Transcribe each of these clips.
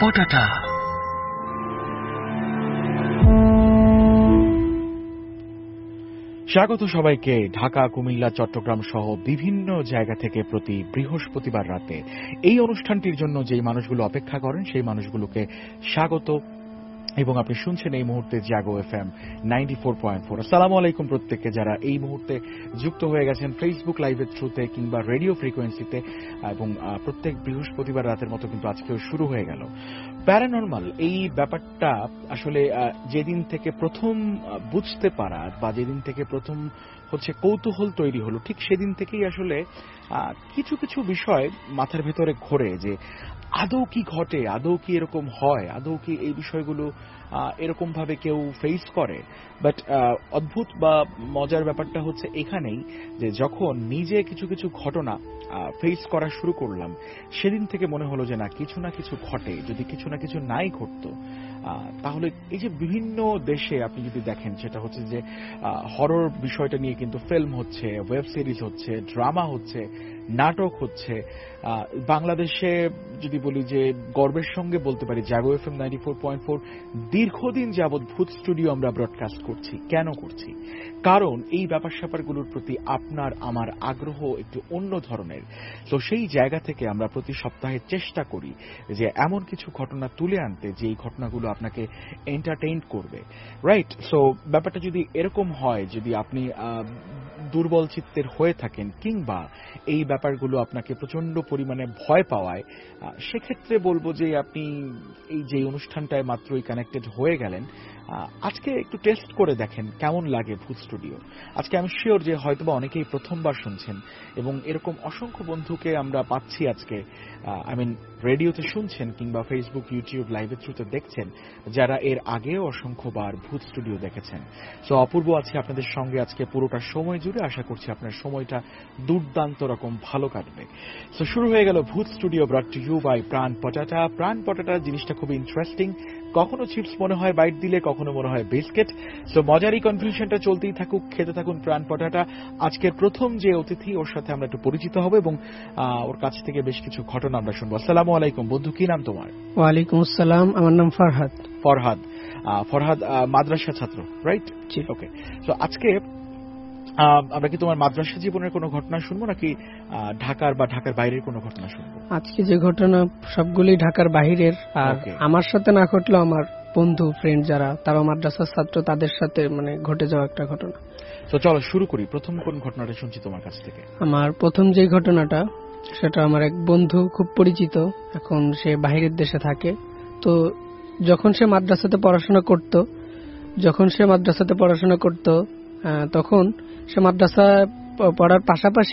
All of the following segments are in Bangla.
পটাটা। স্বাগত সবাইকে ঢাকা, কুমিল্লা, চট্টগ্রাম সহ বিভিন্ন জায়গা থেকে প্রতি বৃহস্পতিবার রাতে এই অনুষ্ঠানটির জন্য যেই মানুষগুলো অপেক্ষা করেন সেই মানুষগুলোকে স্বাগত। এবং আপনি শুনছেন এই মুহূর্তে জাগো এফএম 94.4। আসসালামু আলাইকুম প্রত্যেককে যারা এই মুহূর্তে যুক্ত হয়ে গেছেন ফেসবুক লাইভের থ্রুতে কিংবা রেডিও ফ্রিকোয়েন্সিতে, এবং প্রত্যেক বৃহস্পতিবার রাতের মতো কিন্তু আজকেও শুরু হয়ে গেল প্যারানর্মাল। এই ব্যাপারটা আসলে যেদিন থেকে প্রথম বুঝতে পারা বা যেদিন থেকে প্রথম হচ্ছে কৌতূহল তৈরি হলো, ঠিক সেদিন থেকেই আসলে কিছু কিছু বিষয় মাথার ভেতরে ঘোরে যে আদৌ কি ঘটে, আদৌ কি এরকম হয়, আদৌ কি এই বিষয়গুলো এরকম ভাবে কেউ ফেস করে। বাট অদ্ভুত বা মজার ব্যাপারটা হচ্ছে এখানেই যে যখন নিজে কিছু কিছু ঘটনা ফেস করা শুরু করলাম, সেদিন থেকে মনে হলো যে না, কিছু না কিছু ঘটে। যদি কিছু না কিছু নাই ঘটতো তাহলে এই যে বিভিন্ন দেশে আপনি যদি দেখেন, সেটা হচ্ছে যে হরর বিষয়টা নিয়ে কিন্তু ফিল্ম হচ্ছে, ওয়েব সিরিজ হচ্ছে, ড্রামা হচ্ছে, নাটক হচ্ছে। বাংলাদেশে যদি বলি যে গর্বের সঙ্গে বলতে পারি জাগো এফএম 94.4 দীর্ঘদিন যাবৎ ভূত স্টুডিও আমরা ব্রডকাস্ট করছি। কেন করছি? কারণ এই ব্যাপার স্যাপারগুলোর প্রতি আপনার আমার আগ্রহ একটু অন্য ধরনের। তো সেই জায়গা থেকে আমরা প্রতি সপ্তাহে চেষ্টা করি যে এমন কিছু ঘটনা তুলে আনতে যে এই ঘটনাগুলো আপনাকে এন্টারটেইন করবে, রাইট? সো ব্যাপারটা যদি এরকম হয়, যদি আপনি দুর্বল চিত্তের হয়ে থাকেন কিংবা এই ব্যাপারগুলো আপনাকে প্রচন্ড পরিমাণে ভয় পাওয়ায়, সেক্ষেত্রে বলবো যে আপনি এই যে অনুষ্ঠানটায় মাত্রই কানেক্টেড হয়ে গেলেন, আজকে একটু টেস্ট করে দেখেন কেমন লাগে ভূত স্টুডিও। আজকে আমি শিওর যে হয়তোবা অনেকেই প্রথমবার শুনছেন, এবং এরকম অসংখ্য বন্ধুকে আমরা পাচ্ছি আজকে, রেডিওতে শুনছেন কিংবা ফেসবুক, ইউটিউব লাইভের থ্রুতে দেখছেন, যারা এর আগেও অসংখ্যবার ভূত স্টুডিও দেখেছেন। সো অপূর্ব আছে আপনাদের সঙ্গে আজকে পুরোটা সময় জুড়ে। আশা করছি আপনার সময়টা দুর্দান্ত রকম ভালো কাটবে। সো শুরু হয়ে গেল ভূত studio, brought to you by Pran Potata. প্রাণ পটাটা জিনিসটা খুবই ইন্টারেস্টিং। কখনো চিপস মনে হয় বাইট দিলে, কখনো মনে হয় বিস্কিট। সো মজারই কনফিউশনটা চলতেই থাকুক, খেতে থাকুন প্রাণ পটাটা। আজকের প্রথম যে অতিথি, ওর সাথে আমরা একটু পরিচিত হব এবং ওর কাছ থেকে বেশ কিছু ঘটনা আমরা শুনবো। আসসালামু আলাইকুম বন্ধু, কি নাম তোমার? ওয়ালাইকুম আসসালাম, আমার নাম ফরহাদ। ফরহাদ মাদ্রাসা ছাত্র, রাইট? জি। ওকে। সো আজকে আমরা কি তোমার মাদ্রাসা জীবনের কোনো ঘটনা শুনবো নাকি ঢাকার বা ঢাকার বাইরের কোনো ঘটনা শুনবো? আজকে যে ঘটনা সবগুলোই ঢাকার বাইরের, আর আমার সাথে না ঘটলেও আমার বন্ধু ফ্রেন্ড যারা তারা মাদ্রাসার ছাত্র, তাদের সাথে ঘটে যাওয়া একটা ঘটনা। তো চলো শুরু করি। প্রথম কোন ঘটনাটা শুনছি তোমার কাছ থেকে? আমার প্রথম যে ঘটনাটা, সেটা আমার এক বন্ধু খুব পরিচিত, এখন সে বাইরের দেশে থাকে। তো যখন সে মাদ্রাসাতে পড়াশোনা করত তখন সে মাদ্রাসায় পড়ার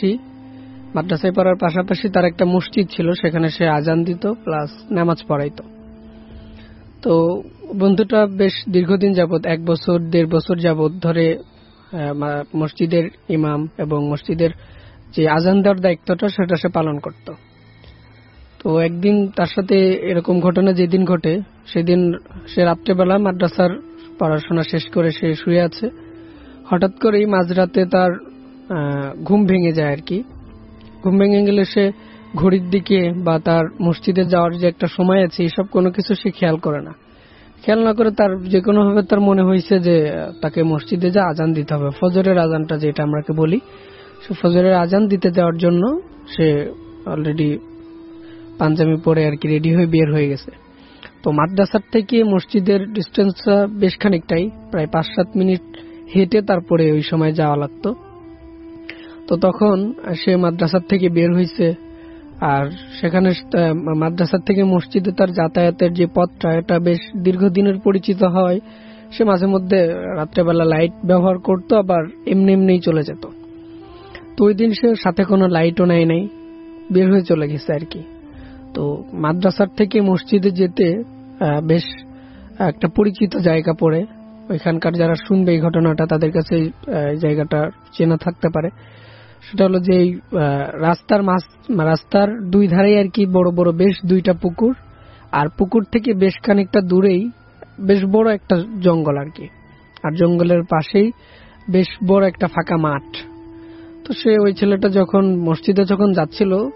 পাশাপাশি তার একটা মসজিদ ছিল, সেখানে সে আজান দিত প্লাস নামাজ পড়াইতো। তো বন্ধুটা বেশ দীর্ঘদিন যাবৎ, 1 বছর 1.5 বছর যাবৎ ধরে মসজিদের ইমাম এবং মসজিদের যে আজান দেওয়ার দায়িত্বটা সেটা সে পালন করত। তো একদিন তার সাথে এরকম ঘটনা যেদিন ঘটে, সেদিন সে রাত্রেবেলা মাদ্রাসার পড়াশোনা শেষ করে সে শুয়ে আছে। হঠাৎ করেই মাঝরাতে তার ঘুম ভেঙে যায় আর কি। ঘুম ভেঙে গেলে সে ঘড়ির দিকে বা তার মসজিদে যাওয়ার যে একটা সময় আছে, এইসব কোনো কিছু সে খেয়াল না করে তার যে কোনো ভাবে তার মনে হয়েছে যে তাকে মসজিদে যা আজান দিতে হবে, ফজরের আজানটা যেটা আমরাকে বলি, সে ফজরের আজান দিতে যাওয়ার জন্য সে অলরেডি পাঞ্জাবি পরে আর কি রেডি হয়ে বের হয়ে গেছে। তো মাদ্রাসার থেকে মসজিদের ডিস্টেন্সটা বেশ খানিকটাই, প্রায় 5-7 মিনিট হেঁটে তারপরে ওই সময় যাওয়া লাগতো। তো তখন সে মাদ্রাসার থেকে বের হয়েছে, আর সেখানে মাদ্রাসার থেকে মসজিদে তার যাতায়াতের যে পথটা, এটা বেশ দীর্ঘদিনের পরিচিত হয়। সে মাঝে মধ্যে রাত্রেবেলা লাইট ব্যবহার করতো, আবার এমনিই চলে যেত। তো ওই দিন সে সাথে কোনো লাইটও নেয় নাই, বের হয়ে চলে গেছে আর কি। তো মাদ্রাসার থেকে মসজিদে যেতে বেশ একটা পরিচিত জায়গা পড়ে। ওইখানকার যারা শুনবে এই ঘটনাটা, তাদের কাছে জায়গাটা চেনা থাকতে পারে। সেটা হলো যে রাস্তার 2 ধারে আর কি বড় বড় বেশ 2টা পুকুর, আর পুকুর থেকে বেশ খানিকটা দূরেই বেশ বড় একটা জঙ্গল আর কি, আর জঙ্গলের পাশেই বেশ বড় একটা ফাঁকা মাঠ। তো ওই ছেলেটা যখন মসজিদে যাচ্ছিল,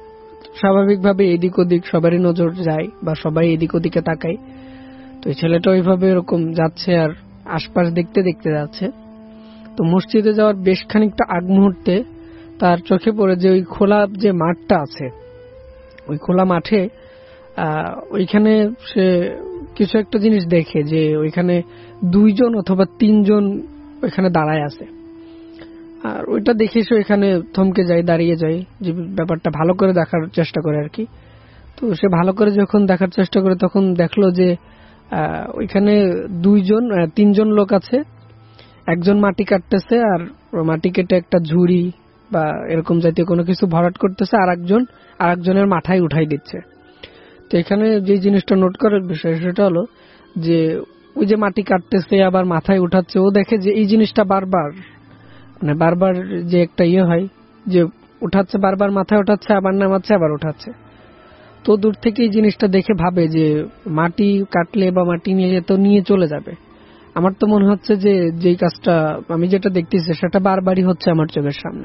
স্বাভাবিকভাবে এদিক ওদিক সবারই নজর যায় বা সবাই এদিক ওদিকে তাকায়। তো এই ছেলেটা ওইভাবে এরকম যাচ্ছে আর আশপাশ দেখতে দেখতে যাচ্ছে। তো মসজিদে যাওয়ার বেশ খানিকটা আগ মুহূর্তে তার চোখে পড়ে যে ওই খোলা যে মাঠটা আছে, ওই খোলা মাঠে ওইখানে সে কিছু একটা জিনিস দেখে যে ওইখানে 2 জন অথবা 3 জন ওইখানে দাঁড়ায় আছে। আর ওইটা দেখে সে ওইখানে থমকে যায়, দাঁড়িয়ে যায়, যে ব্যাপারটা ভালো করে দেখার চেষ্টা করে আর কি। তো সে ভালো করে যখন দেখার চেষ্টা করে তখন দেখলো যে ওইখানে 3 জন লোক আছে। একজন মাটি কাটতেছে আর মাটি কেটে একটা ঝুড়ি বা এরকম জাতীয় কোনো কিছু ভরাট করতেছে, আর একজনের মাথায় উঠাই দিচ্ছে। তো এখানে যে জিনিসটা নোট করার বিষয় সেটা হলো যে ওই যে মাটি কাটতেছে আবার মাথায় উঠাচ্ছে, ও দেখে যে এই জিনিসটা বারবার যে একটা হয় যে উঠাচ্ছে, বারবার মাথায় উঠাচ্ছে, আবার নামাচ্ছে, আবার উঠাচ্ছে। তো দূর থেকে এই জিনিসটা দেখে ভাবে যে মাটি কাটলে বা মাটি নিয়ে তো নিয়ে চলে যাবে। আমার তো মনে হচ্ছে যে যেই কাজটা আমি যেটা দেখতেছি সেটা বারবারই হচ্ছে আমার চোখের সামনে।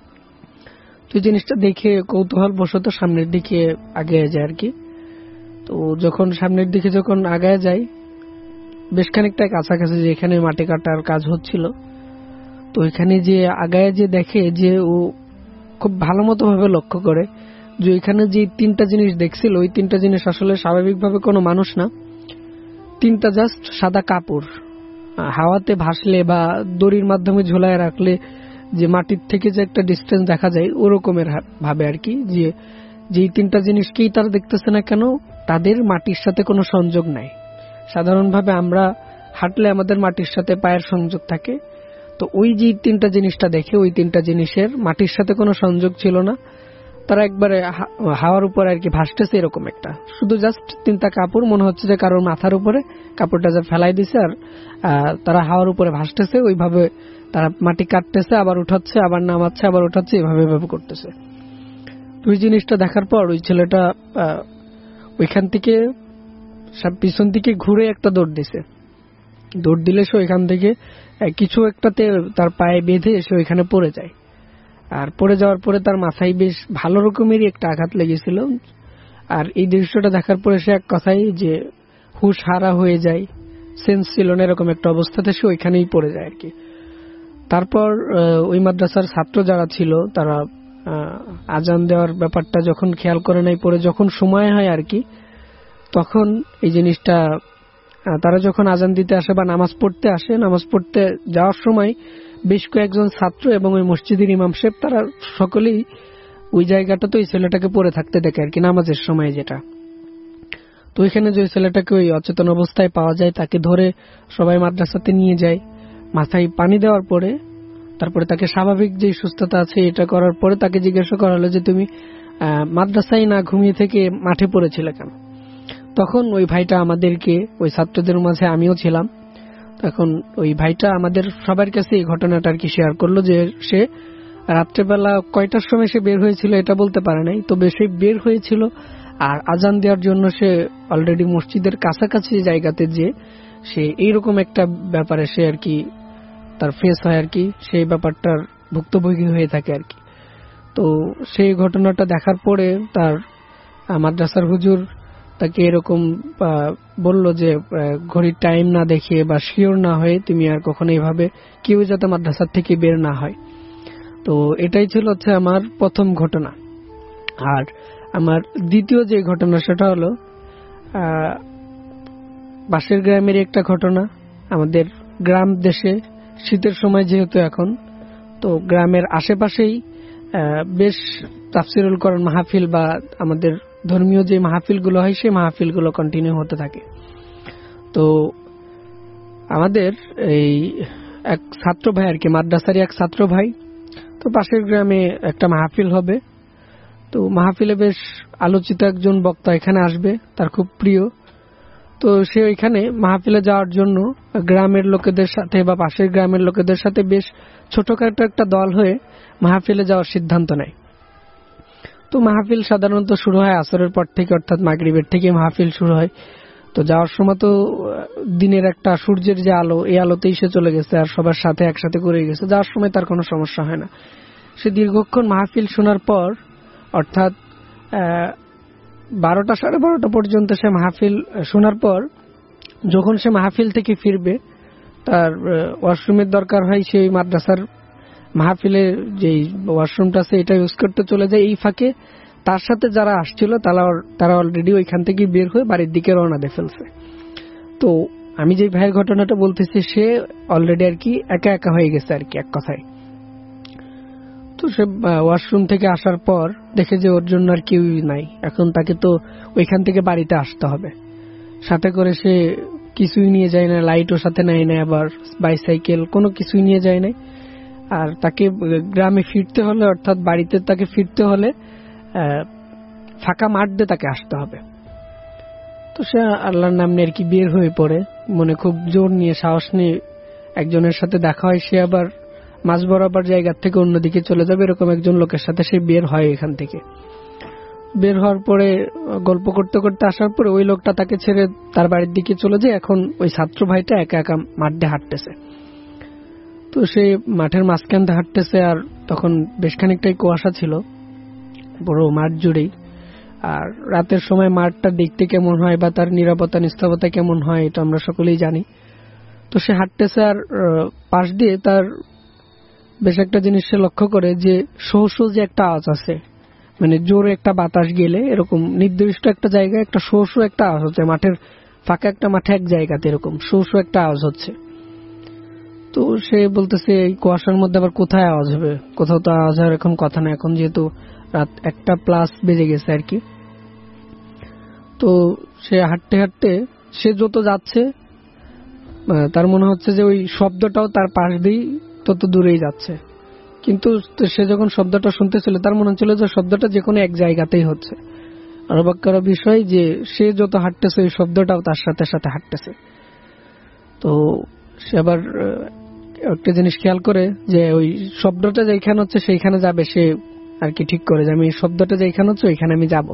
তো এই জিনিসটা দেখে কৌতূহল বশত সামনের দিকে আগায় যায় আর কি। তো যখন সামনের দিকে আগায় যায়, বেশ খানিকটা কাছাকাছি যেখানে মাটি কাটার কাজ হচ্ছিল, তো এখানে যে আগায় যে দেখে যে ও খুব ভালো মতো ভাবে লক্ষ্য করে যে এখানে যে 3টা জিনিস দেখছিল ওই 3টা জিনিস আসলে স্বাভাবিকভাবে কোনো মানুষ না, 3টা জাস্ট সাদা কাপড়। হাওয়াতে ভাসলে বা দড়ির মাধ্যমে ঝোলায় রাখলে যে মাটির থেকে যে একটা ডিস্টেন্স দেখা যায় ওরকমের ভাবে আর কি, যে যেই 3টা জিনিসকেই তারা দেখতেছে না কেন তাদের মাটির সাথে কোনো সংযোগ নাই। সাধারণভাবে আমরা হাঁটলে আমাদের মাটির সাথে পায়ের সংযোগ থাকে, তো ওই যে 3টা জিনিসটা দেখে ওই 3টা জিনিসের মাটির সাথে কোনো সংযোগ ছিল না, তারা একবারে হাওয়ার উপর আর কি ভাসতেছে এরকম একটা, শুধু জাস্ট 3টা কাপড়, মনে হচ্ছে যে কারোর মাথার উপরে কাপড়টা যা ফেলাই দিছে আর তারা হাওয়ার উপরে ভাসতেছে। ওইভাবে তারা মাটি কাটতেছে, আবার উঠাচ্ছে, আবার নামাচ্ছে, আবার উঠাচ্ছে, এভাবে করতেছে। ওই জিনিসটা দেখার পর ওই ছেলেটা ওইখান থেকে পিছন দিকে ঘুরে একটা দৌড় দিছে। দৌড় দিলে সে ওইখান থেকে কিছু একটাতে তার পায়ে বেঁধে সে ওইখানে পড়ে যায়। আর পড়ে যাওয়ার পরে তার মাথায় বেশ ভালো রকমেরই একটা আঘাত লেগেছিল। আর এই দৃশ্যটা দেখার পরে সে এক কথাই যে হুশ হারা হয়ে যায়, সেন্স ছিল না, এরকম একটা অবস্থাতে সে ওইখানেই পড়ে যায় আর কি। তারপর ওই মাদ্রাসার ছাত্র যারা ছিল তারা আজান দেওয়ার ব্যাপারটা যখন খেয়াল করে নাই, পরে যখন সময় হয় আর কি, তখন এই জিনিসটা তারা যখন আজান দিতে আসে বা নামাজ পড়তে আসে, নামাজ পড়তে যাওয়ার সময় বেশ কয়েকজন ছাত্র এবং ওই মসজিদের ইমাম সাহেব তারা সকলেই ওই জায়গাটাতে ওই ছেলেটাকে পড়ে থাকতে দেখে আর কি, নামাজের সময় যেটা। তো ওইখানে যে ছেলেটাকে ওই অচেতন অবস্থায় পাওয়া যায় তাকে ধরে সবাই মাদ্রাসাতে নিয়ে যায়। মাথায় পানি দেওয়ার পরে তারপরে তাকে স্বাভাবিক যে সুস্থতা আছে এটা করার পরে তাকে জিজ্ঞাসা করা হলো যে তুমি মাদ্রাসায় না ঘুমিয়ে থেকে মাঠে পড়েছিলে কেন? তখন ওই ভাইটা আমাদেরকে, ওই ছাত্রদের মাঝে আমিও ছিলাম, তখন ওই ভাইটা আমাদের সবার কাছে এই ঘটনাটা আর কি শেয়ার করলো যে সে রাত্রেবেলা কয়টার সময় সে বের হয়েছিল এটা বলতে পারে নাই, তবে সে বের হয়েছিল আর আজান দেওয়ার জন্য সে অলরেডি মসজিদের কাছাকাছি জায়গাতে যে সে এইরকম একটা ব্যাপারে সে আর কি তার ফেস হয় আর কি, সেই ব্যাপারটার ভুক্তভোগী হয়ে থাকে আর কি। তো সেই ঘটনাটা দেখার পরে তার মাদ্রাসার হুজুর তাকে এরকম বলল যে ঘড়ির টাইম না দেখে বা শিওর না হয়ে তুমি আর কখনো এইভাবে কেউ যাতে মাদ্রাসার থেকে বের না হয়। তো এটাই ছিল হচ্ছে আমার প্রথম ঘটনা। আর আমার দ্বিতীয় যে ঘটনা সেটা হলো পাশের গ্রামের একটা ঘটনা। আমাদের গ্রাম দেশে শীতের সময় যেহেতু এখন, তো গ্রামের আশেপাশেই বেশ তাফসিরুল কোরআন মাহফিল বা আমাদের ধর্মীয় যে মাহফিলগুলো হয় সেই মাহফিলগুলো কন্টিনিউ হতে থাকে। তো আমাদের এই এক ছাত্র ভাই আর কি, মাদ্রাসারই এক ছাত্র ভাই, তো পাশের গ্রামে একটা মাহফিল হবে। তো মাহফিলে বেশ আলোচিত একজন বক্তা এখানে আসবে, তার খুব প্রিয়। তো সে ওইখানে মাহফিলে যাওয়ার জন্য গ্রামের লোকেদের সাথে বা পাশের গ্রামের লোকেদের সাথে বেশ ছোটখাটো একটা দল হয়ে মাহফিলে যাওয়ার সিদ্ধান্ত নেয়। তো মাহফিল সাধারণত শুরু হয় আসরের পর থেকে, অর্থাৎ মাগরিবের থেকে মাহফিল শুরু হয়। তো যাওয়ার সময় তো দিনের একটা সূর্যের যে আলো, এই আলোতেই সে চলে গেছে আর সবার সাথে একসাথে করে গেছে, যাওয়ার সময় তার কোনো সমস্যা হয় না। সে দীর্ঘক্ষণ মাহফিল শোনার পর, অর্থাৎ 12টা 12:30 পর্যন্ত সে মাহফিল শোনার পর যখন সে মাহফিল থেকে ফিরবে, তার ওয়াশরুমের দরকার হয়, সেই মাদ্রাসার মাহফিলের যে ওয়াশরুমটা আছে এটা ইউজ করতে চলে যায়। এই ফাঁকে তার সাথে যারা আসছিল তারা অলরেডি ওইখান থেকে বের হয়ে বাড়ির দিকে রওনা দিয়ে ফেলছে। তো আমি যে ভাইয়ের ঘটনাটা বলতেছি, সে অলরেডি আর কি একা একা হয়ে গেছে আর কি, এক কথায়। তো সে ওয়াশরুম থেকে আসার পর দেখে যে ওর জন্য আর কেউই নাই। এখন তাকে তো ওইখান থেকে বাড়িতে আসতে হবে। সাথে করে সে কিছুই নিয়ে যায় না, লাইটও সাথে নেয় না, আবার বাইসাইকেল কোনো কিছুই নিয়ে যায় না। আর তাকে গ্রামে ফিরতে হলে, অর্থাৎ বাড়িতে তাকে ফিরতে হলে ফাঁকা মাঠ দিয়ে তাকে আসতে হবে। তো সে আল্লাহর নাম নিয়ে আর কি বের হয়ে পড়ে, মনে খুব জোর নিয়ে সাহস নিয়ে একজনের সাথে দেখা হয়। সে আবার মাঝ বরাবর জায়গার থেকে অন্যদিকে চলে যাবে, এরকম একজন লোকের সাথে সে বের হয়। এখান থেকে বের হওয়ার পরে গল্প করতে করতে আসার পরে ওই লোকটা তাকে ছেড়ে তার বাড়ির দিকে চলে যায়। এখন ওই ছাত্র ভাইটা একা একা মাঠ দিয়ে হাঁটতেছে। তো সে মাঠের মাঝখান দিয়ে হাঁটতেছে, আর তখন বেশ খানিকটাই কুয়াশা ছিল বড় মাঠ জুড়েই। আর রাতের সময় মাঠটা দেখতে কেমন হয় বা তার নিরাপত্তা নিস্তবতা কেমন হয় এটা আমরা সকলেই জানি। তো সে হাঁটতেছে, আর পাশ দিয়ে তার বেশ একটা জিনিস সে লক্ষ্য করে যে শো শো যে একটা আওয়াজ আছে, মানে জোরে একটা বাতাস গেলে এরকম নির্দিষ্ট একটা জায়গায় একটা শো শো একটা আওয়াজ হচ্ছে, মাঠের ফাঁকা একটা মাঠে এক জায়গাতে এরকম শো শো একটা আওয়াজ হচ্ছে। তো সে বলতেছে এই কুয়াশার মধ্যে আবার কোথায় আওয়াজ হবে, কোথাও তো আওয়াজ হওয়ার এখন কথা না, এখন যেহেতু রাত 1:00+ বেজে গেছে আর কি। তো সে হাঁটতে হাঁটতে সে যত যাচ্ছে তার মনে হচ্ছে যে ওই শব্দটাও তার পাশ দিয়েই তত দূরেই যাচ্ছে। কিন্তু সে যখন শব্দটা শুনতেছিল তার মনে হচ্ছিল যে শব্দটা যে কোনো এক জায়গাতেই হচ্ছে। আর অবাক করা বিষয় যে সে যত হাঁটতেছে ওই শব্দটাও তার সাথে সাথে হাঁটতেছে। তো সে আবার একটা জিনিস খেয়াল করে যে ওই শব্দটা যেখানে হচ্ছে সেইখানে যাবে, সে আর কি ঠিক করে যে আমি শব্দটা যেখানে হচ্ছে ওইখানে আমি যাব।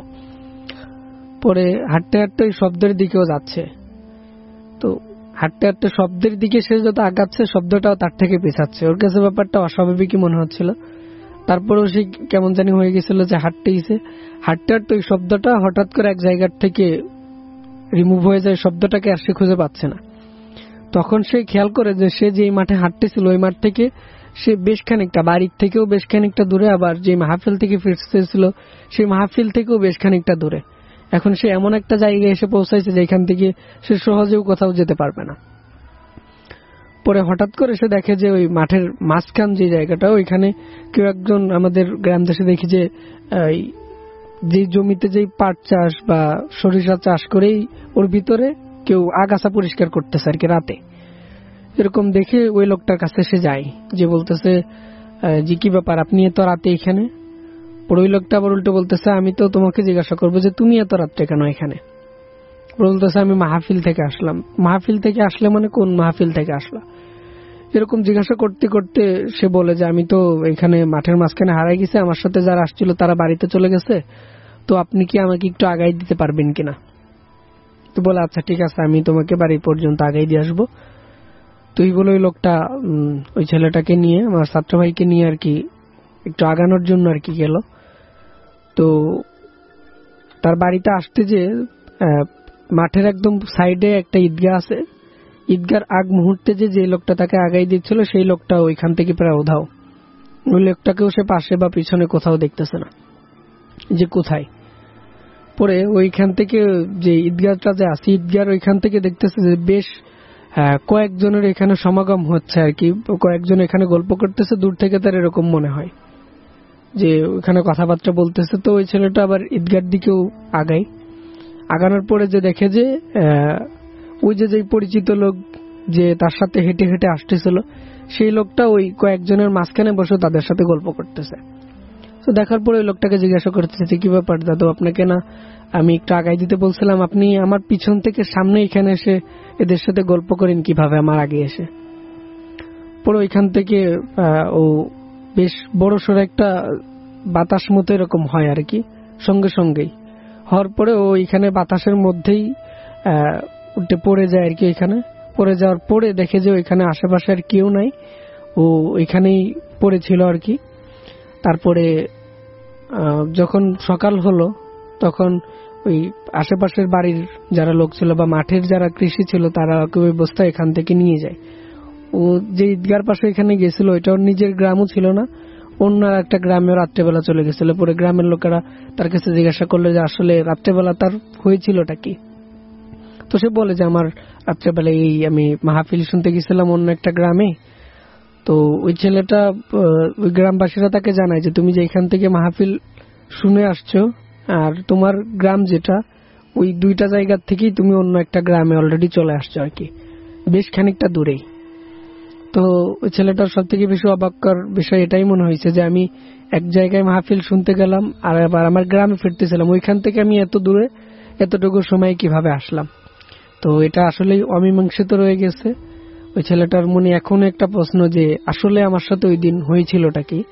পরে হাঁটতে হাঁটতে ওই শব্দের দিকেও যাচ্ছে। তো হাঁটতে হাঁটতে শব্দের দিকে সে যত আগাচ্ছে শব্দটাও তার থেকে পেছাচ্ছে। ওর কাছে ব্যাপারটা অস্বাভাবিকই মনে হচ্ছিল। তারপরেও সে কেমন জানি হয়ে গেছিল যে হাঁটতে হাঁটতে ওই শব্দটা হঠাৎ করে এক জায়গার থেকে রিমুভ হয়ে যায়, শব্দটাকে আর সে খুঁজে পাচ্ছে না। তখন সে খেয়াল করে যে সে যে মাঠে হাঁটতেছিল ওই মাঠ থেকে সে বেশ খানিকটা, বাড়ির থেকেও বেশ খানিকটা দূরে, আবার যে মাহফিল থেকে ফিরতেছিল সেই মাহফিল থেকেও বেশ খানিকটা দূরে। এখন সে এমন একটা জায়গায় এসে পৌঁছাইছে যেখান থেকে সে সহজেও কোথাও যেতে পারবে না। পরে হঠাৎ করে সে দেখে যে ওই মাঠের মাঝখান যে জায়গাটা, ওইখানে কেউ একজন, আমাদের গ্রাম দেশে দেখি যে যে জমিতে যেই পাট চাষ বা সরিষা চাষ করেই ওর ভিতরে কেউ আগাছা পরিষ্কার করতেছে আর কি রাতে। এরকম দেখে ওই লোকটার কাছে সে যায়, যে বলতেছে যে কি ব্যাপার, আপনি এত রাতে এখানে? পরে ওই লোকটা আবার উল্টো বলতেছে আমি তো তোমাকে জিজ্ঞাসা করবো যে তুমি এত রাত্রে কেন এখানে? বলতেছে আমি মাহফিল থেকে আসলাম। মাহফিল থেকে আসলে মানে কোন মাহফিল থেকে আসলা? এরকম জিজ্ঞাসা করতে করতে সে বলে যে আমি তো এখানে মাঠের মাঝখানে হারাই গেছি, আমার সাথে যারা আসছিল তারা বাড়িতে চলে গেছে, তো আপনি কি আমাকে একটু আগাই দিতে পারবেন কিনা? তো বলে আচ্ছা ঠিক আছে, আমি তোমাকে বাড়ি পর্যন্ত আগাই দিয়ে আসবো। তুই বলে ওই লোকটা ওই ছেলেটাকে নিয়ে, আমার ছাত্র ভাইকে নিয়ে আর কি একটু আগানোর জন্য আর কি গেল। তো তার বাড়িতে আসতে যে মাঠের একদম সাইডে একটা ঈদগাহ আছে, ঈদগার আগ মুহূর্তে যে লোকটা তাকে আগাই দিচ্ছিল সেই লোকটা ওইখান থেকে প্রায় উধাও। ওই লোকটাকেও সে পাশে বা পিছনে কোথাও দেখতেছে না যে কোথায়। পরে ওইখান থেকে যে ঈদগাহটা যে আছে, ঈদগার ওইখান থেকে দেখতেছে যে বেশ কয়েকজনের এখানে সমাগম হচ্ছে আর কি, কয়েকজন এখানে গল্প করতেছে। দূর থেকে তার এরকম মনে হয় যে ওইখানে কথাবার্তা বলতেছে। তো ওই ছেলেটা আবার ঈদগার দিকেও আগায়। আগানোর পরে যে দেখে যে ওই যে পরিচিত লোক যে তার সাথে হেঁটে হেঁটে আসতেছিল সেই লোকটা ওই কয়েকজনের মাঝখানে বসে তাদের সাথে গল্প করতেছে। তো দেখার পরে ওই লোকটাকে জিজ্ঞাসা করতেছে কি ব্যাপার দাদু, আপনাকে না আমি একটু আগাই দিতে বলছিলাম, আপনি আমার পিছন থেকে সামনে এখানে এসে এদের সাথে গল্প করেন কিভাবে আমার আগে এসে? পরে ওইখান থেকে ও বেশ বড় সড়ো একটা বাতাস মতো এরকম হয় আর কি, সঙ্গে সঙ্গেই হওয়ার পরে ও এখানে বাতাসের মধ্যেই উঠে পড়ে যায় আর কি। এখানে পড়ে যাওয়ার পরে দেখে যে ওইখানে আশেপাশে আর কেউ নাই, ও ওইখানেই পড়েছিল আর কি। তারপরে যখন সকাল হলো তখন ওই আশেপাশের বাড়ির যারা লোক ছিল বা মাঠের যারা কৃষি ছিল তারা ওই বস্তা এখান থেকে নিয়ে যায়। ও যে ঈদগার পাশে এখানে গেছিল ওইটা ওর নিজের গ্রামও ছিল না, অন্য একটা গ্রামেও রাত্রেবেলা চলে গেছিল। পরে গ্রামের লোকেরা তার কাছে জিজ্ঞাসা করলো যে আসলে রাত্রেবেলা তার হয়েছিলটা কি। তো সে বলে যে আমার রাত্রেবেলা আমি মাহফিল শুনতে গেছিলাম অন্য একটা গ্রামে। তো ওই ছেলেটা ওই গ্রামবাসীরা তাকে জানায় যে তুমি যে এখান থেকে মাহফিল শুনে আসছো আর তোমার গ্রাম যেটা ওই দুইটা জায়গার থেকেই তুমি অন্য একটা গ্রামে অলরেডি চলে আসছো আর কি, বেশ খানিকটা দূরেই। তো ওই ছেলেটার সব থেকে বেশি অবাক্যর বিষয় এটাই মনে হয়েছে যে আমি এক জায়গায় মাহফিল শুনতে গেলাম আর আবার আমার গ্রামে ফিরতেছিলাম, ওইখান থেকে আমি এত দূরে এতটুকু সময় কিভাবে আসলাম। তো এটা আসলেই অমীমাংসিত রয়ে গেছে। ওই ছেলেটার মনে এখনো একটা প্রশ্ন যে আসলে আমার সাথে ওই দিন হয়েছিলটা কি,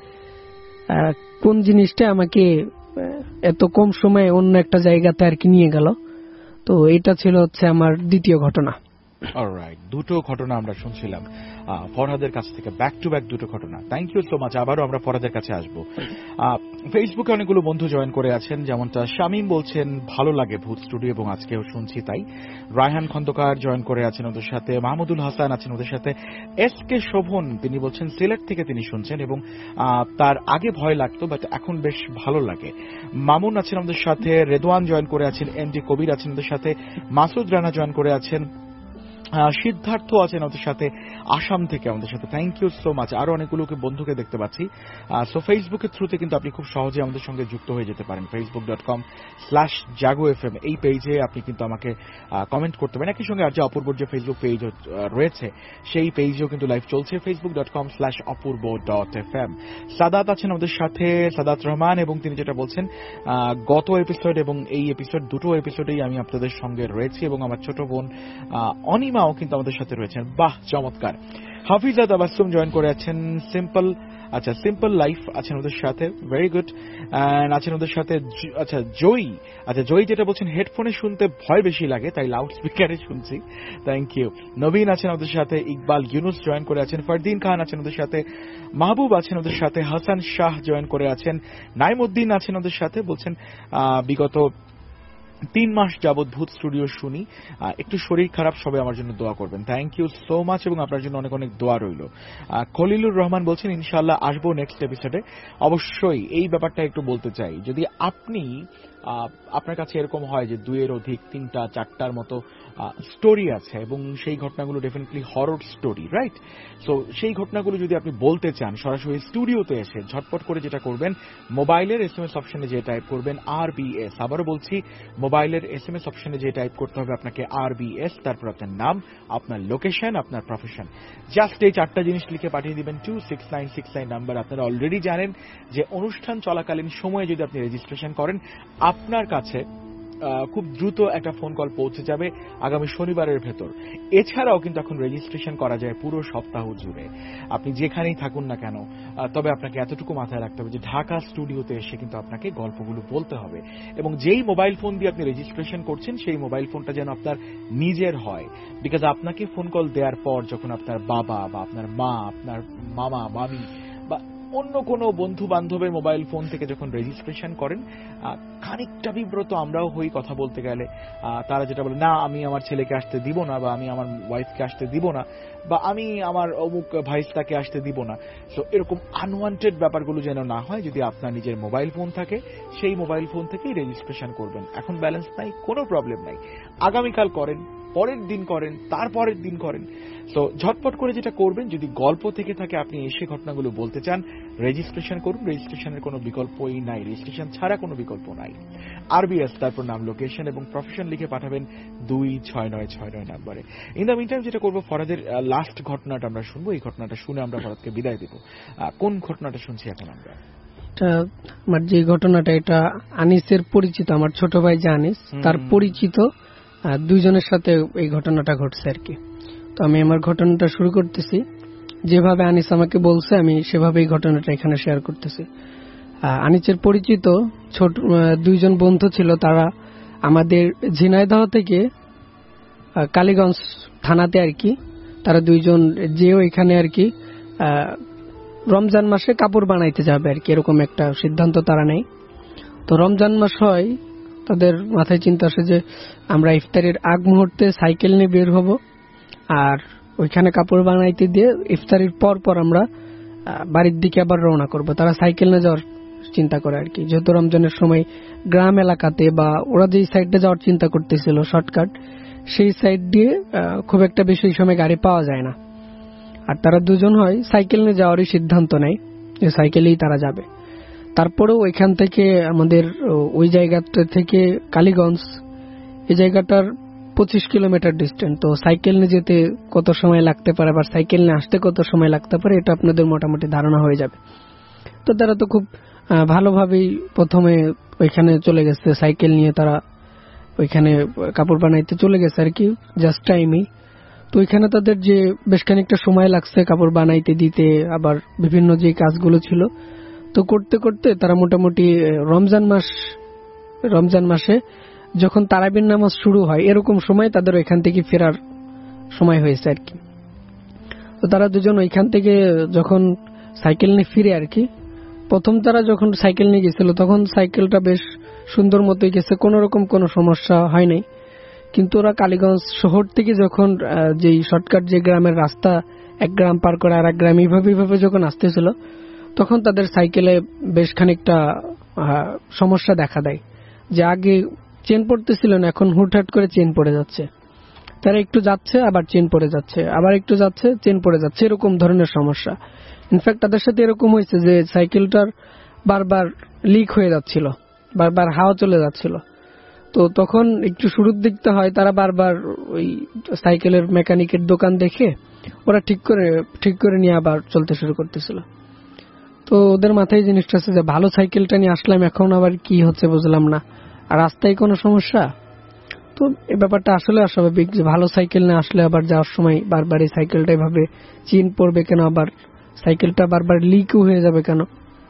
কোন জিনিসটা আমাকে এত কম সময়ে অন্য একটা জায়গাতে আর কি নিয়ে গেল। তো এটা ছিল হচ্ছে আমার দ্বিতীয় ঘটনা। অলরাইট, দুটো ঘটনা আমরা শুনছিলাম ফরহাদের কাছ থেকে, ব্যাক টু ব্যাক দুটো ঘটনা। Thank you so much. আবারও আমরা ফরহাদের কাছে আসবো। ফেসবুকে অনেকগুলো বন্ধু জয়েন করে আছেন, যেমনটা শামীম বলছেন ভালো লাগে ভূত স্টুডিও এবং আজকেও শুনছি তাই। রায়হান খন্দকার জয়েন করে আছেন ওদের সাথে, মাহমুদুল হাসান আছেন ওদের সাথে, এস কে শোভন তিনি বলছেন সিলেট থেকে তিনি শুনছেন এবং তার আগে ভয় লাগতো বাট এখন বেশ ভালো লাগে। মামুন আছেন আমাদের সাথে, রেদওয়ান জয়েন করে আছেন, এনডি কবির আছেন ওদের সাথে, মাসুদ রানা জয়েন করে আছেন, সিদ্ধার্থ আছেন আমাদের সাথে আসাম থেকে আমাদের সাথে। Thank you so much. আরো অনেকগুলোকে বন্ধুকে দেখতে পাচ্ছি। সো ফেসবুকের থ্রুতে কিন্তু আপনি খুব সহজে আমাদের সঙ্গে যুক্ত হয়ে যেতে পারেন। facebook.com/jago.fm এই পেজে আপনি কিন্তু আমাকে কমেন্ট করতে পারেন। একই সঙ্গে আর যে অপূর্বর যে ফেসবুক পেজ রয়েছে সেই পেজেও কিন্তু লাইভ চলছে, facebook.com/apurbo.fm। সাদাত আছেন আমাদের সাথে, সাদাত রহমান, এবং তিনি যেটা বলছেন গত এপিসোড এবং এই এপিসোড দুটো এপিসোডেই আমি আপনাদের সঙ্গে রয়েছি এবং আমার ছোট বোন অনিমাও কিন্তু আমাদের সাথে রয়েছেন। বাহ, চমৎকার। হাফিজা তাবাসসুম জয়েন করে আছেন, সিম্পল লাইফ আছেন ওদের সাথে, ভেরি গুড। আছেন ওদের সাথে জয়ী যেটা বলছেন হেডফোনে শুনতে ভয় বেশি লাগে তাই লাউড স্পিকারে শুনছি। Thank you. নবীন আছেন ওদের সাথে, ইকবাল ইউনুস জয়েন করে আছেন, ফারদিন খান আছেন ওদের সাথে, মাহবুব আছেন ওদের সাথে, হাসান শাহ জয়েন করে আছেন, নাইমউদ্দিন আছেন ওদের সাথে, বলছেন বিগত 3 মাস যাবৎ ভূত স্টুডিও শুনি, একটু শরীর খারাপ, সবাই আমার জন্য দোয়া করবেন। থ্যাংক ইউ সো মাচ এবং আপনার জন্য অনেক অনেক দোয়া রইল। খলিলুর রহমান বলছেন ইনশাআল্লাহ আসবো নেক্সট এপিসোডে। অবশ্যই এই ব্যাপারটা একটু বলতে চাই, যদি আপনি আপনার কাছে এরকম হয় যে 2-এর অধিক 3টা 4টার মতো স্টোরি আছে এবং সেই ঘটনাগুলো definitely horror story, right? So সেই ঘটনাগুলো যদি আপনি বলতে চান সরাসরি স্টুডিওতে এসে ঝটপট করে যেটা করবেন, মোবাইলের SMS অপশনে যে টাইপ করবেন RBS, আবারও বলছি মোবাইলের SMS অপশনে যে টাইপ করতে হবে আপনাকে RBS, তারপর আপনার নাম, আপনার লোকেশন, আপনার প্রফেশন, জাস্ট এই 4টা জিনিস লিখে পাঠিয়ে দিবেন 26969 নাম্বার। আপনারা অলরেডি জানেন যে অনুষ্ঠান চলাকালীন সময়ে যদি আপনি রেজিস্ট্রেশন করেন আপনার কাছে খুব দ্রুত একটা ফোন কল পৌঁছে যাবে আগামী শনিবারের ভেতর। এছাড়াও কিন্তু এখন রেজিস্ট্রেশন করা যায় পুরো সপ্তাহ জুড়ে, আপনি যেখানেই থাকুন না কেন। তবে আপনাকে এতটুকু মাথায় রাখতে হবে যে ঢাকা স্টুডিওতে এসে কিন্তু আপনাকে গল্পগুলো বলতে হবে এবং যেই মোবাইল ফোন দিয়ে আপনি রেজিস্ট্রেশন করছেন সেই মোবাইল ফোনটা যেন আপনার নিজের হয়, বিকজ আপনাকে ফোন কল দেওয়ার পর যখন আপনার বাবা বা আপনার মা, আপনার মামা মামি বা অন্য কোনো বন্ধু বান্ধবের মোবাইল ফোন থেকে যখন রেজিস্ট্রেশন করেন খানিকটা বিব্রত আমরাও হই কথা বলতে গেলে। তারা যেটা বলে, না আমি আমার ছেলেকে আসতে দিব না, বা আমি আমার ওয়াইফকে আসতে দিব না, বা আমি আমার অমুক ভাইস্তাকে আসতে দিব না। সো এরকম আনওয়ান্টেড ব্যাপারগুলো যেন না হয়, যদি আপনার নিজের মোবাইল ফোন থাকে সেই মোবাইল ফোন থেকেই রেজিস্ট্রেশন করবেন। এখন ব্যালেন্স নাই, কোনো প্রবলেম নাই, আগামীকাল করেন, পরের দিন করেন, তারপরের দিন করেন। সো ঝটপট করে যেটা করবেন, যদি গল্প থেকে থাকে আপনি এসে ঘটনাগুলো বলতে চান, রেজিস্ট্রেশন করুন। রেজিস্ট্রেশনের কোনো বিকল্পই নাই, রেজিস্ট্রেশন ছাড়া কোনো বিকল্প নাই। RBS, তারপর নাম, লোকেশন এবং প্রফেশন লিখে পাঠাবেন 26969 নম্বরে। ইন দ্য মিনটাইম যেটা করবো, ফরহাদের লাস্ট ঘটনাটা আমরা শুনবো। এই ঘটনাটা শুনে আমরা ফরহাদকে বিদায় দেব। কোন ঘটনাটা শুনছি এখন আমরা? আমার যে ঘটনাটা, এটা আনিসের পরিচিত, আমার ছোট ভাই যে আনিস তার পরিচিত দুইজনের সাথে এই ঘটনাটা ঘটছে আর কি। তো আমি আমার ঘটনাটা শুরু করতেছি, যেভাবে আনিস আমাকে বলছে আমি সেভাবে এই ঘটনাটা এখানে শেয়ার করতেছি। আনিসের পরিচিত ছোট দুইজন বন্ধু ছিল, তারা আমাদের ঝিনাইদহ থেকে কালীগঞ্জ থানাতে আর কি, তারা দুইজন যেও এখানে আর কি রমজান মাসে কাপড় বানাইতে যাবে আর কি, এরকম একটা সিদ্ধান্ত তারা নেয়। তো রমজান মাস হয়, তাদের মাথায় চিন্তা আসে যে আমরা ইফতারের আগ মুহূর্তে সাইকেল নিয়ে বের হব, আর ওইখানে কাপড় বানাইতে দিয়ে ইফতারের পর পর আমরা বাড়ির দিকে আবার রওনা করব। তারা সাইকেল নিয়ে যাওয়ার চিন্তা করে আর কি, যেহেতু রমজানের সময় গ্রাম এলাকাতে বা ওরা যেই সাইডে যাওয়ার চিন্তা করতেছিল শর্টকাট, সেই সাইড দিয়ে খুব একটা বেশি ওই সময় গাড়ি পাওয়া যায় না। আর তারা দুজন হয় সাইকেল নিয়ে যাওয়ারই সিদ্ধান্ত নেয় যে সাইকেলেই তারা যাবে। তারপরেও ওইখান থেকে আমাদের ওই জায়গাটা থেকে কালীগঞ্জ, এই জায়গাটার 25 কিলোমিটার ডিস্টেন্স। তো সাইকেল নিয়ে যেতে কত সময় লাগতে পারে বা সাইকেল নিয়ে আসতে কত সময় লাগতে পারে এটা আপনাদের মোটামুটি ধারণা হয়ে যাবে। তো তারা তো খুব ভালোভাবেই প্রথমে ওইখানে চলে গেছে, সাইকেল নিয়ে তারা ওইখানে কাপড় বানাইতে চলে গেছে আর কি, জাস্ট টাইমই। তো ওইখানে তাদের যে বেশ খানিকটা সময় লাগছে কাপড় বানাইতে দিতে, আবার বিভিন্ন যে কাজগুলো ছিল তো করতে করতে তারা মোটামুটি রমজান মাসে যখন তারাবির নামাজ শুরু হয় এরকম সময় তাদের ওইখান থেকে ফেরার সময় হয়েছে আর কি। তো তারা দুজন ওইখান থেকে যখন সাইকেল নিয়ে ফিরে আর কি, প্রথম তারা যখন সাইকেল নিয়ে গেছিল তখন সাইকেলটা বেশ সুন্দর মতোই গেছে, কোন রকম কোনো সমস্যা হয় নাই। কিন্তু ওরা কালীগঞ্জ শহর থেকে যখন যেই শর্টকাট যে গ্রামের রাস্তা, এক গ্রাম পার করে আর এক গ্রাম, এইভাবে যখন আসতেছিল তখন তাদের সাইকেলে বেশ খানিকটা সমস্যা দেখা দেয়। যে আগে চেন পড়তেছিল না, এখন হুটহাট করে চেন পড়ে যাচ্ছে। তারা একটু যাচ্ছে আবার চেন পড়ে যাচ্ছে, আবার একটু যাচ্ছে চেন পড়ে যাচ্ছে, এরকম ধরনের সমস্যা। ইনফ্যাক্ট তাদের সাথে এরকম হয়েছে যে সাইকেলটার বারবার লিক হয়ে যাচ্ছিল, বারবার হাওয়া চলে যাচ্ছিল। তো তখন একটু শুরুর দিকতে হয় তারা বারবার ওই সাইকেলের মেকানিকের দোকান দেখে ওরা ঠিক করে নিয়ে আবার চলতে শুরু করতেছিল। তো ওদের মাথায় জিনিসটা আছে যে ভালো সাইকেলটা নিয়ে আসলাম, এখন আবার কি হচ্ছে বুঝলাম না, আর রাস্তায় কোনো সমস্যা। তো এই ব্যাপারটা আসলে অস্বাভাবিক যে ভালো সাইকেল নিয়ে আসলে আবার যাওয়ার সময় বারবার এই সাইকেলটা এভাবে চেন পড়বে কেন, আবার সাইকেলটা বারবার লিকও হয়ে যাবে কেন।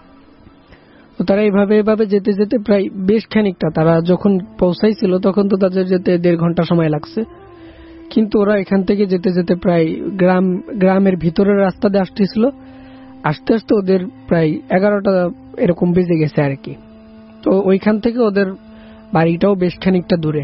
তো তারা এইভাবে যেতে যেতে প্রায় বেশ খানিকটা, তারা যখন পৌঁছাইছিল তখন তো তাদের যেতে 1.5 ঘন্টা সময় লাগছে, কিন্তু ওরা এখান থেকে যেতে যেতে প্রায় গ্রামের ভিতরের রাস্তা দিয়ে আসতেছিল, আস্তে আস্তে ওদের প্রায় 11টা এরকম বেজে গেছে আর কি। তো ওইখান থেকে ওদের বাড়িটাও বেশ খানিকটা দূরে।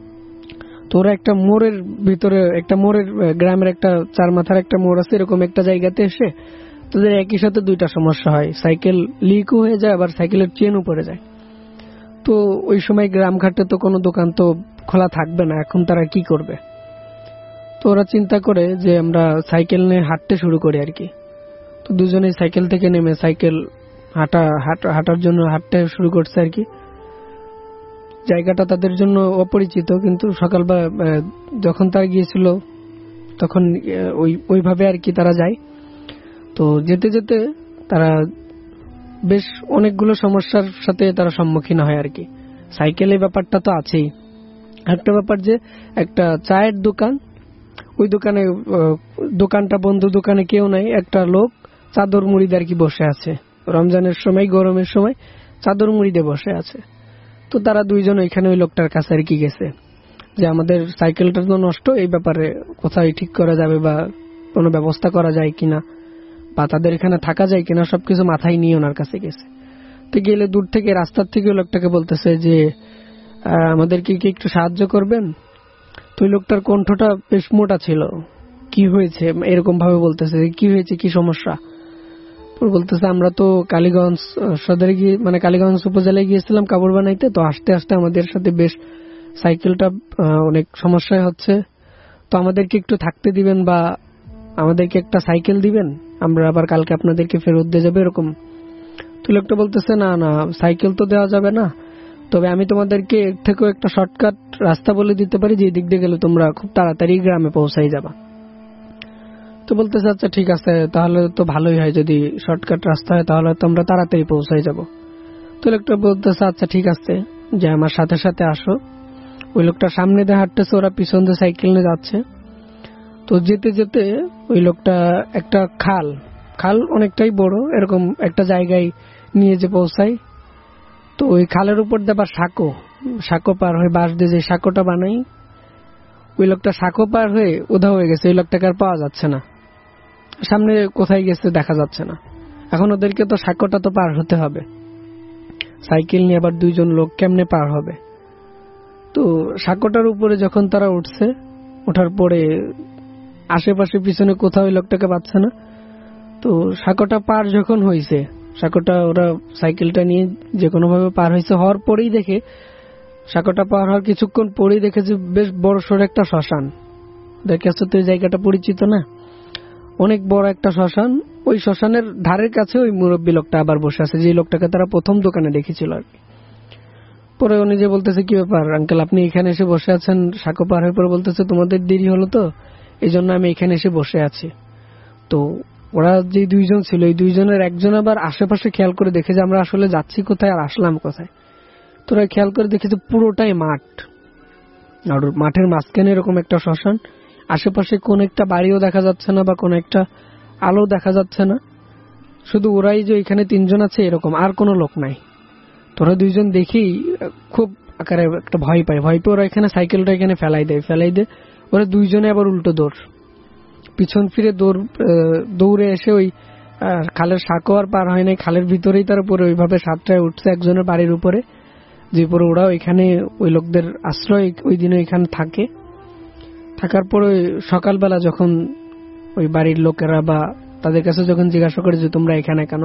তো ওরা একটা মোড়ের ভিতরে, একটা মোড়ের, গ্রামের একটা 4 মাথার একটা মোড় আছে, এরকম একটা জায়গাতে এসে তাদের একই সাথে 2টা সমস্যা হয়, সাইকেল লিকও হয়ে যায় আবার সাইকেলের চেনও পড়ে যায়। তো ওই সময় গ্রামঘাটে তো কোনো দোকান তো খোলা থাকবে না, এখন তারা কি করবে। তো ওরা চিন্তা করে যে আমরা সাইকেল নিয়ে হাঁটতে শুরু করি আর কি। তো দুজনেই সাইকেল থেকে নেমে সাইকেল হাঁটার জন্য হাঁটতে শুরু করছে আর কি। জায়গাটা তাদের জন্য অপরিচিত, কিন্তু সকালবেলা যখন তারা গিয়েছিল তখন ওইভাবে আর কি তারা যায়। তো যেতে যেতে তারা বেশ অনেকগুলো সমস্যার সাথে তারা সম্মুখীন হয় আর কি। সাইকেলের ব্যাপারটা তো আছেই, একটা ব্যাপার যে একটা চায়ের দোকান, ওই দোকানটা বন্ধ, দোকানে কেউ নাই, একটা লোক চাদর মুড়ি দিয়ে আর কি বসে আছে, রমজানের সময় গরমের সময় চাদর মুড়ি দিয়ে বসে আছে। তো তারা দুইজন ওইখানে ওই লোকটার কাছে আর কি গেছে যে আমাদের সাইকেলটা তো নষ্ট, এই ব্যাপারে কোথায় ঠিক করা যাবে বা কোনো ব্যবস্থা করা যায় কিনা বা তাদের এখানে থাকা যায় কিনা, সবকিছু মাথায় নিয়ে ওনার কাছে গেছে। তো গেলে দূর থেকে রাস্তার থেকে ওই লোকটাকে বলতেছে যে আমাদেরকে কি একটু সাহায্য করবেন। তো ওই লোকটার কণ্ঠটা বেশ মোটা ছিল, কি হয়েছে এরকম ভাবে বলতেছে, কি হয়েছে, কি সমস্যা। বলতেছে আমরা তো কালীগঞ্জ সদরে গিয়ে, মানে কালীগঞ্জ উপজেলায় গিয়েছিলাম কাপড় বানাইতে, তো আস্তে আস্তে আমাদের সাথে বেশ সাইকেলটা অনেক সমস্যায় হচ্ছে, তো আমাদেরকে একটু থাকতে দিবেন বা আমাদেরকে একটা সাইকেল দিবেন, আমরা আবার কালকে আপনাদেরকে ফেরত দিয়ে যাবে এরকম। তো লোকটা বলতেছে না সাইকেল তো দেওয়া যাবে না, তবে আমি তোমাদেরকে এর থেকেও একটা শর্টকাট রাস্তা বলে দিতে পারি, যে দিক দিয়ে গেলে তোমরা খুব তাড়াতাড়ি গ্রামে পৌঁছাই যাবা। তো বলতেছে আচ্ছা ঠিক আছে, তাহলে তো ভালোই হয়, যদি শর্টকাট রাস্তা হয় তাহলে তো আমরা তাড়াতাড়ি পৌঁছাই যাব। তো লোকটা বলতেছে আচ্ছা ঠিক আছে, যে আমার সাথে সাথে আসো। ওই লোকটা সামনে দিয়ে হাঁটতেছে, ওরা পিছন দিয়ে সাইকেল নিয়ে যাচ্ছে। তো যেতে যেতে ওই লোকটা একটা খাল অনেকটাই বড়, এরকম একটা জায়গায় নিয়ে যে পৌঁছায়। তো ওই খালের উপর দিয়ে আবার সাঁকো পার হয়ে, বাঁশ দিয়ে যে সাঁকোটা বানাই, ওই লোকটা সাঁকো পার হয়ে উধাও হয়ে গেছে, ওই লোকটাকে আর পাওয়া যাচ্ছে না, সামনে কোথায় গেছে দেখা যাচ্ছে না। এখন ওদেরকে তো সাঁকোটা তো পার হতে হবে, সাইকেল নিয়ে আবার দুইজন লোক কেমনে পার হবে। তো সাঁকোটার উপরে যখন তারা উঠছে, ওঠার পরে আশেপাশে পিছনে কোথাও ওই লোকটাকে পাচ্ছে না। তো সাঁকোটা পার যখন হয়েছে, সাঁকোটা ওরা সাইকেলটা নিয়ে যে কোনো ভাবে পার হয়েছে, হওয়ার পরেই দেখে, সাঁকোটা পার হওয়ার কিছুক্ষণ পরেই দেখে যে বেশ বড় সড় একটা শ্মশান। দেখেছো তো এই জায়গাটা পরিচিত না? অনেক বড় একটা শ্মশান। ওই শ্মশানের ধারের কাছে ওই মুরব্বী লোকটা আবার বসে আছে, যে লোকটাকে তারা প্রথম দোকানে দেখেছিল আর কি। পরে ও নিজে বলতেছে, কি ব্যাপার আঙ্কেল, আপনি এখানে এসে বসে আছেন? সাঁকো পার হয়ে পরে বলতেছে, তোমাদের দেরি হলো তো, এই জন্য আমি এখানে এসে বসে আছি। তো ওরা যে দুইজন ছিল, এই দুইজনের একজন আবার আশেপাশে খেয়াল করে দেখে যে আমরা আসলে যাচ্ছি কোথায় আর আসলাম কোথায়। তোরা খেয়াল করে দেখেছে পুরোটাই মাঠ, আর মাঠের মাঝখানে এরকম একটা শ্মশান। আশেপাশে কোন একটা বাড়িও দেখা যাচ্ছে না বা কোন একটা আলো দেখা যাচ্ছে না, শুধু ওরাই যে এখানে তিনজন আছে এরকম, আর কোনো লোক নাই। তোরা দুইজন দেখেই খুব আকারে একটা ভয় পায়। ভয় পেয়ে ওরা এখানে সাইকেলটা এখানে ফেলাই দেয়। ওরা দুইজনে আবার উল্টো দৌড়, পিছন ফিরে দৌড়ে এসে ওই খালের সাঁকো আর পার হয় নাই, খালের ভিতরেই তারা পরে ওইভাবে সাতটায় উঠছে একজনের বাড়ির উপরে, যে পরে ওরা ওইখানে ওই লোকদের আশ্রয় ওই দিনে ওইখানে থাকে। থাকার পরে সকালবেলা যখন ওই বাড়ির লোকেরা বা তাদের কাছে যখন জিজ্ঞাসা করে যে তোমরা এখানে কেন,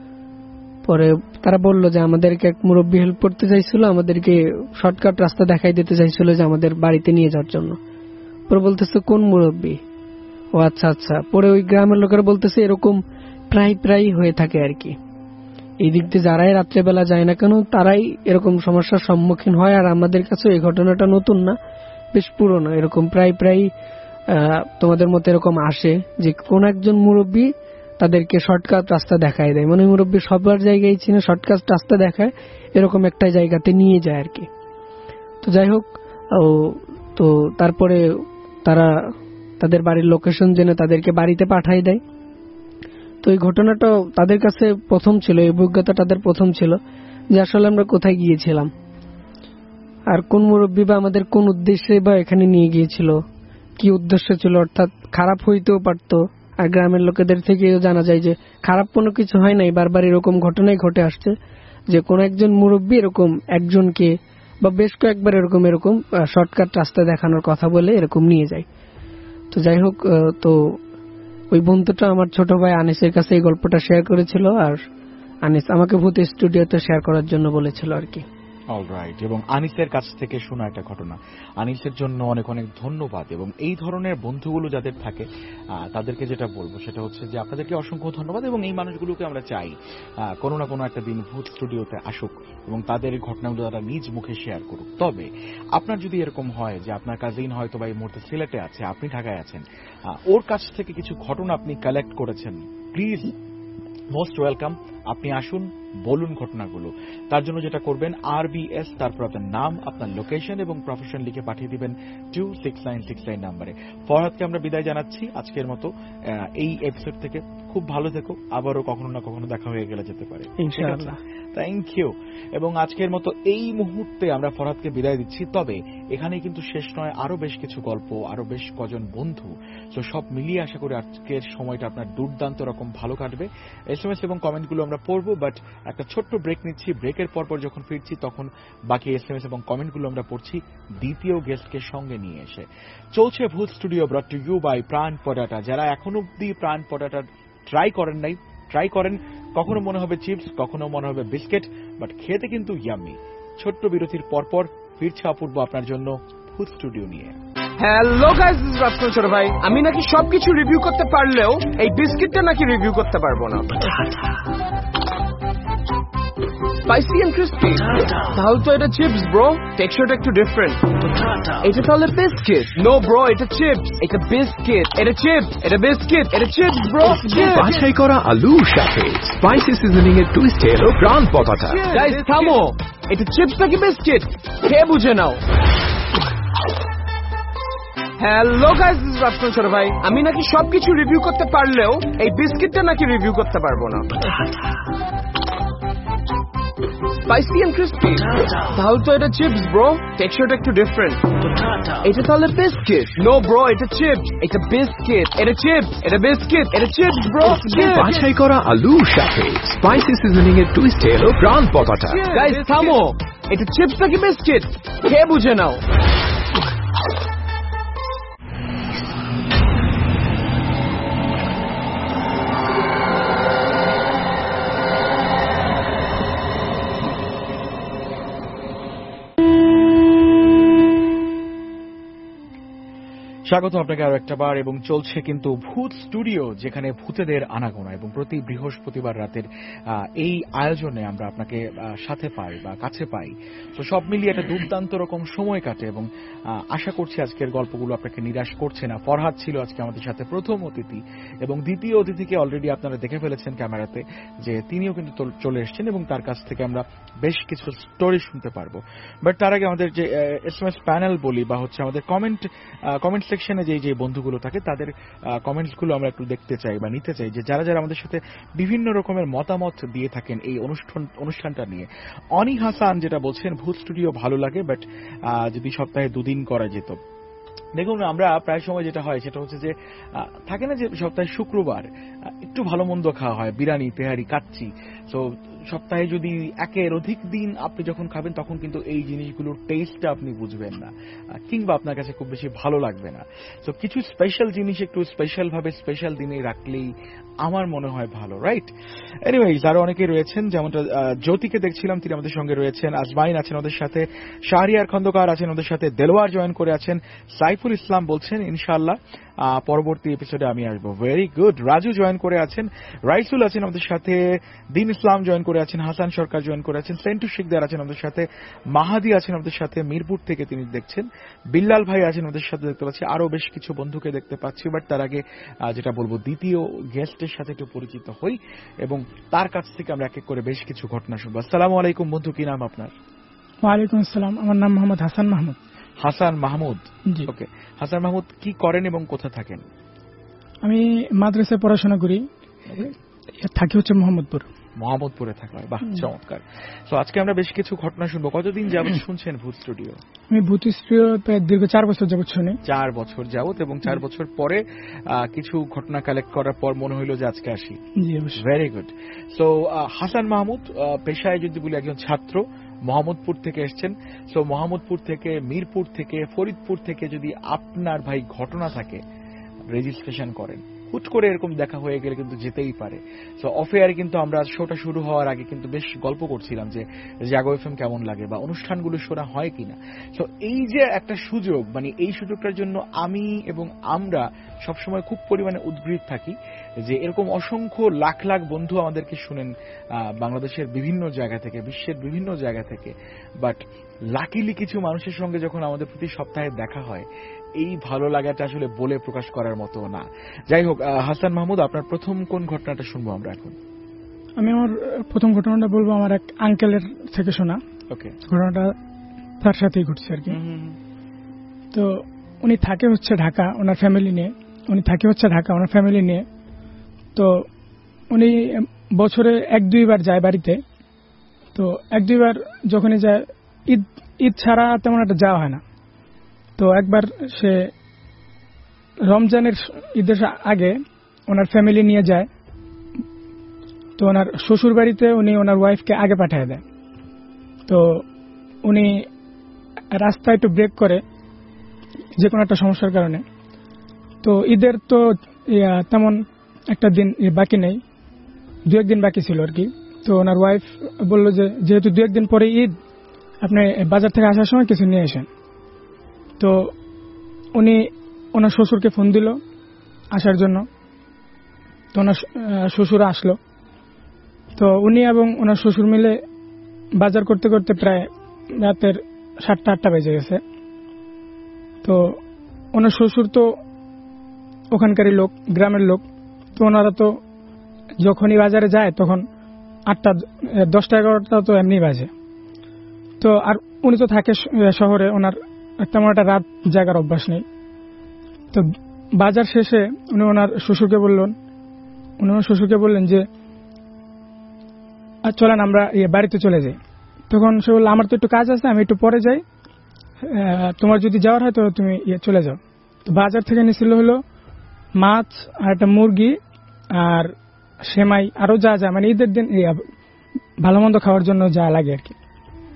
পরে তারা বলল যে আমাদেরকে এক মুরব্বী হেল্প করতে চাইছিল, আমাদেরকে শর্টকাট রাস্তা দেখাই দিতে চাইছিল যে আমাদের বাড়িতে নিয়ে যাওয়ার জন্য। পরে বলতেছে, কোন মুরব্বী? ও আচ্ছা আচ্ছা। পরে ওই গ্রামের লোকেরা বলতেছে এরকম প্রায় হয়ে থাকে আর কি। এই দিক দিয়ে যারাই রাত্রেবেলা যায় না কেন তারাই এরকম সমস্যার সম্মুখীন হয়। আর আমাদের কাছে এই ঘটনাটা নতুন না, বেশ পুরনো। এরকম প্রায় তোমাদের মতো এরকম আসে যে কোন একজন মুরব্বী তাদেরকে শর্টকাট রাস্তা দেখায় দেয়, মানে মুরব্বী সবার জায়গায় চিনে, শর্টকাট রাস্তা দেখায়, এরকম একটা জায়গাতে নিয়ে যায় আর কি। তো যাই হোক, তো তারপরে তারা তাদের বাড়ির লোকেশন জেনে তাদেরকে বাড়িতে পাঠায় দেয়। তো এই ঘটনাটা তাদের কাছে প্রথম ছিল, এই অভিজ্ঞতা তাদের প্রথম ছিল যে আসলে আমরা কোথায় গিয়েছিলাম আর কোন মুরব্বী বা আমাদের কোন উদ্দেশ্যে বা এখানে নিয়ে গিয়েছিল, কি উদ্দেশ্য ছিল। অর্থাৎ খারাপ হইতেও পারতো। আর গ্রামের লোকেদের থেকেও জানা যায় যে খারাপ কোনো কিছু হয় নাই, বারবার এরকম ঘটনাই ঘটে আসছে যে কোন একজন মুরব্বী এরকম একজনকে বা বেশ কয়েকবার এরকম শর্টকাট রাস্তা দেখানোর কথা বলে এরকম নিয়ে যায়। তো যাই হোক, তো ওই বন্ধুটা আমার ছোট ভাই আনিসের কাছে এই গল্পটা শেয়ার করেছিল, আর আনিস আমাকে ভূত স্টুডিওতে শেয়ার করার জন্য বলেছিল আর কি। অলরাইট, এবং আনিসের কাছ থেকে শোনা একটা ঘটনা, আনিসের জন্য অনেক অনেক ধন্যবাদ। এবং এই ধরনের বন্ধুগুলো যাদের থাকে তাদেরকে যেটা বলবো সেটা হচ্ছে যে আপনাদেরকে অসংখ্য ধন্যবাদ, এবং এই মানুষগুলোকে আমরা চাই কোনো না কোনো একটা দিন ভূত স্টুডিওতে আসুক এবং তাদের ঘটনাগুলো তারা নিজ মুখে শেয়ার করুক। তবে আপনার যদি এরকম হয় যে আপনার কাজিন হয়তো বা এই মুহূর্তে সিলেটে আছে, আপনি ঢাকায় আছেন, ওর কাছ থেকে কিছু ঘটনা আপনি কালেক্ট করেছেন, প্লিজ মোস্ট ওয়েলকাম, আপনি আসুন, বলুন ঘটনাগুলো। তার জন্য যেটা করবেন, RBS তারপর আপনার নাম, আপনার লোকেশন এবং প্রফেশন লিখে পাঠিয়ে দিবেন 26969 নাম্বারে। ফরহাদকে আমরা বিদায় জানাচ্ছি আজকের মতো এই এপিসোড থেকে। খুব ভালো থেকো, আবারও কখনো না কখনো দেখা হয়ে গেলে যেতে পারে ইনশাআল্লাহ। Thank you. এবং আজকের মতো এই মুহূর্তে আমরা ফরহাদকে বিদায় দিচ্ছি। তবে এখানে কিন্তু শেষ নয়, আরো বেশ কিছু গল্প, আরো বেশ কজন বন্ধু, তো সব মিলিয়ে আশা করি আজকের সময়টা আপনার দুর্দান্ত রকম ভালো কাটবে। SMS এবং কমেন্টগুলো আমরা পড়বো, বাট একটা ছোট্ট ব্রেক নিচ্ছি। ব্রেকের পরপর যখন ফিরছি তখন বাকি SMS এবং কমেন্টগুলো আমরা পড়ছি দ্বিতীয় গেস্টকে সঙ্গে নিয়ে এসে। চলছে ভূত studio, brought to you by Pran Potata. যারা এখন অব্দি প্রাণ পটাটা ট্রাই করেন নাই, ট্রাই করেন। কখনো মনে হবে চিপস, কখনো মনে হবে বিস্কিট, বাট খেতে কিন্তু ইয়াম্মি। ছোট্ট বিরতির পরপর ফিরছে অপূর্ব আপনার জন্য ভূত স্টুডিও নিয়ে। Hello guys, this is Rafsan ছোট ভাই। আমি নাকি সবকিছু রিভিউ করতে পারলেও এই বিস্কিটটা নাকি রিভিউ করতে পারবো না। স্পাইসি এন্ড ক্রিস্পি, তাহলে তো এটা চিপস ব্রো, টেক্সচারটা একটু ডিফারেন্ট। এটা তাহলে বিস্কিট? নো ব্রো, এটা চিপস, এটা বিস্কিট, এটা চিপস, এটা বিস্কিট, এটা চিপস ব্রো। বাছাই করা আলুর সাথে স্পাইসি সিজনিং এর টুইস্ট এলো প্রাণ পটাটা। গাইস থামো, এটা চিপস নাকি বিস্কিট খেয়ে বুঝে নাও। Hello guys, this is Rafsan ছোট ভাই। আমি নাকি সবকিছু রিভিউ করতে পারলেও এই বিস্কিটটা নাকি রিভিউ করতে পারবো না। স্পাইসি এন্ড ক্রিস্পি, তাহলে তো এটা চিপস ব্রো, টেক্সচারটা একটু ডিফারেন্ট। এটা তাহলে বিস্কিট? নো ব্রো, এটা চিপস, এটা বিস্কিট, এটা চিপস, এটা বিস্কিট, এটা চিপস ব্রো। বাছাই করা আলুর সাথে স্পাইসি সিজনিং এর টুইস্ট এলো প্রাণ পটাটা। গাইস থামো, এটা চিপস নাকি বিস্কিট খেয়ে বুঝে নাও। স্বাগত আপনাকে আরো একটা বার, এবং চলছে কিন্তু ভূত স্টুডিও, যেখানে ভূতেদের আনাগোনা, এবং প্রতি বৃহস্পতিবার রাতের এই আয়োজনে আমরা আপনাকে সাথে পাই বা কাছে পাই। তো সব মিলিয়ে একটা দুর্দান্ত রকম সময় কাটে, এবং আশা করছি আজকের গল্পগুলো আপনাকে নিরাশ করছে না। ফরহাদ ছিল আজকে আমাদের সাথে প্রথম অতিথি, এবং দ্বিতীয় অতিথিকে অলরেডি আপনারা দেখে ফেলেছেন ক্যামেরাতে, যে তিনিও কিন্তু চলে এসেছেন, এবং তার কাছ থেকে আমরা বেশ কিছু স্টোরি শুনতে পারবো। বাট তার আগে আমাদের যে SMS প্যানেল বলি, বা হচ্ছে আমাদের কমেন্ট সেকশনে যে বন্ধুগুলো থাকে, তাদের কমেন্টসগুলো আমরা একটু দেখতে চাই বা নিতে চাই, যে যারা যারা আমাদের সাথে বিভিন্ন রকমের মতামত দিয়ে থাকেন এই অনুষ্ঠানটা নিয়ে। অনি হাসান যেটা বলছেন, ভূত স্টুডিও ভালো লাগে, বাট যদি সপ্তাহে 2 দিন করা যেত। দেখুন, আমরা প্রায় সময় যেটা হয় সেটা হচ্ছে যে থাকে না যে সপ্তাহে শুক্রবার একটু ভালো মন্দ খাওয়া হয়, বিরিয়ানি, তেহারি, কাচ্চি। তো সপ্তাহে যদি একের অধিক দিন আপনি যখন খাবেন, তখন কিন্তু এই জিনিসগুলোর টেস্টটা আপনি বুঝবেন না, কিংবা আপনার কাছে খুব বেশি ভালো লাগবে না। তো কিছু স্পেশাল জিনিস একটু স্পেশাল ভাবে স্পেশাল দিনে রাখলেই আমার মনে হয় ভালো, রাইট? এনিওয়েজ, আরো অনেকে রয়েছেন, যেমনটা জ্যোতিকে দেখছিলাম, তিনি আমাদের সঙ্গে রয়েছেন। আজমাইন আছেন আমাদের সাথে, শাহরিয়ার খন্দকার আছেন আমাদের সাথে, দেলোয়ার জয়েন করে আছেন, সাইফুল ইসলাম বলছেন ইনশাআল্লাহ পরবর্তী এপিসোডে আমি আসবো। Very good. রাজু জয়েন করে আছেন, রাইসুল আছেন আমাদের সাথে, দিন ইসলাম জয়েন করে আছেন, হাসান সরকার জয়েন করে আছেন, সেন্টু শিকদার আছেন আমাদের সাথে, মাহাদি আছেন আমাদের সাথে, মিরপুর থেকে তিনি দেখছেন, বিল্লাল ভাই আছেন আমাদের সাথে দেখতে পাচ্ছি, আরো বেশ কিছু বন্ধুকে দেখতে পাচ্ছি। বাট তার আগে যেটা বলবো, দ্বিতীয় গেস্টের সাথে একটু পরিচিত হই, এবং তার কাছ থেকে আমরা এক এক করে বেশ কিছু ঘটনা শুনবো। আসসালামু আলাইকুম বন্ধু, কি নাম আপনার? ওয়ালাইকুম আসসালাম, আমার নাম মোহাম্মদ হাসান মাহমুদ। হাসান মাহমুদ, জি। ওকে। হাসান মাহমুদ কি করেন এবং কোথায় থাকেন? আমি মাদ্রাসায় পড়াশোনা করি, থাকি হচ্ছে মোহাম্মদপুরে থাকা হয়। বাহ, চমৎকার। তো আজকে আমরা বেশ কিছু ঘটনা শুনবো। কতদিন যাবত শুনছেন ভূত স্টুডিও? আমি ভূত স্টুডিও প্রায় দীর্ঘ 4 বছর যাবত শুনি। 4 বছর যাবত, এবং 4 বছর পরে কিছু ঘটনা কালেক্ট করার পর মনে হইলো যে আজকে আসি। জি, অবশ্যই। Very good. So Hasan Mahmud পেশায় যদি বলি একজন ছাত্র, মোহাম্মদপুর থেকে এসছেন। সো মোহাম্মদপুর থেকে, মিরপুর থেকে, ফরিদপুর থেকে যদি আপনার ভাই ঘটনা থাকে, রেজিস্ট্রেশন করেন। হুট করে এরকম দেখা হয়ে গেলে কিন্তু যেতেই পারে। সো অফ এয়ারে কিন্তু আমরা শোটা শুরু হওয়ার আগে কিন্তু বেশ গল্প করছিলাম যে জাগো এফএম কেমন লাগে, বা অনুষ্ঠানগুলো শোনা হয় কিনা। সো এই যে একটা সুযোগ, মানে এই সুযোগটার জন্য আমি এবং আমরা সবসময় খুব পরিমাণে উদ্গ্রীব থাকি, যে এরকম অসংখ্য লাখ লাখ বন্ধু আমাদেরকে শুনেন বাংলাদেশের বিভিন্ন জায়গা থেকে, বিশ্বের বিভিন্ন জায়গা থেকে। বাট লাকিলি কিছু মানুষের সঙ্গে যখন আমাদের প্রতি সপ্তাহে দেখা হয়, এই ভালো লাগাটা আসলে বলে প্রকাশ করার মতো না। যাই হোক, হাসান মাহমুদ, আপনার প্রথম কোন ঘটনাটা শুনবো আমরা এখন? আমি আমার প্রথম ঘটনাটা বলবো আমার এক আঙ্কেলের থেকে শোনা। ওকে। ঘটনাটা তার সাথেই ঘটছে আর কি। তো উনি থাকে হচ্ছে ঢাকা ওনার ফ্যামিলি নিয়ে। তো উনি বছরে 1-2 বার যায় বাড়িতে। তো 1-2 বার যখনই যায়, ঈদ ছাড়া তেমন একটা যাওয়া হয় না। তো একবার সে রমজানের ঈদের আগে ওনার ফ্যামিলি নিয়ে যায়। তো ওনার শ্বশুর বাড়িতে উনি ওনার ওয়াইফকে আগে পাঠিয়ে দেয়। তো উনি রাস্তায় একটু ব্রেক করে যে কোনো একটা সমস্যার কারণে। তো ঈদের তো তেমন একটা দিন বাকি নেই, 2-1 দিন বাকি ছিল আর কি। তো ওনার ওয়াইফ বলল যে যেহেতু 2-1 দিন পরে ঈদ, আপনি বাজার থেকে আসার সময় কিছু নিয়ে আসেন। তো উনি ওনার শ্বশুরকে ফোন দিল আসার জন্য। তো ওনার শ্বশুর আসলো। তো উনি এবং ওনার শ্বশুর মিলে বাজার করতে করতে প্রায় রাতের 7টা-8টা বেজে গেছে। তো ওনার শ্বশুর তো ওখানকারই লোক, গ্রামের লোক। তো ওনারা তো যখনই বাজারে যায় তখন 10টা-11টা তো এমনি বাজে। তো আর উনি তো থাকে শহরে, ওনার তেমন একটা রাত জাগার অভ্যাস নেই। তো বাজার শেষে উনি ওনার শ্বশুরকে বললেন যে চলেন আমরা বাড়িতে চলে যাই। তখন সে বলল আমার তো একটু কাজ আছে, আমি একটু পরে যাই, তোমার যদি যাওয়ার হয় তো তুমি চলে যাও। তো বাজার থেকে নিছিল হলো মাছ আর একটা মুরগি আর সেমাই, আরো যা যা মানে ঈদের দিন ভালো মন্দ খাওয়ার জন্য যা লাগে আর কি।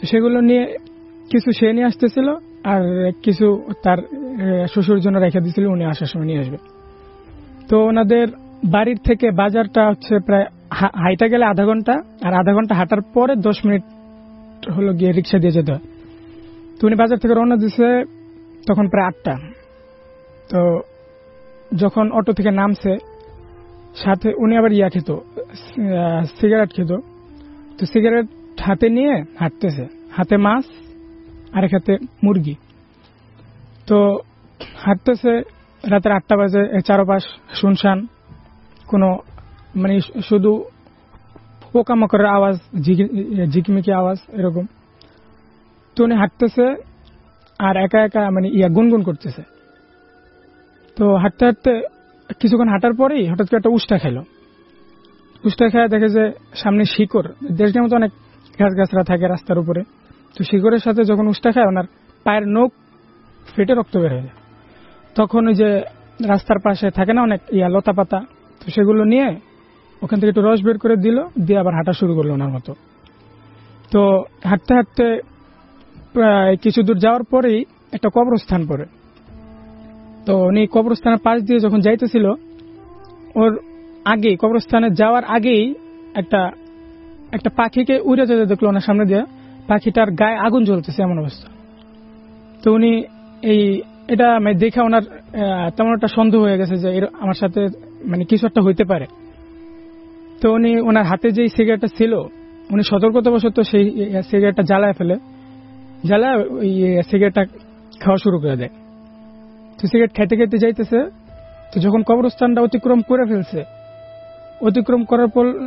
তো সেগুলো নিয়ে কিছু সে নিয়ে আসতেছিল, আর কিছু তার শ্বশুর জন্য রেখে দিয়েছিল, উনি আসার সময় নিয়ে আসবে। তো ওনাদের বাড়ির থেকে বাজারটা হচ্ছে প্রায় হাইটা গেলে আধা ঘন্টা, আর আধা ঘন্টা হাঁটার পরে 10 মিনিট হলো গিয়ে রিক্সা দিয়ে যেতে হয়। তো উনি বাজার থেকে রওনা দিছে তখন প্রায় 8টা। তো যখন অটো থেকে নামছে, সাথে উনি আবার খেত, সিগারেট খেত। তো সিগারেট হাতে নিয়ে হাঁটতেছে, হাতে মাছ আর এক হাতে মুরগি। তো হাঁটতেছে, রাতের 8টা বাজে, চারপাশ শুনশান, কোনো মানে শুধু পোকামাকড়ের আওয়াজ, ঝিকিমিকি আওয়াজ এরকম। তো উনি হাঁটতেছে আর একা একা মানে গুনগুন করতেছে। তো হাঁটতে হাঁটতে কিছুক্ষণ হাঁটার পরেই হঠাৎ করে একটা উষ্টা খাইল। উষ্টা খায় দেখে যে সামনে শিকড়, দেশটার মতো অনেক গাছগাছরা থাকে রাস্তার উপরে। তো শিকড়ের সাথে যখন উষ্টা খায়, ওনার পায়ের নখ ফেটে রক্ত বের হয়ে যায়। তখন ওই যে রাস্তার পাশে থাকে না অনেক লতা পাতা, তো সেগুলো নিয়ে ওখান থেকে একটু রস বের করে দিল, দিয়ে আবার হাঁটা শুরু করলো ওনার মতো। তো হাঁটতে হাঁটতে প্রায় কিছু দূর যাওয়ার পরেই একটা কবরস্থান পড়ে। তো উনি কবরস্থানের পাশ দিয়ে যখন যাইতেছিল, ওর আগে কবরস্থানে যাওয়ার আগেই একটা পাখিকে উড়ে যেতে দেখলো ওনার সামনে দিয়ে। পাখিটার গায়ে আগুন জ্বলতেছে এমন অবস্থা। তো উনি এটা দেখে ওনার তেমন একটা সন্দেহ হয়ে গেছে যে আমার সাথে মানে কিছু একটা হইতে পারে। তো উনি ওনার হাতে যে সিগারেটটা ছিল, উনি সতর্কতাবশত সেই সিগারেটটা জ্বালায় ফেলে, জ্বালায় ওই সিগারেটটা খাওয়া শুরু করে দেয়। তো সিগারেট খাইতে খাইতে যাইতেছে। তো যখন কবরস্থানটা অতিক্রম করে ফেলছে, অতিক্রম করার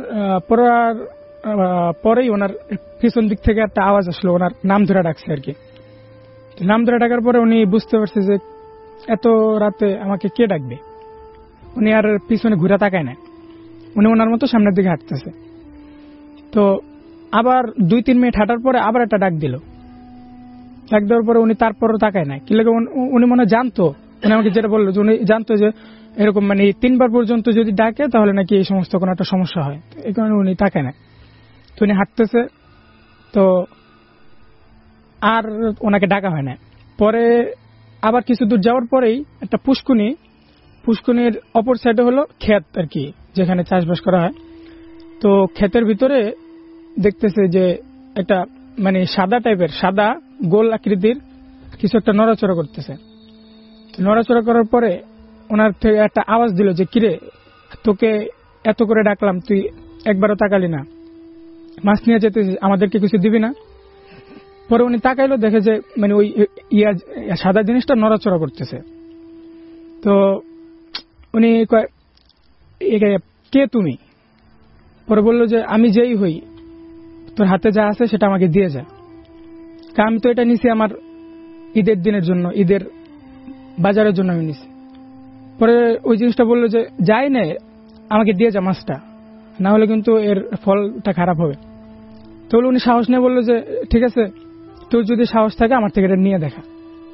পরেই ওনার পিছন দিক থেকে একটা আওয়াজ আসলো, ওনার নাম ধরে ডাকছে আর কি। নাম ধরে ডাকার পরে উনি বুঝতে পারছে যে এত রাতে আমাকে কে ডাকবে। উনি আর পিছনে ঘুরে তাকায় না, উনি ওনার মতো সামনের দিকে হাঁটতেছে। তো আবার 2-3 মিনিট হাঁটার পরে আবার একটা ডাক দিল। ডাক দেওয়ার পরে উনি তারপরও তাকায় না, কি লাগে উনি মনে জানতো, উনি আমাকে যেটা বললো যে উনি জানতো যে এরকম মানে 3বার পর্যন্ত যদি ডাকে তাহলে নাকি এই সমস্ত কোনো একটা সমস্যা হয়, এই কারণে উনি তাকায় না। তো উনি হাঁটতেছে, তো আর ওনাকে ডাকা হয় না। পরে আবার কিছু দূর যাওয়ার পরেই একটা পুষ্কুনির অপর সাইডে হলো ক্ষেত আর কি, যেখানে চাষবাস করা হয়। তো ক্ষেতের ভিতরে দেখতেছে যে একটা মানে সাদা গোল আকৃতির কিছু একটা নড়াচড়া করতেছে। নড়াচড়া করার পরে ওনার থেকে একটা আওয়াজ দিল যে কিরে, তোকে এত করে ডাকলাম, তুই একবারও তাকালি না, মাছ নিয়ে যেতে আমাদেরকে কিছু দিবি না? পরে উনি তাকাইলো, দেখে যে মানে ওই সাদা জিনিসটা নড়াচড়া করতেছে। তো উনি কয়, কে তুমি? পরে বলল যে আমি যেই হই, তোর হাতে যা আছে সেটা আমাকে দিয়ে যা। আমি তো এটা নিছি আমার ঈদের দিনের জন্য, ঈদের বাজারের জন্য আমি নিছি। পরে ওই জিনিসটা বললো যে যাই না, আমাকে দিয়ে যা মাছটা, না হলে কিন্তু এর ফলটা খারাপ হবে। তো উনি সাহস নিয়ে বললো যে ঠিক আছে, তোর যদি সাহস থাকে আমার থেকে এটা নিয়ে দেখা।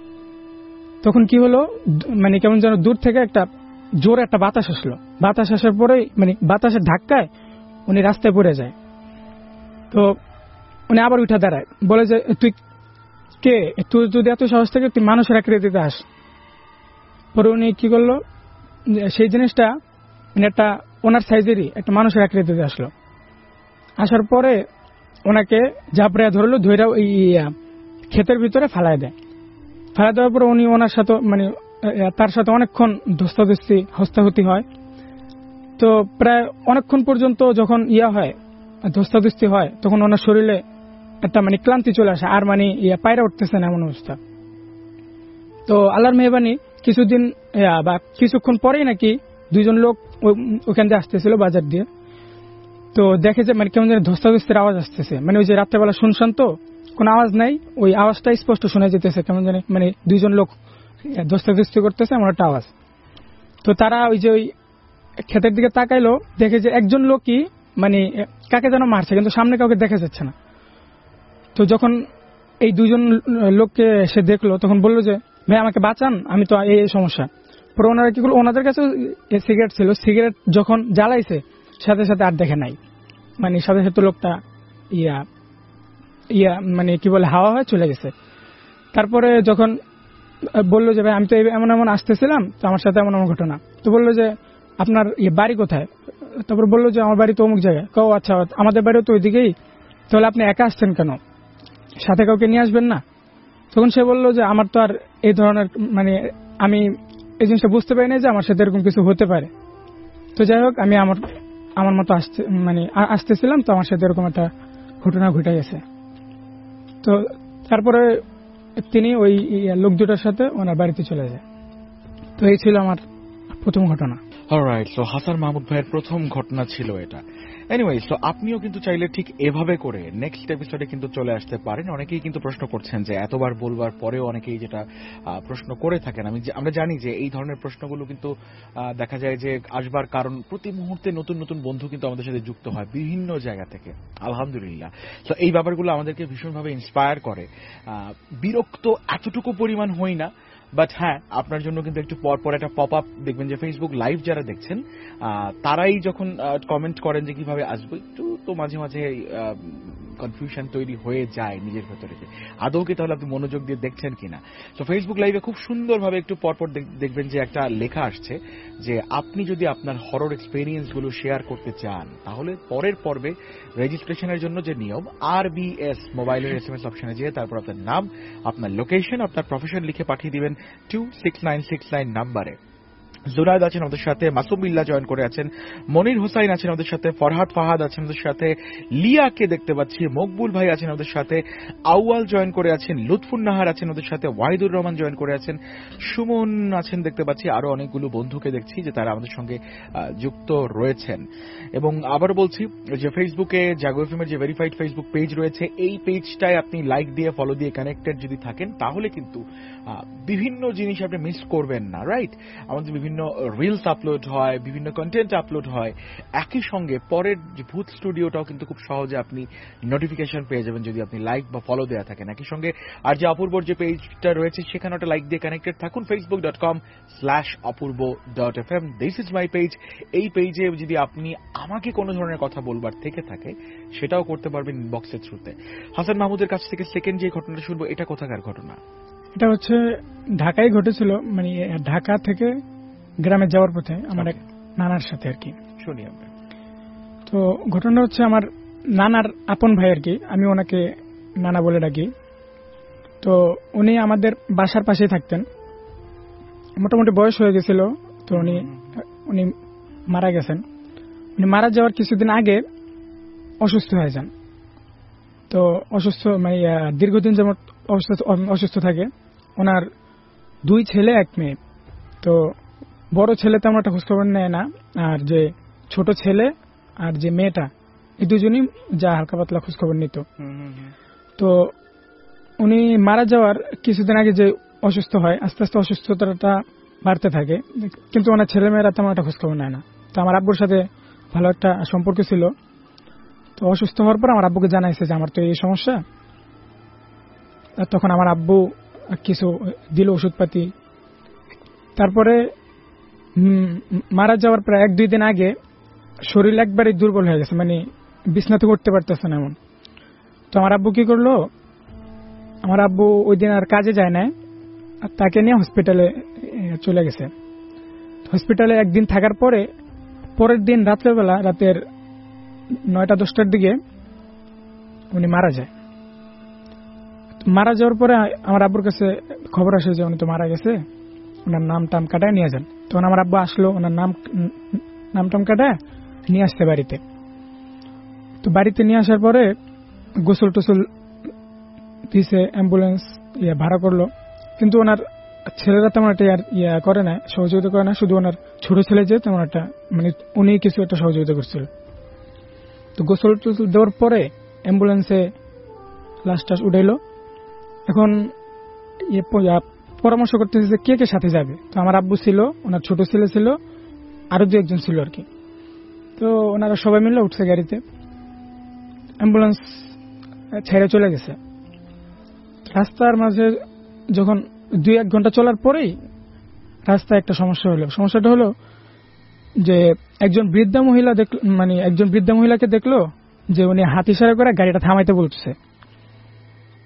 তখন কি হলো, মানে কেমন যেন দূর থেকে একটা জোরে একটা বাতাস আসলো। বাতাস আসার পরে মানে বাতাসের ধাক্কায় উনি রাস্তায় পড়ে যায়। তো উনি আবার উঠে দাঁড়ায়, বলে যে তুই কে, তুই যদি এত সাহস থাকে তুই মানুষের আকৃতিতে আস। পরে উনি কি করলো, সেই জিনিসটা মানে একটা ওনার সাইজেরই একটা মানুষের আকৃতিতে আসলো। আসার পরে ওনাকে ঝাপড়ে ধরলো, ধরে ওই ক্ষেতের ভিতরে ফালায় দেয়। ফালায় দেওয়ার পরে উনি ওনার সাথে মানে তার সাথে অনেকক্ষণ ধস্তাধস্তি হস্তাহতি হয়। তো প্রায় অনেকক্ষণ পর্যন্ত যখন হয় ধস্তাধস্তি হয়, তখন ওনার শরীরে একটা মানে ক্লান্তি চলে আসে, আর মানে পায়রা উঠতেছে না এমন অবস্থা। তো আল্লাহর মেহরবানি কিছুদিন বা কিছুক্ষণ পরেই নাকি 2জন লোক ওখান দিয়ে আসতেছিল বাজার দিয়ে। তো দেখে যে মানে কেমন যেন ধস্তাধস্তির আওয়াজ আসতেছে, মানে ওই যে রাত্রেবেলা শুনশান তো কোনো আওয়াজ নাই, ওই আওয়াজটা স্পষ্ট শোনা যেতেছে, কেমন জানি মানে 2জন লোক ধস্তাধস্তি করতেছে এমন একটা আওয়াজ। তো তারা ওই যে ওই ক্ষেতের দিকে তাকাইলো, দেখে যে একজন লোকই মানে কাকে যেন মারছে, কিন্তু সামনে কাউকে দেখা যাচ্ছে না। তো যখন এই 2জন লোককে সে দেখলো, তখন বললো যে ভাই আমাকে বাঁচান, আমি তো এই সমস্যা। পরে ওনারা কি করলো, ওনাদের কাছে সিগারেট ছিল, সিগারেট যখন জ্বালাইছে সাথে সাথে আর দেখে নাই, মানে সাথে সাথে লোকটা মানে কি বলে হাওয়া হয়ে চলে গেছে। তারপরে যখন বললো যে ভাই আমি তো এমন এমন আসতেছিলাম, তো আমার সাথে এমন এমন ঘটনা। তো বললো যে আপনার বাড়ি কোথায়? তারপর বললো যে আমার বাড়ি তো অমুক জায়গায়। কও আচ্ছা, আমাদের বাড়িও তো ওইদিকেই, তাহলে আপনি একা আসছেন কেন, সাথে কাউকে নিয়ে আসবেন না? তখন সে বললো যে আমার তো আর এই ধরনের মানে আমি এই জিনিসটা বুঝতে পারি না যে আমার সাথে এরকম কিছু হতে পারে। তো যাই হোক, আমি আমার মতো আসতেছিলাম, তো আমার সাথে এরকম একটা ঘটনা ঘটে গেছে। তো তারপরে তিনি ওই লোক দুটার সাথে ওনার বাড়িতে চলে যায়। তো এই ছিল আমার প্রথম ঘটনা। অলরাইট, সো হাসান মাহমুদ ভাইয়ের প্রথম ঘটনা ছিল এটা। এনিওয়ে, সো আপনিও কিন্তু চাইলে ঠিক এভাবে করে নেক্সট এপিসোডে কিন্তু চলে আসতে পারেন। অনেকেই কিন্তু প্রশ্ন করছেন যে এতবার বলবার পরেও অনেকেই যেটা প্রশ্ন করে থাকেন, আমরা জানি যে এই ধরনের প্রশ্নগুলো কিন্তু দেখা যায় যে আসবার কারণ প্রতি মুহূর্তে নতুন নতুন বন্ধু কিন্তু আমাদের সাথে যুক্ত হয় বিভিন্ন জায়গা থেকে, আলহামদুলিল্লাহ। তো এই ব্যাপারগুলো আমাদেরকে ভীষণভাবে ইন্সপায়ার করে। বিরক্ত এতটুকু পরিমাণ হই না, বাট হ্যাঁ, আপনার জন্য কিন্তু একটু পর পর একটা পপ আপ দেখবেন যে ফেসবুক লাইভ যারা দেখছেন তারাই যখন কমেন্ট করেন যে কিভাবে আসবো, একটু তো মাঝে মাঝে কনফিউশন তৈরি হয়ে যায় নিজের ভেতরে যে আদৌ কি তাহলে আপনি মনোযোগ দিয়ে দেখছেন কিনা। তো ফেসবুক লাইভে খুব সুন্দরভাবে একটু পরপর দেখবেন যে একটা লেখা আসছে যে আপনি যদি আপনার হরর এক্সপেরিয়েন্স গুলো শেয়ার করতে চান তাহলে পরের পর্বে রেজিস্ট্রেশনের জন্য যে নিয়ম, RBS মোবাইলের SMS অপশনে যেয়ে তারপর আপনার নাম, আপনার লোকেশন, আপনার প্রফেশন লিখে পাঠিয়ে দিবেন 26969 নাম্বারে। জুনায়েদ আছেন আমাদের সাথে, মাসুম বিল্লাহ জয়েন করে আছেন, মনির হোসাইন আছেন আমাদের সাথে, ফরহাদ ফাহাদ আছেন আমাদের সাথে, লিয়াকে দেখতে পাচ্ছি, মকবুল ভাই আছেন আমাদের সাথে, আউয়াল জয়েন করে আছেন, লুৎফুন নাহার আছেন আমাদের সাথে, ওয়াহিদুর রহমান জয়েন করে আছেন, সুমন আছেন দেখতে পাচ্ছি, আরো অনেকগুলো বন্ধুকে দেখছি যে তারা আমাদের সঙ্গে যুক্ত রয়েছেন। এবং আবার বলছি যে ফেসবুকে জাগো এফএম এর যে ভেরিফাইড ফেসবুক পেজ রয়েছে, এই পেজটায় আপনি লাইক দিয়ে ফলো দিয়ে কানেক্টেড যদি থাকেন তাহলে কিন্তু বিভিন্ন জিনিস আপনি মিস করবেন না, রাইট? আমাদের বিভিন্ন রিলস আপলোড হয়, বিভিন্ন কন্টেন্ট আপলোড হয়, একই সঙ্গে পরের যে ভূত স্টুডিওটাও কিন্তু খুব সহজে আপনি নোটিফিকেশন পেয়ে যাবেন যদি আপনি লাইক বা ফলো দেওয়া থাকেন একই সঙ্গে। আর যে অপূর্বর যে পেজটা রয়েছে সেখানে একটা লাইক দিয়ে কানেক্টেড থাকুন, facebook.com/apurbo.fm, this is my page. এই পেজে যদি আপনি আমাকে কোনো ধরনের কথা বলবার থেকে থাকে সেটাও করতে পারবেন ইনবক্সের থ্রুতে। হাসান মাহমুদের কাছ থেকে সেকেন্ড যে ঘটনাটা শুনবো, এটা কোথাকার ঘটনা? এটা হচ্ছে ঢাকায় ঘটেছিল, মানে ঢাকা থেকে গ্রামে যাওয়ার পথে আমার এক নানার সাথে আর কি। শুনি আমরা। তো ঘটনা হচ্ছে আমার নানার আপন ভাই আর কি, আমি ওনাকে নানা বলে ডাকি। তো উনি আমাদের বাসার পাশেই থাকতেন, মোটামুটি বয়স হয়ে গেছিল। তো উনি মারা গেছেন। উনি মারা যাওয়ার কিছুদিন আগে অসুস্থ হয়ে যান। তো অসুস্থ মানে দীর্ঘদিন যেমন অসুস্থ থাকে। ওনার 2 ছেলে 1 মেয়ে। তো বড় ছেলে তেমন একটা খোঁজখবর নেয় না, আর যে ছোট ছেলে আর যে মেয়েটা, এই দুজনই যা হালকা পাতলা খোঁজখবর নিত। তো উনি মারা যাওয়ার কিছুদিন আগে যে অসুস্থ হয়, আস্তে আস্তে অসুস্থতাটা বাড়তে থাকে, কিন্তু ওনার ছেলেমেয়েরা তেমন একটা খোঁজখবর নেয় না। তো আমার আব্বুর সাথে ভালো একটা সম্পর্ক ছিল। তো অসুস্থ হওয়ার পর আমার আব্বুকে জানাইছে যে আমার তো এই সমস্যা। তখন আমার আব্বু কিছু দিল ওষুধপাতি। তারপরে মারা যাওয়ার প্রায় 1-2 দিন আগে শরীর একবারই দুর্বল হয়ে গেছে, মানে বিছনাতে উঠতে পারতেছে না এমন। তো আমার আব্বু কি করলো, আমার আব্বু ওই দিন আর কাজে যায় না, তাকে নিয়ে হসপিটালে চলে গেছে। হসপিটালে একদিন থাকার পরে পরের দিন রাত্রেবেলা, রাতের 9টা-10টার দিকে উনি মারা যায়। মারা যাওয়ার পরে আমার আব্বুর কাছে খবর আসে যে উনি তো মারা গেছে, ওনার নাম টাম কাটায় নিয়ে যান। তখন আমার আব্বু আসলো, ওনার নাম টাম কাটায় নিয়ে আসতে বাড়িতে। তো বাড়িতে নিয়ে আসার পরে গোসল টোসল দিছে, অ্যাম্বুলেন্স ভাড়া করলো। কিন্তু ওনার ছেলেরা তেমন একটা করে না, সহযোগিতা করে না। শুধু ওনার ছোট ছেলে যে তেমন একটা, মানে উনি কিছু একটা সহযোগিতা করছিল। তো গোসল টোসল দেওয়ার পরে অ্যাম্বুলেন্সে লাশ টাশ উঠাইলো। এখন পরামর্শ করতেছে যে কে কে সাথে যাবে। তো আমার আব্বু ছিল, ওনার ছোট ছেলে ছিল, আরো 2-1 ছিল আর কি। তো ওনারা সবাই মিলে উঠছে গাড়িতে, অ্যাম্বুলেন্স ছেড়ে চলে গেছে। রাস্তার মাঝে যখন 2-1 ঘন্টা চলার পরেই রাস্তায় একটা সমস্যা হলো। সমস্যাটা হলো যে একজন বৃদ্ধা মহিলাকে দেখলো যে উনি হাত ইশারা করে গাড়িটা থামাইতে বলছে।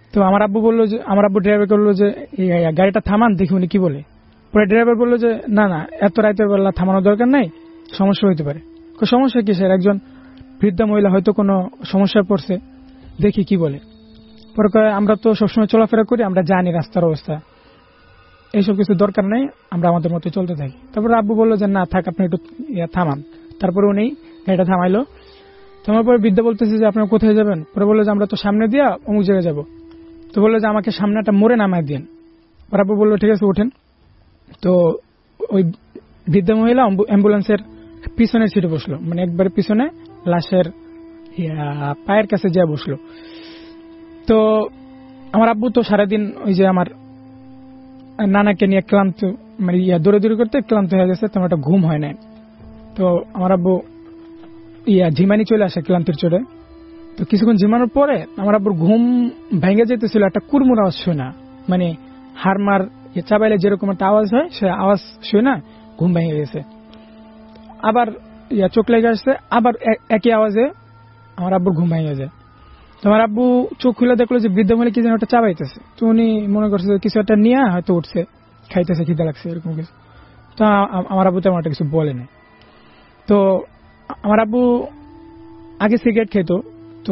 তো আমার আব্বু ড্রাইভার করলো যে এই গাড়িটা থামান, দেখি উনি কি বলে। পরে ড্রাইভার বললো যে না এত রাতের বেলা থামানোর দরকার নাই, সমস্যা হইতে পারে। সমস্যা কি স্যার, একজন বৃদ্ধা মহিলা হয়তো কোনো সমস্যায় পড়ছে, দেখি কি বলে। পরে আমরা তো সবসময় চলাফেরা করি, আমরা জানি রাস্তার অবস্থা, এইসব কিছু দরকার নেই, আমরা আমাদের মতো চলতে থাকি। তারপরে আব্বু বললো যে না থাক, আপনি একটু থামান। তারপরে উনি গাড়িটা থামাইলো। থামার পরে বৃদ্ধা বলতেছে যে আপনারা কোথায় যাবেন? পরে বললো যে আমরা তো সামনে দিয়া অমুক জায়গায় যাবো। তো বললো যে আমাকে সামনে একটা মোড়ে নামাই দিন। পরে আব্বু বললো ঠিক আছে ওঠেন। তো ওই বৃদ্ধা মহিলা অ্যাম্বুলেন্সের পিছনের সিটে বসলো, মানে একবারে পিছনে লাশের পায়ের কাছে যা বসলো। তো আমার আব্বু তো সারাদিন ওই যে আমার নানাকে নিয়ে ক্লান্ত, মানে দৌড়াদৌড়ি করতে ক্লান্ত হয়ে গেছে, তেমন একটা ঘুম হয় নাই। তো আমার আব্বু ঝিমানি চলে আসে ক্লান্তির চোটে। তো কিছুক্ষণ ঝিমানোর পরে আমার আব্বুর ঘুম ভেঙে যেতেছিল, একটা কুড়মুড় আওয়াজ শুই না, মানে হারমার চাবাইলে যেরকম একটা আওয়াজ হয় সে আওয়াজ শুই না, ঘুম ভেঙে গেছে। আবার চোখ লেগে আসছে, আবার একই আওয়াজে আমার আব্বুর ঘুম ভেঙে যায়। তোমার আব্বু চোখ খুলে দেখলো যে বৃদ্ধ মহিলা কি যেন একটা চাবাইতেছে। তো উনি মনে করছে যে কিছু একটা নিয়ে হয়তো উঠছে, খাইতেছে, খিদে লাগছে, এরকম কিছু। তো আমার আব্বু তেমন একটা কিছু বলেনি। তো আমার আব্বু আগে সিগারেট খেত, তো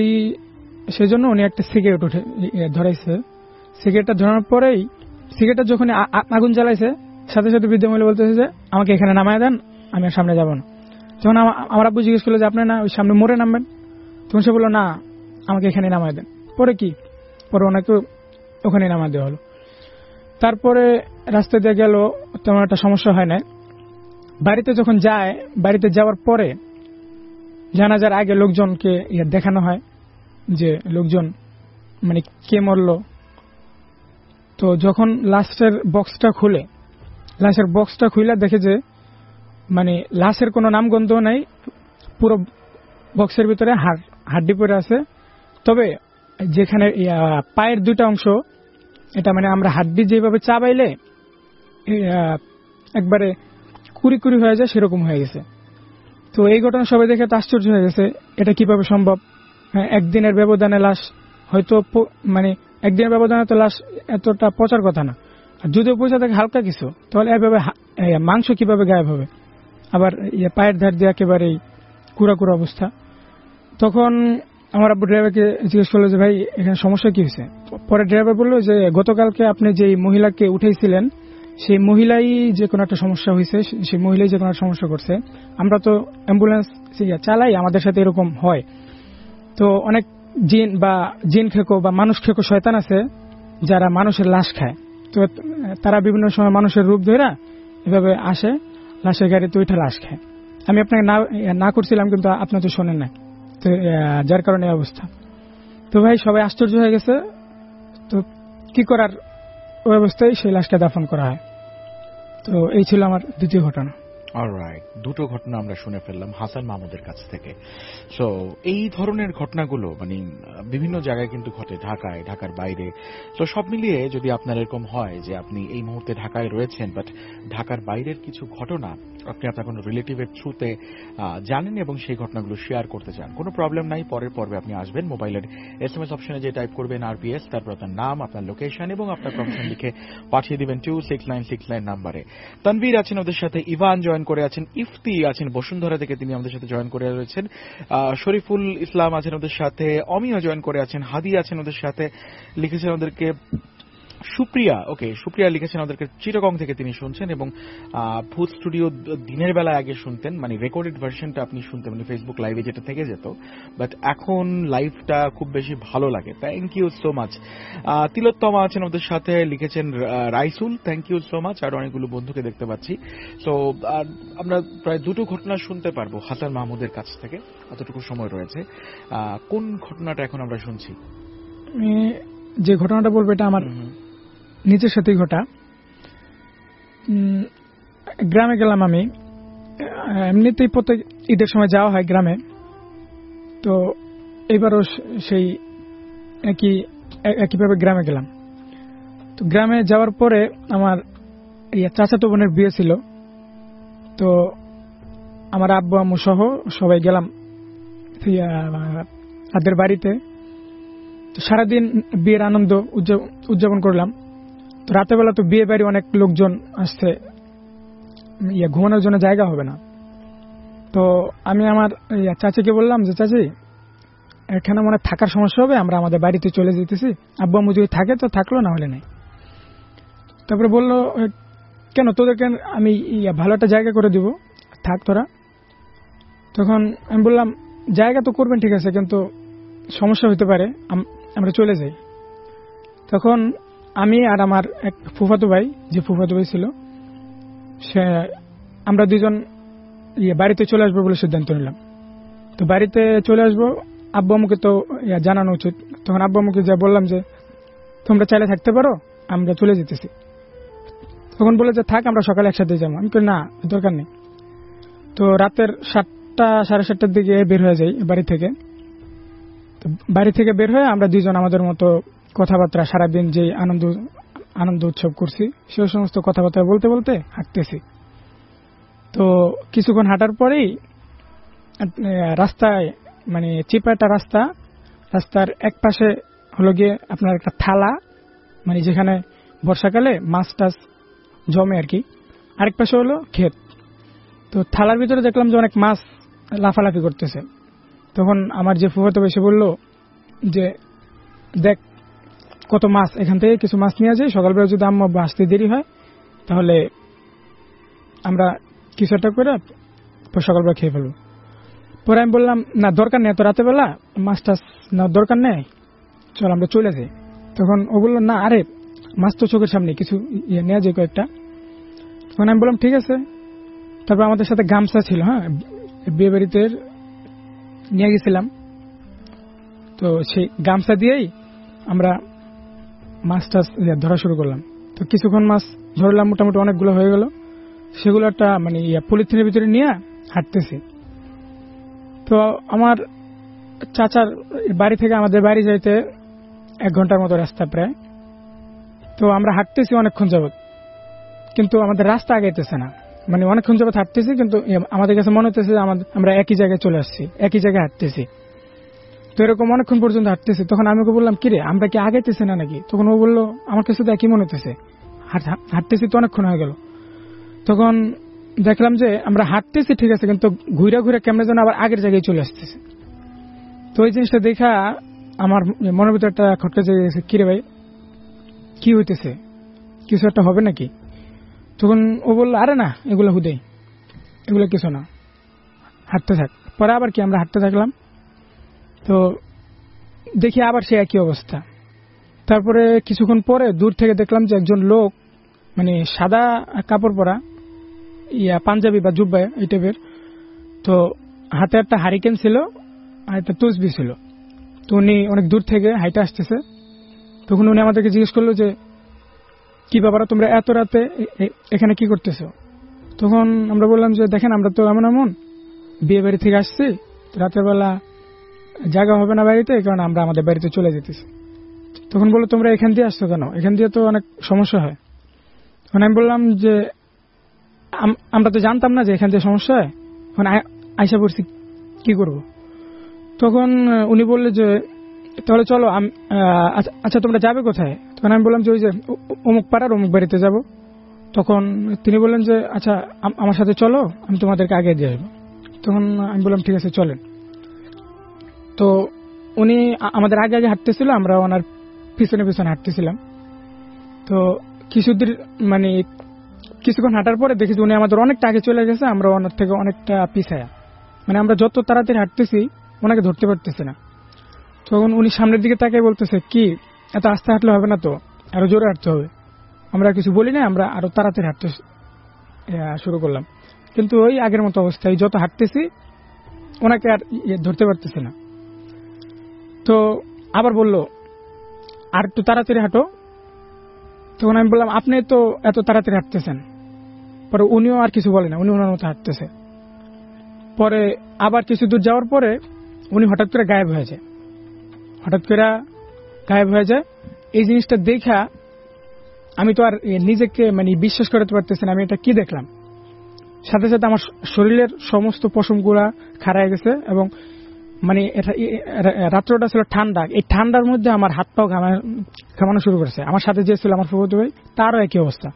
সেই জন্য উনি একটা সিগারেট উঠে ধরাইছে। সিগারেটটা ধরানোর পরেই সিগারেটটা যখন আগুন জ্বালাইছে, সাথে সাথে বৃদ্ধ মহিলা বলতেছে যে আমাকে এখানে নামায় দেন, আমি আর সামনে যাবো না। তখন আমার আব্বু জিজ্ঞেস করলো যে আপনি না ওই সামনে মোড়ে নামবেন? তখন সে বললো না, আমাকে এখানে নামায় দেন। পরে ওনাকে ওখানে নামায় দেওয়া হলো। তারপরে রাস্তা দিয়ে গেল, তেমন একটা সমস্যা হয় না। বাড়িতে যখন যায়, বাড়িতে যাওয়ার পরে জানাজার আগে লোকজনকে দেখানো হয় যে লোকজন মানে কে মরলো। তো যখন লাশের বক্সটা খুলে দেখে যে মানে লাশের কোনো নামগন্ধ নাই, পুরো বক্সের ভিতরে হাড্ডি পড়ে আছে। তবে যেখানে পায়ের দুইটা অংশ, এটা মানে আমরা হাড্ডি যেভাবে চাবাইলে একবারে কুড়ি হয়ে যায় সেরকম হয়ে গেছে। তো এই ঘটনা সবাই দেখে আশ্চর্য হয়ে গেছে, এটা কিভাবে সম্ভব? একদিনের ব্যবধানে লাশ, হয়তো মানে একদিনের ব্যবধানে তো লাশ এতটা পচার কথা না, আর যদিও পচা থাকে হালকা কিছু, তাহলে এভাবে মাংস কিভাবে গায়েব হবে? আবার পায়ের ধার দিয়ে একেবারেই কুড়া অবস্থা। তখন আমার আব্বু ড্রাইভারকে জিজ্ঞেস করলো যে ভাই এখানে সমস্যা কি হয়েছে? পরে ড্রাইভার বললো যে গতকালকে আপনি যে মহিলাকে উঠাইছিলেন, সেই মহিলাই যে কোনো একটা সমস্যা হয়েছে, সেই মহিলাই যে কোনো একটা সমস্যা করছে। আমরা তো অ্যাম্বুলেন্স চালাই, আমাদের সাথে এরকম হয়। তো অনেক জিন খেকো বা মানুষ খেকো শয়তান আছে যারা মানুষের লাশ খায়। তো তারা বিভিন্ন সময় মানুষের রূপ ধরে এভাবে আসে, লাশের গাড়িতে উঠে লাশ খায়। আমি আপনাকে না করছিলাম, কিন্তু আপনি তো শোনেন না, তো যার কারণে এই অবস্থা। তো ভাই সবাই আশ্চর্য হয়ে গেছে। তো কি করার, ওই অবস্থায় সেই লাশটা দাফন করা হয়। তো এই ছিল আমার দ্বিতীয় ঘটনা। অলরাইট, দুটো ঘটনা আমরা শুনে ফেললাম হাসান মাহমুদের কাছ থেকে। সো এই ধরনের ঘটনাগুলো মানে বিভিন্ন জায়গায় কিন্তু ঘটে, ঢাকায়, ঢাকার বাইরে। তো সব মিলিয়ে যদি আপনার এরকম হয় যে আপনি এই মুহূর্তে ঢাকায় রয়েছেন, বাট ঢাকার বাইরের কিছু ঘটনা আপনি আপনার কোনো রিলেটিভের থ্রুতে জানেন এবং সেই ঘটনাগুলো শেয়ার করতে চান, কোনো প্রবলেম নাই। পরের পর্বে আপনি আসবেন, মোবাইলের SMS অপশনে যে টাইপ করবেন RPS, তারপর আপনার নাম, আপনার লোকেশন এবং আপনার প্রফেশন লিখে পাঠিয়ে দিবেন 26969 নাম্বারে। তানভীর আছেন ওদের সাথে, ইভান জয়েন করে আছেন, ইফতি আছেন বসুন্ধরা থেকে, তিনি আমাদের সাথে জয়েন করে রয়েছেন, শরীফুল ইসলাম আছেন ওদের সাথে, অমিয়া জয়েন করে আছেন, হাদি আছেন ওদের সাথে, লিখেছেন ওদেরকে সুপ্রিয়া লিখেছেন ওদেরকে চিটাগং থেকে তিনি শুনছেন, এবং ভূত স্টুডিও দিনের বেলা আগে শুনতেন, মানে রেকর্ডেড ভার্সনটা আপনি শুনতেন, মানে ফেসবুক লাইভে যেটা থেকে যেত, বাট এখন লাইভটা খুব বেশি ভালো লাগে। Thank you so much. Tilottama আছেন ওদের সাথে, লিখেছেন Raisul, thank you so much. আর অনেকগুলো বন্ধুকে দেখতে পাচ্ছি। সো আমরা প্রায় দুটো ঘটনা শুনতে পারবো হাসান মাহমুদের কাছ থেকে, এতটুকু সময় রয়েছে। কোন ঘটনাটা এখন আমরা শুনছি? যে ঘটনাটা বলবো এটা আমার নিজের সাথেই ঘটা। গ্রামে গেলাম আমি, এমনিতেই প্রত্যেক ঈদের সময় যাওয়া হয় গ্রামে। তো এবারও সেই একইভাবে গ্রামে গেলাম। তো গ্রামে যাওয়ার পরে আমার চাচাতো বোনের বিয়ে ছিল। তো আমার আব্বু আম্মু সহ সবাই গেলাম তাদের বাড়িতে। তো সারাদিন বিয়ের আনন্দ উদযাপন করলাম। তো রাতের বেলা তো বিয়ে বাড়ি অনেক লোকজন আসছে, ঘুমানোর জন্য জায়গা হবে না। তো আমি আমার চাচিকে বললাম যে চাচি এখানে মনে থাকার সমস্যা হবে, আমরা আমাদের বাড়িতে চলে যেতেছি, আব্বু আম্মু যদি থাকে তো থাকলো, না হলে নেই। তারপরে বললো কেন, তোদেরকে আমি ভালো একটা জায়গা করে দিব, থাক তোরা। তখন আমি বললাম জায়গা তো করবেন ঠিক আছে, কিন্তু সমস্যা হতে পারে, আমরা চলে যাই। তখন আমি আর আমার এক ফুফাতো ভাই, যে ফুফাতো ভাই ছিল, সে আমরা দুজন বাড়িতে চলে আসবো বলে সিদ্ধান্ত নিলাম। তো বাড়িতে চলে আসবো, আব্বু আম্মুকে তো জানানো উচিত। তখন আব্বু আম্মুকে যা বললাম যে তোমরা চাইলে থাকতে পারো, আমরা চলে যেতেছি। তখন বলে যে থাক, আমরা সকালে একসাথে যাবো। আমি না, দরকার নেই। তো রাতের 7টা সাড়ে 7টার দিকে বের হয়ে যাই বাড়ি থেকে। তো বাড়ি থেকে বের হয়ে আমরা দুইজন আমাদের মতো কথাবার্তা, সারাদিন যে আনন্দ উৎসব করছি সে সমস্ত কথাবার্তা বলতে বলতে হাঁটতেছি। তো কিছুক্ষণ হাঁটার পরেই রাস্তায়, মানে চিপা একটা রাস্তার এক পাশে হলো গিয়ে আপনার একটা থালা, মানে যেখানে বর্ষাকালে মাছ টাছ জমে আর কি, আরেক পাশে হলো ক্ষেত। তো থালার ভিতরে দেখলাম যে অনেক মাছ লাফালাফি করতেছে। তখন আমার যে ফুফাতো ভাই সে বললো যে দেখ কত মাছ, এখান থেকে কিছু মাছ নিয়ে যাই, সকালবেলা যদি আম্মা আসতে দেরি হয় তাহলে আমরা কিছু একটা করে সকালবেলা খেয়ে ফেলবো। পরে আমি বললাম না, দরকার নেই, এত রাতে বেলা মাছ টাছ নেওয়ার দরকার নেই, চল আমরা চলে যাই। তখন ও বললো না, আরে মাছ তো চোখের সামনে, কিছু নেওয়া যায় কয়েকটা। তখন আমি বললাম ঠিক আছে। তারপর আমাদের সাথে গামছা ছিল, হ্যাঁ, বিয়ে বাড়িতে নিয়ে গেছিলাম। তো সেই গামছা দিয়েই আমরা মাছ টাছ ধরা শুরু করলাম। তো কিছুক্ষণ মাছ ধরলাম, মোটামুটি অনেকগুলো হয়ে গেল। সেগুলো একটা মানে পলিথিনের ভিতরে নিয়ে হাঁটতেছি। তো আমার চাচার বাড়ি থেকে আমাদের বাড়ি যাইতে 1 ঘন্টার মতো রাস্তা প্রায়। তো আমরা হাঁটতেছি অনেকক্ষণ যাবত, কিন্তু আমাদের রাস্তা আগাইতেছে না। মানে অনেকক্ষণ যাবত হাঁটতেছি, কিন্তু আমাদের কাছে মনে হতেছে যে আমরা একই জায়গায় চলে আসছি, একই জায়গায় হাঁটতেছি। তো এরকম অনেকক্ষণ পর্যন্ত হাঁটতেছি। তখন আমি ওকে বললাম কিরে, আমরা কি আগাইতেছি না নাকি? তখন ও বললো আমার কাছে তো একই মনে হতেছে, হাঁটতেছি তো অনেকক্ষণ হয়ে গেল। তখন দেখলাম যে আমরা হাঁটতেছি ঠিক আছে, কিন্তু ঘুরে ঘুরে কেমনে যেন আবার আগের জায়গায় চলে আসতেছে। তো ওই জিনিসটা দেখা আমার মনের ভিতরে একটা খটকা জেগে গেছে, কিরে ভাই কি হইতেছে, কিছু একটা হবে নাকি? তখন ও বললো আরে না, এগুলো হুদেই, এগুলো কিছু না, হাঁটতে থাক। পরে আবার কি আমরা হাঁটতে থাকলাম। তো দেখি আবার সে একই অবস্থা। তারপরে কিছুক্ষণ পরে দূর থেকে দেখলাম যে একজন লোক, মানে সাদা কাপড় পরা, পাঞ্জাবি বা জুব্বা এই টাইপের, তো হাতে একটা হারিকেন ছিল আর একটা তসবি ছিল। তো উনি অনেক দূর থেকে হাইটে আসতেছে। তখন উনি আমাদেরকে জিজ্ঞেস করলো যে কি ব্যাপার, তোমরা এত রাতে এখানে কি করতেছো? তখন আমরা বললাম যে দেখেন, আমরা তো এমন বিয়ে বাড়ি থেকে আসছি, রাতের বেলা জায়গা হবে না বাড়িতে, কারণ আমরা আমাদের বাড়িতে চলে যেতেছি। তখন বললো তোমরা এখান দিয়ে আসছো কেন, এখান দিয়ে তো অনেক সমস্যা হয়। তখন আমি বললাম যে আমরা তো জানতাম না যে এখান দিয়ে সমস্যা হয়, এখন আইসা পড়ছি, কি করব? তখন উনি বললে যে তাহলে চলো, আচ্ছা তোমরা যাবে কোথায়? তখন আমি বললাম যে ওই যে অমুক পাড়ার অমুক বাড়িতে যাব। তখন তিনি বললেন যে আচ্ছা আমার সাথে চলো, আমি তোমাদেরকে আগে দিয়ে আসবো। তখন আমি বললাম ঠিক আছে চলেন। তো উনি আমাদের আগে আগে হাঁটতেছিল, আমরা ওনার পিছনে পিছনে হাঁটতেছিলাম। তো কিছুক্ষণ হাঁটার পরে দেখেছি উনি আমাদের অনেকটা আগে চলে গেছে, আমরা ওনার থেকে অনেকটা পিছায়া, মানে আমরা যত তাড়াতাড়ি হাঁটতেছি ওনাকে ধরতে পারতেছি না। তখন উনি সামনের দিকে তাকিয়ে বলতেছে কি, এত আস্তে হাঁটলে হবে না তো, আরো জোরে হাঁটতে হবে। আমরা কিছু বলি না, আমরা আরো তাড়াতাড়ি হাঁটতে শুরু করলাম। কিন্তু ওই আগের মতো অবস্থায় যত হাঁটতেছি ওনাকে আর ধরতে পারতেছি না। তো আবার বললো আর একটু তাড়াতাড়ি হাঁটো। তখন আমি বললাম আপনি তো এত তাড়াতাড়ি হাঁটতেছেন। পরে উনিও আর কিছু বলে না, উনি ওনার মতো হাঁটতেছে। পরে আবার কিছু দূর যাওয়ার পরে উনি হঠাৎ করে গায়েব হয়ে যায়। এই জিনিসটা দেখা আমি তো আর নিজেকে বিশ্বাস করতে পারতেছি না, আমি এটা কি দেখলাম। সাথে সাথে আমার শরীরের সমস্ত পশমগুলা খাড়া হয়ে গেছে এবং মানে রাত্রটা ছিল ঠান্ডা, এই ঠান্ডার মধ্যে আমার হাত পাও ঘামানো শুরু করেছে। আমার সাথে যে ছিল আমার ফুফুতো ভাই, তারও একই অবস্থা।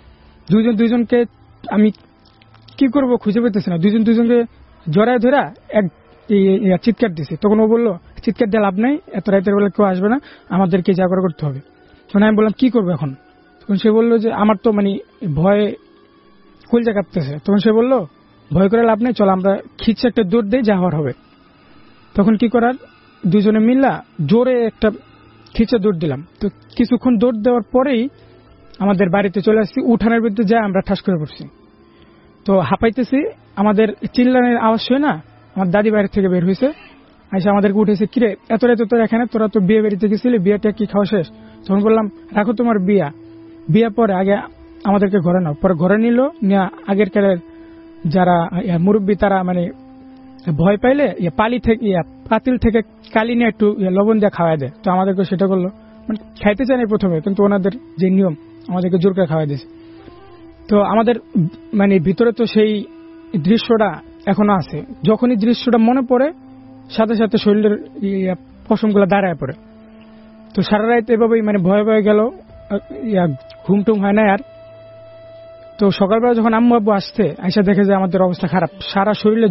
দুইজনকে আমি কি করব খুঁজে পেতেছি না। দুইজনকে জড়ায় ধরা এক চিৎকার দিছে। তখন ও বললো চিৎকার দিয়ে লাভ নাই, এত রাতের বেলা কেউ আসবে না, আমাদেরকে যা করে করতে হবে। তখন আমি বললাম কি করবো এখন? তখন সে বললো যে আমার তো মানে ভয়ে কলজা কাঁপতেছে। তখন সে বললো ভয় করে লাভ নেই, চল আমরা খিচে একটা দৌড় দেই, যা হওয়ার হবে। তখন কি করার, দুজনে মিল্লা জোরে একটা খিচে দৌড় দিলাম। তো কিছুক্ষণ দৌড় দেওয়ার পরেই আমাদের বাড়িতে চলে আসছি। উঠানের ভিতরে যা আমরা ঠাস করে পড়ছি। তো হাঁপাইতেছি, আমাদের চিল্লানের আওয়াজ শুনে না আমার দাদি বাইরে থেকে বের হয়েছে, আইসা আমাদেরকে উঠেছে, কিরে এত রাতে তোর এখানে, তোরা তো বিয়ে বাড়িতে গেছিলি, বিয়েটা কি খাওয়া শেষ? তখন বললাম রাখো তোমার বিয়া পরে আগে আমাদেরকে ঘরে নাও। পরে ঘরে নিল, নিয়ে আগের কালের যারা মুরব্বী তারা মানে ভয় পাইলে পাতিল থেকে কালি নিয়ে একটু লবণ দিয়ে খাওয়াই দেয়। তো আমাদেরকে সেটা করলো, মানে খাইতে চায় না প্রথমে, কিন্তু ওনাদের যে নিয়ম আমাদেরকে জোর করে খাওয়াই দিয়েছে। তো আমাদের মানে ভিতরে তো সেই দৃশ্যটা এখনো আছে। যখনই দৃশ্যটা মনে পড়ে সাথে সাথে শরীরের পশমগুলো দাঁড়ায় পড়ে। তো সারা রাত এভাবেই মানে ভয়ে ভয়ে গেল, ঘুম টুম হয় না আর। তো সকালবেলা যখন আম্মু আব্বু আসতে আইসা দেখে যে আমাদের অবস্থা খারাপ, সারা শরীরে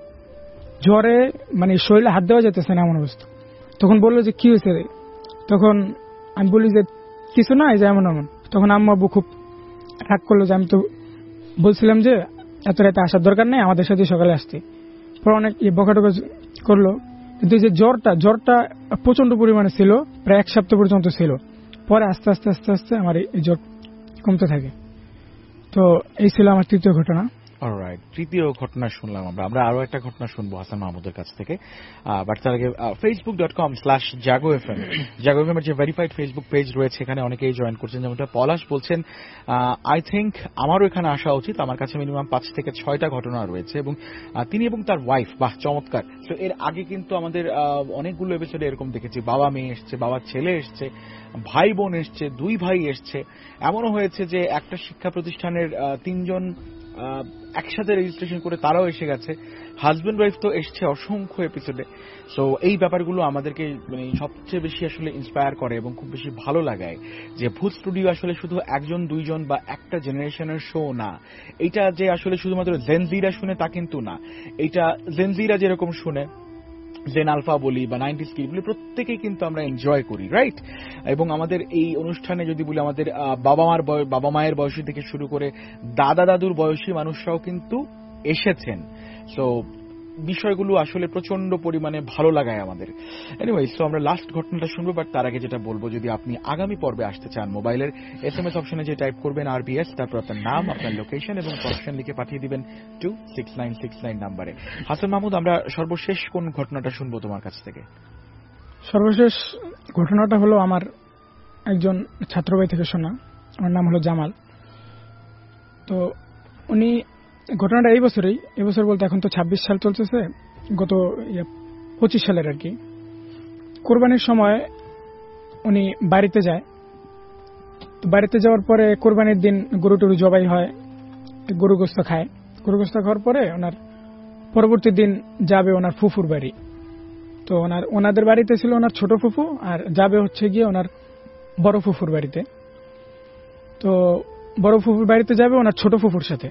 জ্বরে মানে শরীরে হাত দেওয়া যেতেছে না এমন অবস্থা। তখন বললো যে কি হয়েছে রে? তখন আমি বলি যে কিছু না, এই যে এমন এমন। তখন আম্মু আব্বু খুব রাগ করলো যে আমি তো বলছিলাম যে এত রাতে আসার দরকার নেই, আমাদের সাথে সকালে আসতে। পরে অনেক বকাটকা করলো, কিন্তু যে জ্বরটা প্রচন্ড পরিমাণে ছিল, প্রায় 1 সপ্তাহ পর্যন্ত ছিল। পরে আস্তে আস্তে আস্তে আস্তে আমার এই জ্বর কমতে থাকে। তো এই ছিল আমার তৃতীয় ঘটনা। অলরাইট, তৃতীয় ঘটনা শুনলাম আমরা আরো একটা ঘটনা শুনবো হাসান মাহমুদের কাছ থেকে। বাট তার আগে facebook.com/jago.fm জাগো এফএম এর যে ভেরিফাইড ফেসবুক পেজ রয়েছে, এখানে অনেকেই জয়েন করছেন। যেমনটা পলাশ বলছেন, আই থিঙ্ক আমারও এখানে আসা উচিত, আমার কাছে মিনিমাম 5 থেকে 6টা ঘটনা রয়েছে। এবং তিনি এবং তার ওয়াইফ, বাহ চমৎকার। তো এর আগে কিন্তু আমাদের অনেকগুলো এপিসোডে এরকম দেখেছি, বাবা মেয়ে এসছে, বাবা ছেলে এসছে, ভাই বোন এসছে, 2 ভাই এসছে। এমনও হয়েছে যে একটা শিক্ষা প্রতিষ্ঠানের 3 জন একসাথে রেজিস্ট্রেশন করে তারাও এসে গেছে। হাজব্যান্ড ওয়াইফ তো এসছে অসংখ্য এপিসোডে। সো এই ব্যাপারগুলো আমাদেরকে মানে সবচেয়ে বেশি আসলে ইন্সপায়ার করে এবং খুব বেশি ভালো লাগায় যে ভূত স্টুডিও আসলে শুধু 1 জন 2 জন বা একটা জেনারেশনের শো না। এটা যে আসলে শুধুমাত্র জেনজিরা শুনে তা কিন্তু না। এটা জেনজিরা যেরকম শুনে, জেন আলফা বলি বা 90s কিড বলি, প্রত্যেকেই কিন্তু আমরা এনজয় করি, রাইট? এবং আমাদের এই অনুষ্ঠানে যদি বলি, আমাদের বাবা মায়ের বয়সী থেকে শুরু করে দাদা দাদুর বয়সী মানুষরাও কিন্তু এসেছেন। সো বিষয়গুলো আসলে প্রচন্ড পরিমাণে ভালো লাগায় আমাদের। এনিওয়ে, সো আমরা লাস্ট ঘটনাটা শুনবো। বাট তার আগে যেটা বলবো, যদি আপনি আগামী পর্বে আসতে চান, মোবাইলের SMS অপশনে যে টাইপ করবেন RBS, তারপর আপনার নাম, আপনার লোকেশন এবং ক্যাপশন লিখে পাঠিয়ে দিবেন 26969 নাম্বারে। হাসান মাহমুদ, আমরা সর্বশেষ কোন ঘটনাটা শুনবো তোমার কাছ থেকে? সর্বশেষ ঘটনাটা হলো আমার একজন ছাত্রভাই থেকে শোনা। আমার নাম হলো জামাল। তো উনি, ঘটনাটা এই বছর বলতে এখন তো 26 সাল চলতেছে, গত 25 সালের আর কি, কোরবানির সময় উনি বাড়িতে যায়। তো বাড়িতে যাওয়ার পরে কোরবানির দিন গরু টরু জবাই হয়, গরু গোস্ত খায়। গরু গোস্ত খাওয়ার পরে ওনার পরবর্তী দিন যাবে ওনার ফুফুর বাড়ি। তো ওনাদের বাড়িতে ছিল ওনার ছোট ফুফু, আর যাবে হচ্ছে গিয়ে ওনার বড় ফুফুর বাড়িতে। তো বড় ফুফুর বাড়িতে যাবে ওনার ছোট ফুফুর সাথে।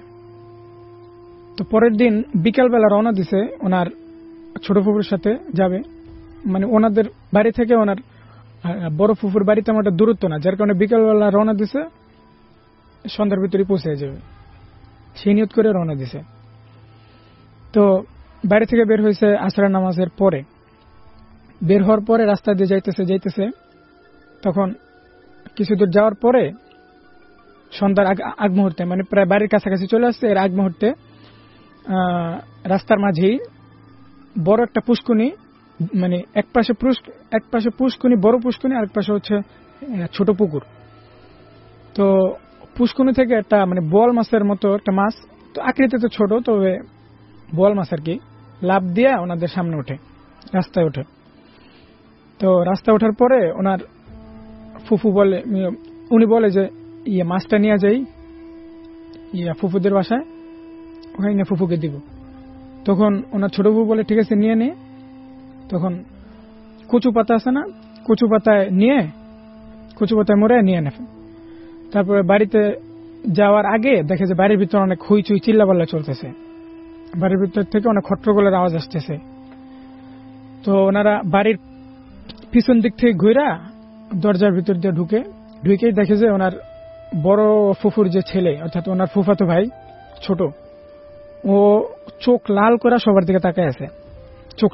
তো পরের দিন বিকালবেলা রওনা দিছে, ওনার ছোট ফুফুর সাথে যাবে। মানে ওনাদের বাড়ি থেকে ওনার বড় ফুফুর বাড়ি তেমন একটা দূরত্ব না, যার কারণে বিকালবেলা রওনা দিছে, সন্ধ্যার ভিতরে পৌঁছে যাবে সেই নিয়ত করে রওনা দিছে। তো বাড়ি থেকে বের হয়েছে আসরের নামাজের পরে। বের হওয়ার পরে রাস্তা দিয়ে যাইতেছে, তখন কিছু দূর যাওয়ার পরে সন্ধ্যার আগ মুহূর্তে, মানে প্রায় বাড়ির কাছাকাছি চলে আসছে, এর আগ মুহূর্তে রাস্তার মাঝেই বড় একটা পুষ্কুনি, মানে এক পাশে পুষ্কুনি, বড় পুষ্কুনি, আরেক পাশে হচ্ছে ছোট পুকুর। তো পুষ্কুনি থেকে একটা মানে বোয়াল মাছের মতো একটা মাছ, তো আকৃতিতে ছোট, তবে বোয়াল মাছ আর কি, লাফ দিয়ে ওনাদের সামনে ওঠে, রাস্তায় ওঠে। তো রাস্তা ওঠার পরে ওনার ফুফু উনি বলে যে মাছটা নিয়ে যাই ফুফুদের বাসায়, ওখানে ফুফুকে দিব। তখন ওনার ছোট ফুফু বলে ঠিক আছে নিয়ে নে। তখন কচু পাতা আছে না, কচু পাতায় মরে নিয়ে নেয়। তারপরে বাড়িতে যাওয়ার আগে দেখে যে বাড়ির ভিতরে অনেক হইচই চিল্লাপাল্লা চলতেছে, বাড়ির ভিতর থেকে অনেক খট্টগোলের আওয়াজ আসতেছে। তো ওনারা বাড়ির পিছন দিক থেকে ঘুরা দরজার ভিতর দিয়ে ঢুকেই দেখে যে ওনার বড় ফুফুর যে ছেলে, অর্থাৎ ওনার ফুফাতো ভাই ছোট, ও চোখ লাল করে সবার দিকে তাকায় আছে, চোখ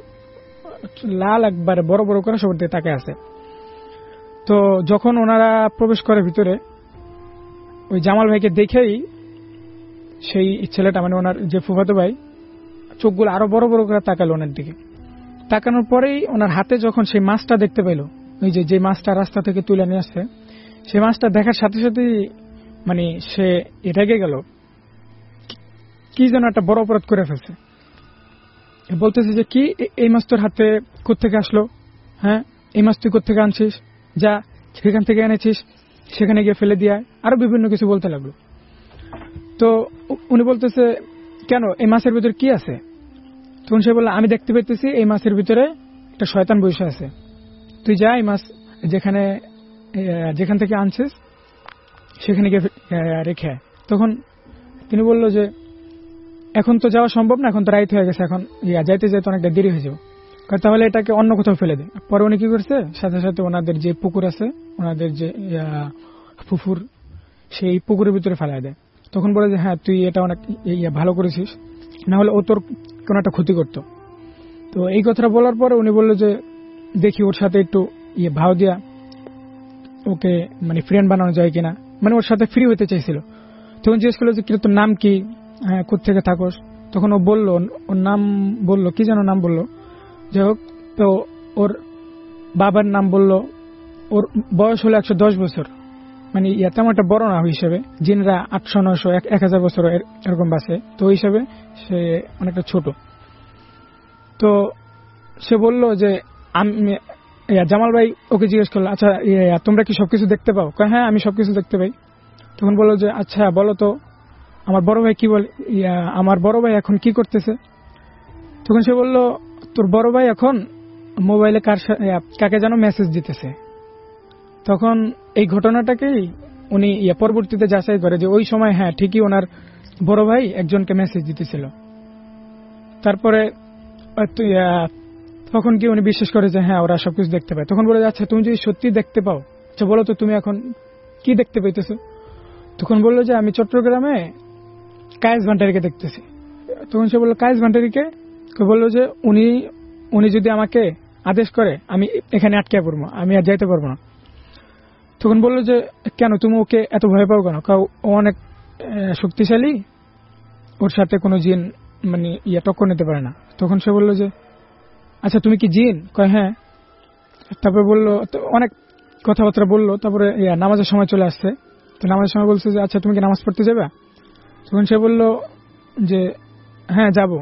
লাল একবারে বড় বড় করে সবার দিকে তাকায় আছে। তো যখন ওনারা প্রবেশ করে ভিতরে, ওই জামাল ভাইকে দেখেই সেই ছেলেটা, মানে ওনার যে ফুফাতো ভাই, চোখগুলো আরো বড় বড় করে তাকালো ওনার দিকে। তাকানোর পরেই ওনার হাতে যখন সেই মাছটা দেখতে পেল, ওই যে মাছটা রাস্তা থেকে তুলে নিয়ে আসছে, সেই মাছটা দেখার সাথে সাথেই মানে সে রেগে গেল, কি যেন একটা বড় অপরাধ করে ফেলছে। বলতেছে যে কি, এই মাছ তোর হাতে কোত্থেকে আসলো? হ্যাঁ, এই মাছ তুই কোত্থেকে আনছিস? যা, সেখান থেকে এনেছিস, সেখানে গিয়ে ফেলে দিয়ে আরো বিভিন্ন কিছু বলতে লাগলো। তো উনি বলতেছে, কেন, এই মাছের ভিতরে কি আছে? তখন সে বলল, আমি দেখতে পেতেছি এই মাছের ভিতরে একটা শয়তান বসে আছে, তুই যা, এই মাছ যেখান থেকে আনছিস সেখানে গিয়ে রেখে আয়। তখন তিনি বলল যে এখন তো যাওয়া সম্ভব না, এখন তো রাইত হয়ে গেছে, এখন যাইতে যাইতে অনেকটা দেরি হয়ে যাবে, তাহলে এটাকে অন্য কোথাও ফেলে দে। পরে উনি কি করছে, সাথে সাথে ওনাদের যে পুকুর আছে, ওনাদের যে পুকুর, সেই পুকুরের ভিতরে ফেলাই দেয়। তখন বলে যে হ্যাঁ, তুই এটা অনেক ভালো করেছিস, না হলে ও তোর কোনো একটা ক্ষতি করতো। তো এই কথাটা বলার পরে উনি বললো যে দেখি ওর সাথে একটু ভাও দিয়া ওকে মানে ফ্রেন্ড বানানো যায় কিনা, মানে ওর সাথে ফ্রি হতে চাইছিল। তখন জিজ্ঞেস করলো যে তোর নাম কি, হ্যাঁ, কোত্থেকে থাকোস? তখন ও বললো, ওর নাম বললো, কি যেন নাম বললো, যাই হোক। তো ওর বাবার নাম বললো, ওর বয়স হলো 110 বছর, মানে তেমন একটা বড় না হিসেবে, জিনরা 800, 900, 1000 বছর এরকম বাঁচে, তো ওই হিসাবে সে অনেকটা ছোট। তো সে বললো যে জামাল ভাই ওকে জিজ্ঞেস করলো, আচ্ছা তোমরা কি সবকিছু দেখতে পাও? হ্যাঁ, আমি সবকিছু দেখতে পাই। তখন বললো যে আচ্ছা বলো তো, আমার বড় ভাই কি বলে, আমার বড় ভাই এখন কি করতেছে? তখন সে বলল, তোর বড় ভাই এখন মোবাইলে কাকে যেন মেসেজ দিতেছে। তখন এই ঘটনাটাকেই উনি পরবর্তীতে যাচাই করে যে ওই সময় হ্যাঁ ঠিকই ওনার বড় ভাই একজনকে মেসেজ দিতেছিল। তারপরে তখন কি উনি বিশ্বাস করে যে হ্যাঁ ওরা সবকিছু দেখতে পায়। তখন বলে, আচ্ছা তুমি যদি সত্যি দেখতে পাও, আচ্ছা বলো তো তুমি এখন কি দেখতে পাইতেছো? তখন বললো যে আমি চট্টগ্রামে কায়েস ভান্ডারীকে দেখতেছি। তখন সে বললো, কায়েস ভান্ডারীকে? বললো যে উনি যদি আমাকে আদেশ করে আমি এখানে আটকে পড়বো, আমি আর যাইতে পারবো না। তখন বললো যে কেন, তুমি ওকে এত ভয় পাও কেন? ও অনেক শক্তিশালী, ওর সাথে কোনো জিন মানে টক্কর নিতে পারে না। তখন সে বললো যে আচ্ছা তুমি কি জিন? কয় হ্যাঁ। তারপরে বললো, অনেক কথাবার্তা বললো। তারপরে নামাজের সময় চলে আসছে। তো নামাজের সময় বলছে যে আচ্ছা তুমি কি নামাজ পড়তে যাবে? তখন সে বললো যে হ্যাঁ যাবো,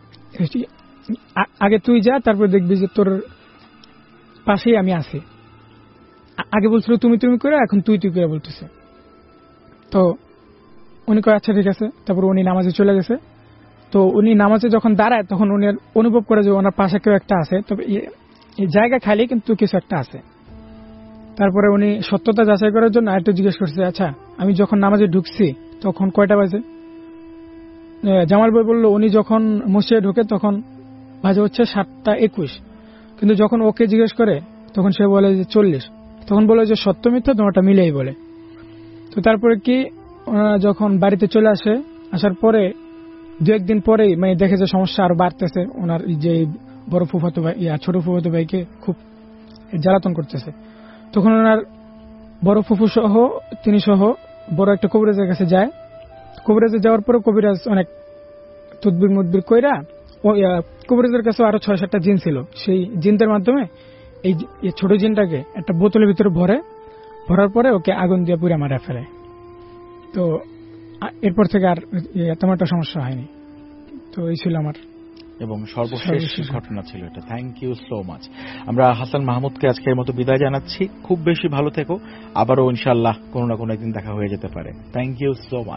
আগে তুই যা, তারপরে দেখবি যে তোর পাশেই আমি আছি। আগে বলছিল তুমি করে, এখন তুই করে বলতেছে। তো উনি কয় আচ্ছা ঠিক আছে। তারপর উনি নামাজে চলে গেছে। তো উনি নামাজে যখন দাঁড়ায় তখন উনি অনুভব করে যে ওনার পাশে কেউ একটা আছে, তবে এই জায়গা খালি কিন্তু কিছু একটা আছে। তারপরে উনি সত্যতা যাচাই করার জন্য আরেকটু জিজ্ঞেস করছে, আচ্ছা আমি যখন নামাজে ঢুকছি তখন কয়টা বাজে? জামাল ভাই বলল, উনি যখন মসজিদে ঢোকে তখন বাজে হচ্ছে 7:21, কিন্তু যখন ওকে জিজ্ঞেস করে তখন সে বলে যে 40। তখন বলে যে সত্য মিথ্যা তোমারটা মিলেই বলে। তো তারপরে কি যখন বাড়িতে চলে আসার পরে 2-1 দিন পরেই মানে দেখে যে সমস্যা আরো বাড়তেছে, ওনার যে বড় ফুফাতো ভাই ছোট ফুফাতো ভাইকে খুব জ্বালাতন করতেছে। তখন ওনার বড় ফুফু সহ তিনি সহ বড় একটা কবিরাজের কাছে যায়। কবিরাজে যাওয়ার পরে কবিরাজ অনেক তদবির মুদবির কইরা, কবিরাজের কাছে আরো 6-7টা জিন ছিল। সেই জিনদের মাধ্যমে এই ছোট জিনটাকে একটা বোতলের ভিতরে ভরার পরে ওকে আগুন দিয়ে পুড়ে মারা ফেলে। তো এরপর থেকে আর তেমন একটা সমস্যা হয়নি। তো এই ছিল আমার এবং সর্বশেষ ঘটনা ছিল এটা। Thank you so much. আমরা হাসান মাহমুদকে আজকের মতো বিদায় জানাচ্ছি। খুব বেশি ভালো থেকো, আবারও ইনশাআল্লাহ কোনো না কোনো একদিন দেখা হয়ে যেতে পারে। Thank you so much.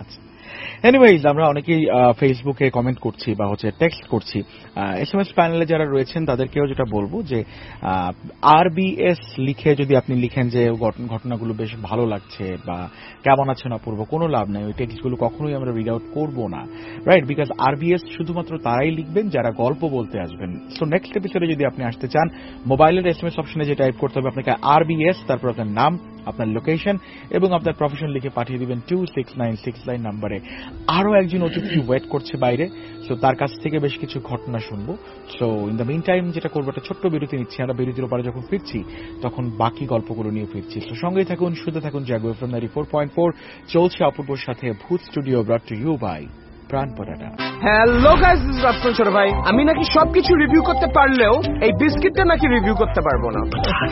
Anyways, আমরা অনেকেই ফেসবুকে কমেন্ট করছি বা হচ্ছে টেক্সট করছি। এসএমএস প্যানেলে যারা রয়েছেন তাদেরকেও যেটা বলবো যে RBS লিখে যদি আপনি লিখেন যে ঘটনাগুলো বেশ ভালো লাগছে বা কেমন আছেন অপূর্ব, কোনো লাভ নাই। ওই টেক্সটগুলো কখনোই আমরা রিড আউট করবো না, রাইট? বিকজ RBS শুধুমাত্র তারাই লিখবেন যারা গল্প বলতে আসবেন। সো নেক্সট এপিসোডে যদি আপনি আসতে চান, মোবাইলের এসএমএস অপশনে যে টাইপ করতে হবে আপনাকে RBS, তারপর আপনার নাম, আপনার লোকেশন এবং আপনার প্রফেশন লিখে পাঠিয়ে দিবেন 26969 নাম্বারে। আরো একজন অতিথি ওয়েট করছে বাইরে, সো তার কাছ থেকে বেশ কিছু ঘটনা শুনবো। So in the meantime যেটা করবো, একটা ছোট্ট বিরতি নিচ্ছি। আমরা বিরতির পরে যখন ফিরছি তখন বাকি গল্পগুলো নিয়ে ফিরছি। সো সঙ্গেই থাকুন, শুনতে থাকুন জাগো এফএম 94.4। চলছে অপূর্বর সাথে ভূত studio, brought to you by Pran Potata. Hello guys, this is Rafsan ছোট ভাই। আমি নাকি সবকিছু রিভিউ করতে পারলেও এই বিস্কিটটা নাকি রিভিউ করতে পারবো না।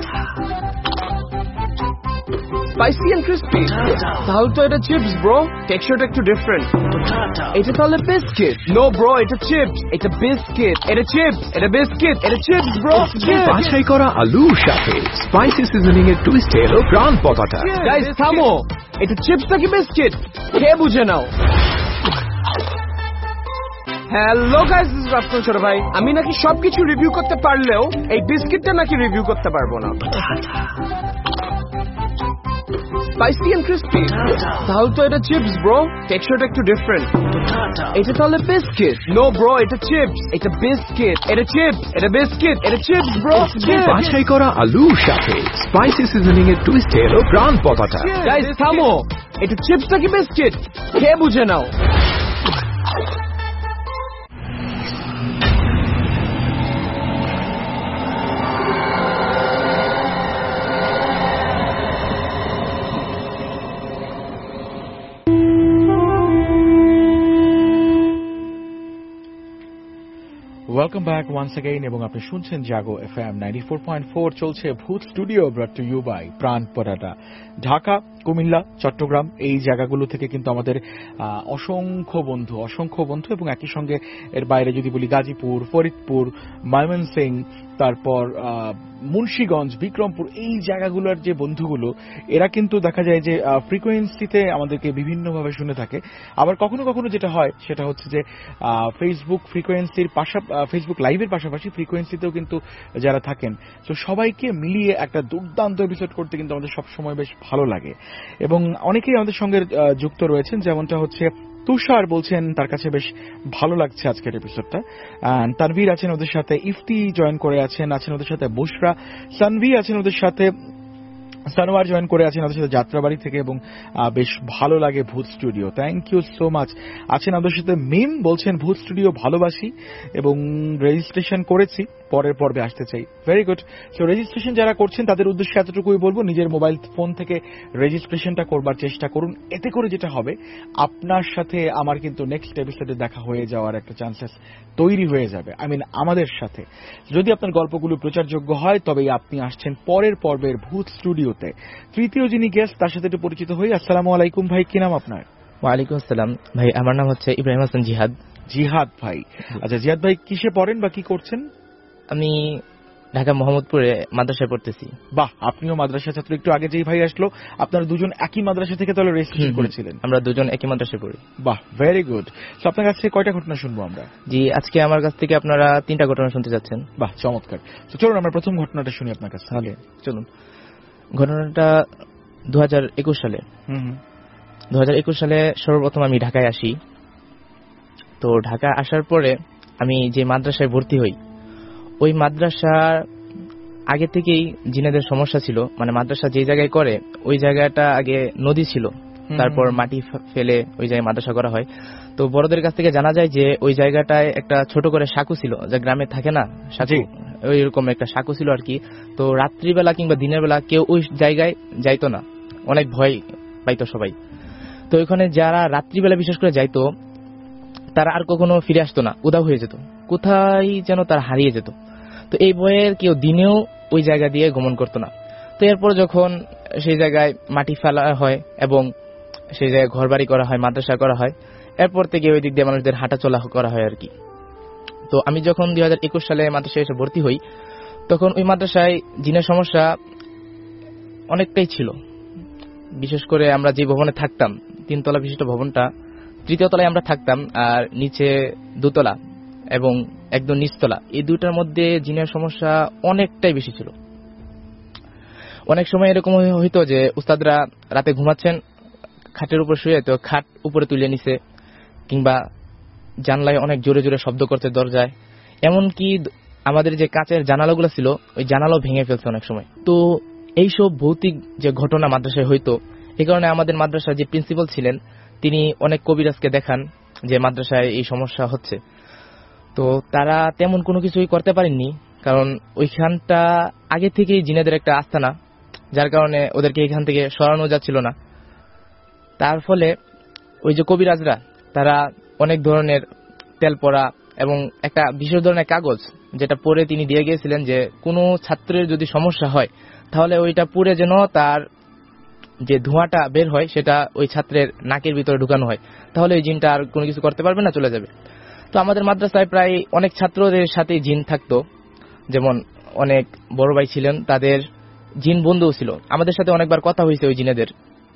স্পাইসি এন্ড ক্রিস্পি, তাহলে তো এটা চিপস ব্রো, টেক্সচারটা একটু ডিফারেন্ট। এটা তাহলে বিস্কিট? নো ব্রো, এটা চিপস, এটা বিস্কিট, এটা চিপস, এটা বিস্কিট, এটা চিপস ব্রো। বাছাই করা আলুর সাথে স্পাইসি সিজনিং এর টুইস্টে এলো প্রাণ পতাটা। গাইস থামো, এটা চিপস নাকি বিস্কিট কে বুঝে নাও। Hello guys, this is Rafsan ছোট ভাই। আমি নাকি সবকিছু রিভিউ করতে পারলেও এই বিস্কিটটা নাকি রিভিউ করতে পারবো না। স্পাইসি এন্ড ক্রিস্পি, তাহলে তো এটা চিপস ব্রো, টেক্সচারটা একটু ডিফারেন্ট। এটা তাহলে বিস্কিট? নো ব্রো, এটা চিপস, এটা বিস্কিট, এটা চিপস, এটা বিস্কিট, এটা চিপস ব্রো। বাছাই করা আলুর সাথে স্পাইসি সিজনিং এর টুইস্টে এলো প্রাণ পতাটা। গাইস থামো, এটা চিপস নাকি বিস্কিট কে বুঝে নাও। ওয়েলকাম ব্যাক ওয়ান্স অ্যাগেইন, এবং আপনি শুনছেন জাগো এফএম 94.4। চলছে ভূত studio, brought to you by Pran Potata. Dhaka, Comilla, Chittagong এই জায়গাগুলো থেকে কিন্তু আমাদের অসংখ্য বন্ধু এবং একই সঙ্গে এর বাইরে যদি বলি গাজীপুর, ফরিদপুর, ময়মনসিং, তারপর মুন্সিগঞ্জ, বিক্রমপুর, এই জায়গাগুলোর যে বন্ধুগুলো, এরা কিন্তু দেখা যায় যে ফ্রিকোয়েন্সিতে আমাদেরকে বিভিন্নভাবে শুনে থাকে। আবার কখনো কখনো যেটা হয় সেটা হচ্ছে যে ফেসবুক ফ্রিকোয়েন্সির ফেসবুক লাইভের পাশাপাশি ফ্রিকোয়েন্সিতেও কিন্তু যারা থাকেন, তো সবাইকে মিলিয়ে একটা দুর্দান্ত এপিসোড করতে কিন্তু আমাদের সবসময় বেশ ভালো লাগে। এবং অনেকেই আমাদের সঙ্গে যুক্ত রয়েছেন, যেমনটা হচ্ছে তুষার বলছেন তার কাছে বেশ ভালো লাগছে আজকের এপিসোডটা। তানভীর আছেন ওদের সাথে, ইফতি জয়েন করে আছেন ওদের সাথে, বুশরা, সানভি আছেন ওদের সাথে, সানোয়ার জয়েন করে আছেন আমাদের সাথে যাত্রাবাড়ি থেকে, এবং বেশ ভালো লাগে ভূত studio, thank you so much. আছেন আমাদের সাথে মিম, বলছেন ভূত স্টুডিও ভালোবাসি এবং রেজিস্ট্রেশন করেছি, পরের পর্বে আসতে চাই। Very good. সো রেজিস্ট্রেশন যারা করছেন তাদের উদ্দেশ্যে এতটুকুই বলবো, নিজের মোবাইল ফোন থেকে রেজিস্ট্রেশনটা করবার চেষ্টা করুন। এতে করে যেটা হবে, আপনার সাথে আমার কিন্তু নেক্সট এপিসোডে দেখা হয়ে যাওয়ার একটা চান্সেস তৈরি হয়ে যাবে। আমাদের সাথে যদি আপনার গল্পগুলো প্রচারযোগ্য হয়, তবেই আপনি আসছেন পরের পর্বের ভূত স্টুডিওতে। তৃতীয় যিনি গেস্ট, তার সাথে একটু পরিচিত হই। আসসালামু আলাইকুম ভাই, কি নাম আপনার? ওয়ালাইকুম আসসালাম ভাই, আমার নাম হচ্ছে ইব্রাহিম হাসান জিহাদ। জিহাদ ভাই, আচ্ছা জিহাদ ভাই কিসে পড়েন বা কি করছেন? আমি ঢাকা মোহাম্মদপুরে মাদ্রাসায় পড়তেছি। বাহ, আপনিও মাদ্রাসা ছাত্র। একটু আগে যেই ভাই আসলো, আপনারা দুজন একই মাদ্রাসা থেকে তাহলে রেজিস্ট্রেশন করেছিলেন? আমরা দুজন একই মাদ্রাসায় পড়ি। বাহ, ভেরি গুড। তো আপনার কাছ থেকে কয়টা ঘটনা শুনবো আমরা? জি, আজকে আমার কাছ থেকে আপনারা 3টা ঘটনা শুনতে যাচ্ছেন। বাহ, চমৎকার। তো চলুন আমরা প্রথম ঘটনাটা শুনি আপনার কাছ থেকে। চলুন। ঘটনাটা 2021 সালে। 2021 সালে সর্বপ্রথম আমি ঢাকায় আসি। তো ঢাকা আসার পরে আমি যে মাদ্রাসায় ভর্তি হই, ওই মাদ্রাসার আগে থেকেই জিনেদের সমস্যা ছিল। মানে মাদ্রাসা যে জায়গায় করে ওই জায়গাটা আগে নদী ছিল, তারপর মাটি ফেলে ওই জায়গায় মাদ্রাসা করা হয়। তো বড়দের কাছ থেকে জানা যায় যে ওই জায়গাটায় একটা ছোট করে সাঁকু ছিল, যা গ্রামে থাকে না সাঁকু, ওই রকম একটা সাঁকু ছিল আর কি। তো রাত্রিবেলা কিংবা দিনের বেলা কেউ ওই জায়গায় যাইতো না, অনেক ভয় পাইতো সবাই। তো ওইখানে যারা রাত্রিবেলা বিশেষ করে যাইতো, তারা আর কখনো ফিরে আসতো না, উধাও হয়ে যেত, কোথায় যেন তারা হারিয়ে যেত। তো এই ভয়ের কেউ দিনেও ওই জায়গা দিয়ে গমন করতো না। তো এরপর যখন সেই জায়গায় মাটি ফেলা হয় এবং সেই জায়গায় ঘর বাড়ি করা হয়, মাদ্রাসা করা হয়, এরপর থেকে ওই দিক দিয়ে মানুষদের হাঁটা চলা করা হয় আর কি। তো আমি যখন 2021 সালে মাদ্রাসায় এসে ভর্তি হই, তখন ওই মাদ্রাসায় জিনের সমস্যা অনেকটাই ছিল। বিশেষ করে আমরা যে ভবনে থাকতাম, 3 তলা বিশিষ্ট ভবনটা, তৃতীয় তলায় আমরা থাকতাম, আর নিচে দোতলা এবং একদম নিচতলা, এই দুটার মধ্যে জিনের সমস্যা অনেকটাই বেশি ছিল। অনেক সময় এরকম হইতো যে উস্তাদরা রাতে ঘুমাচ্ছেন খাটের উপর শুয়ে, তো খাট উপরে তুলে নিছে, কিংবা জানলায় অনেক জোরে জোরে শব্দ করতে দরজায়, এমনকি আমাদের যে কাঁচের জানালাগুলো ছিল ওই জানালাও ভেঙে ফেলছে অনেক সময়। তো এইসব ভৌতিক যে ঘটনা মাদ্রাসায় হইতো, এই কারণে আমাদের মাদ্রাসার যে প্রিন্সিপাল ছিলেন তিনি অনেক কবিরাজকে দেখান যে মাদ্রাসায় এই সমস্যা হচ্ছে। তো তারা তেমন কোনো কিছুই করতে পারেননি, কারণ ওইখানটা আগে থেকেই জিনেদের একটা আস্তানা, যার কারণে ওদেরকে এখান থেকে সরানো যাচ্ছিল না। তার ফলে ওই যে কবিরাজরা তারা অনেক ধরনের তেল পড়া এবং একটা বিশেষ ধরনের কাগজ যেটা পরে তিনি দিয়ে গিয়েছিলেন যে কোনো ছাত্রের যদি সমস্যা হয় তাহলে ওইটা পুড়ে যেন তার যে ধোঁয়াটা বের হয় সেটা ওই ছাত্রের নাকের ভিতরে ঢুকানো হয়, তাহলে ওই জিনটা আর কোনো কিছু করতে পারবে না, চলে যাবে। তো আমাদের মাদ্রাসায় প্রায় অনেক ছাত্রদের সাথে জিন থাকতো, যেমন অনেক বড় ভাই ছিলেন তাদের জিন বন্ধুও ছিল, আমাদের সাথে অনেকবার কথা হয়েছে ওই জিনেদের।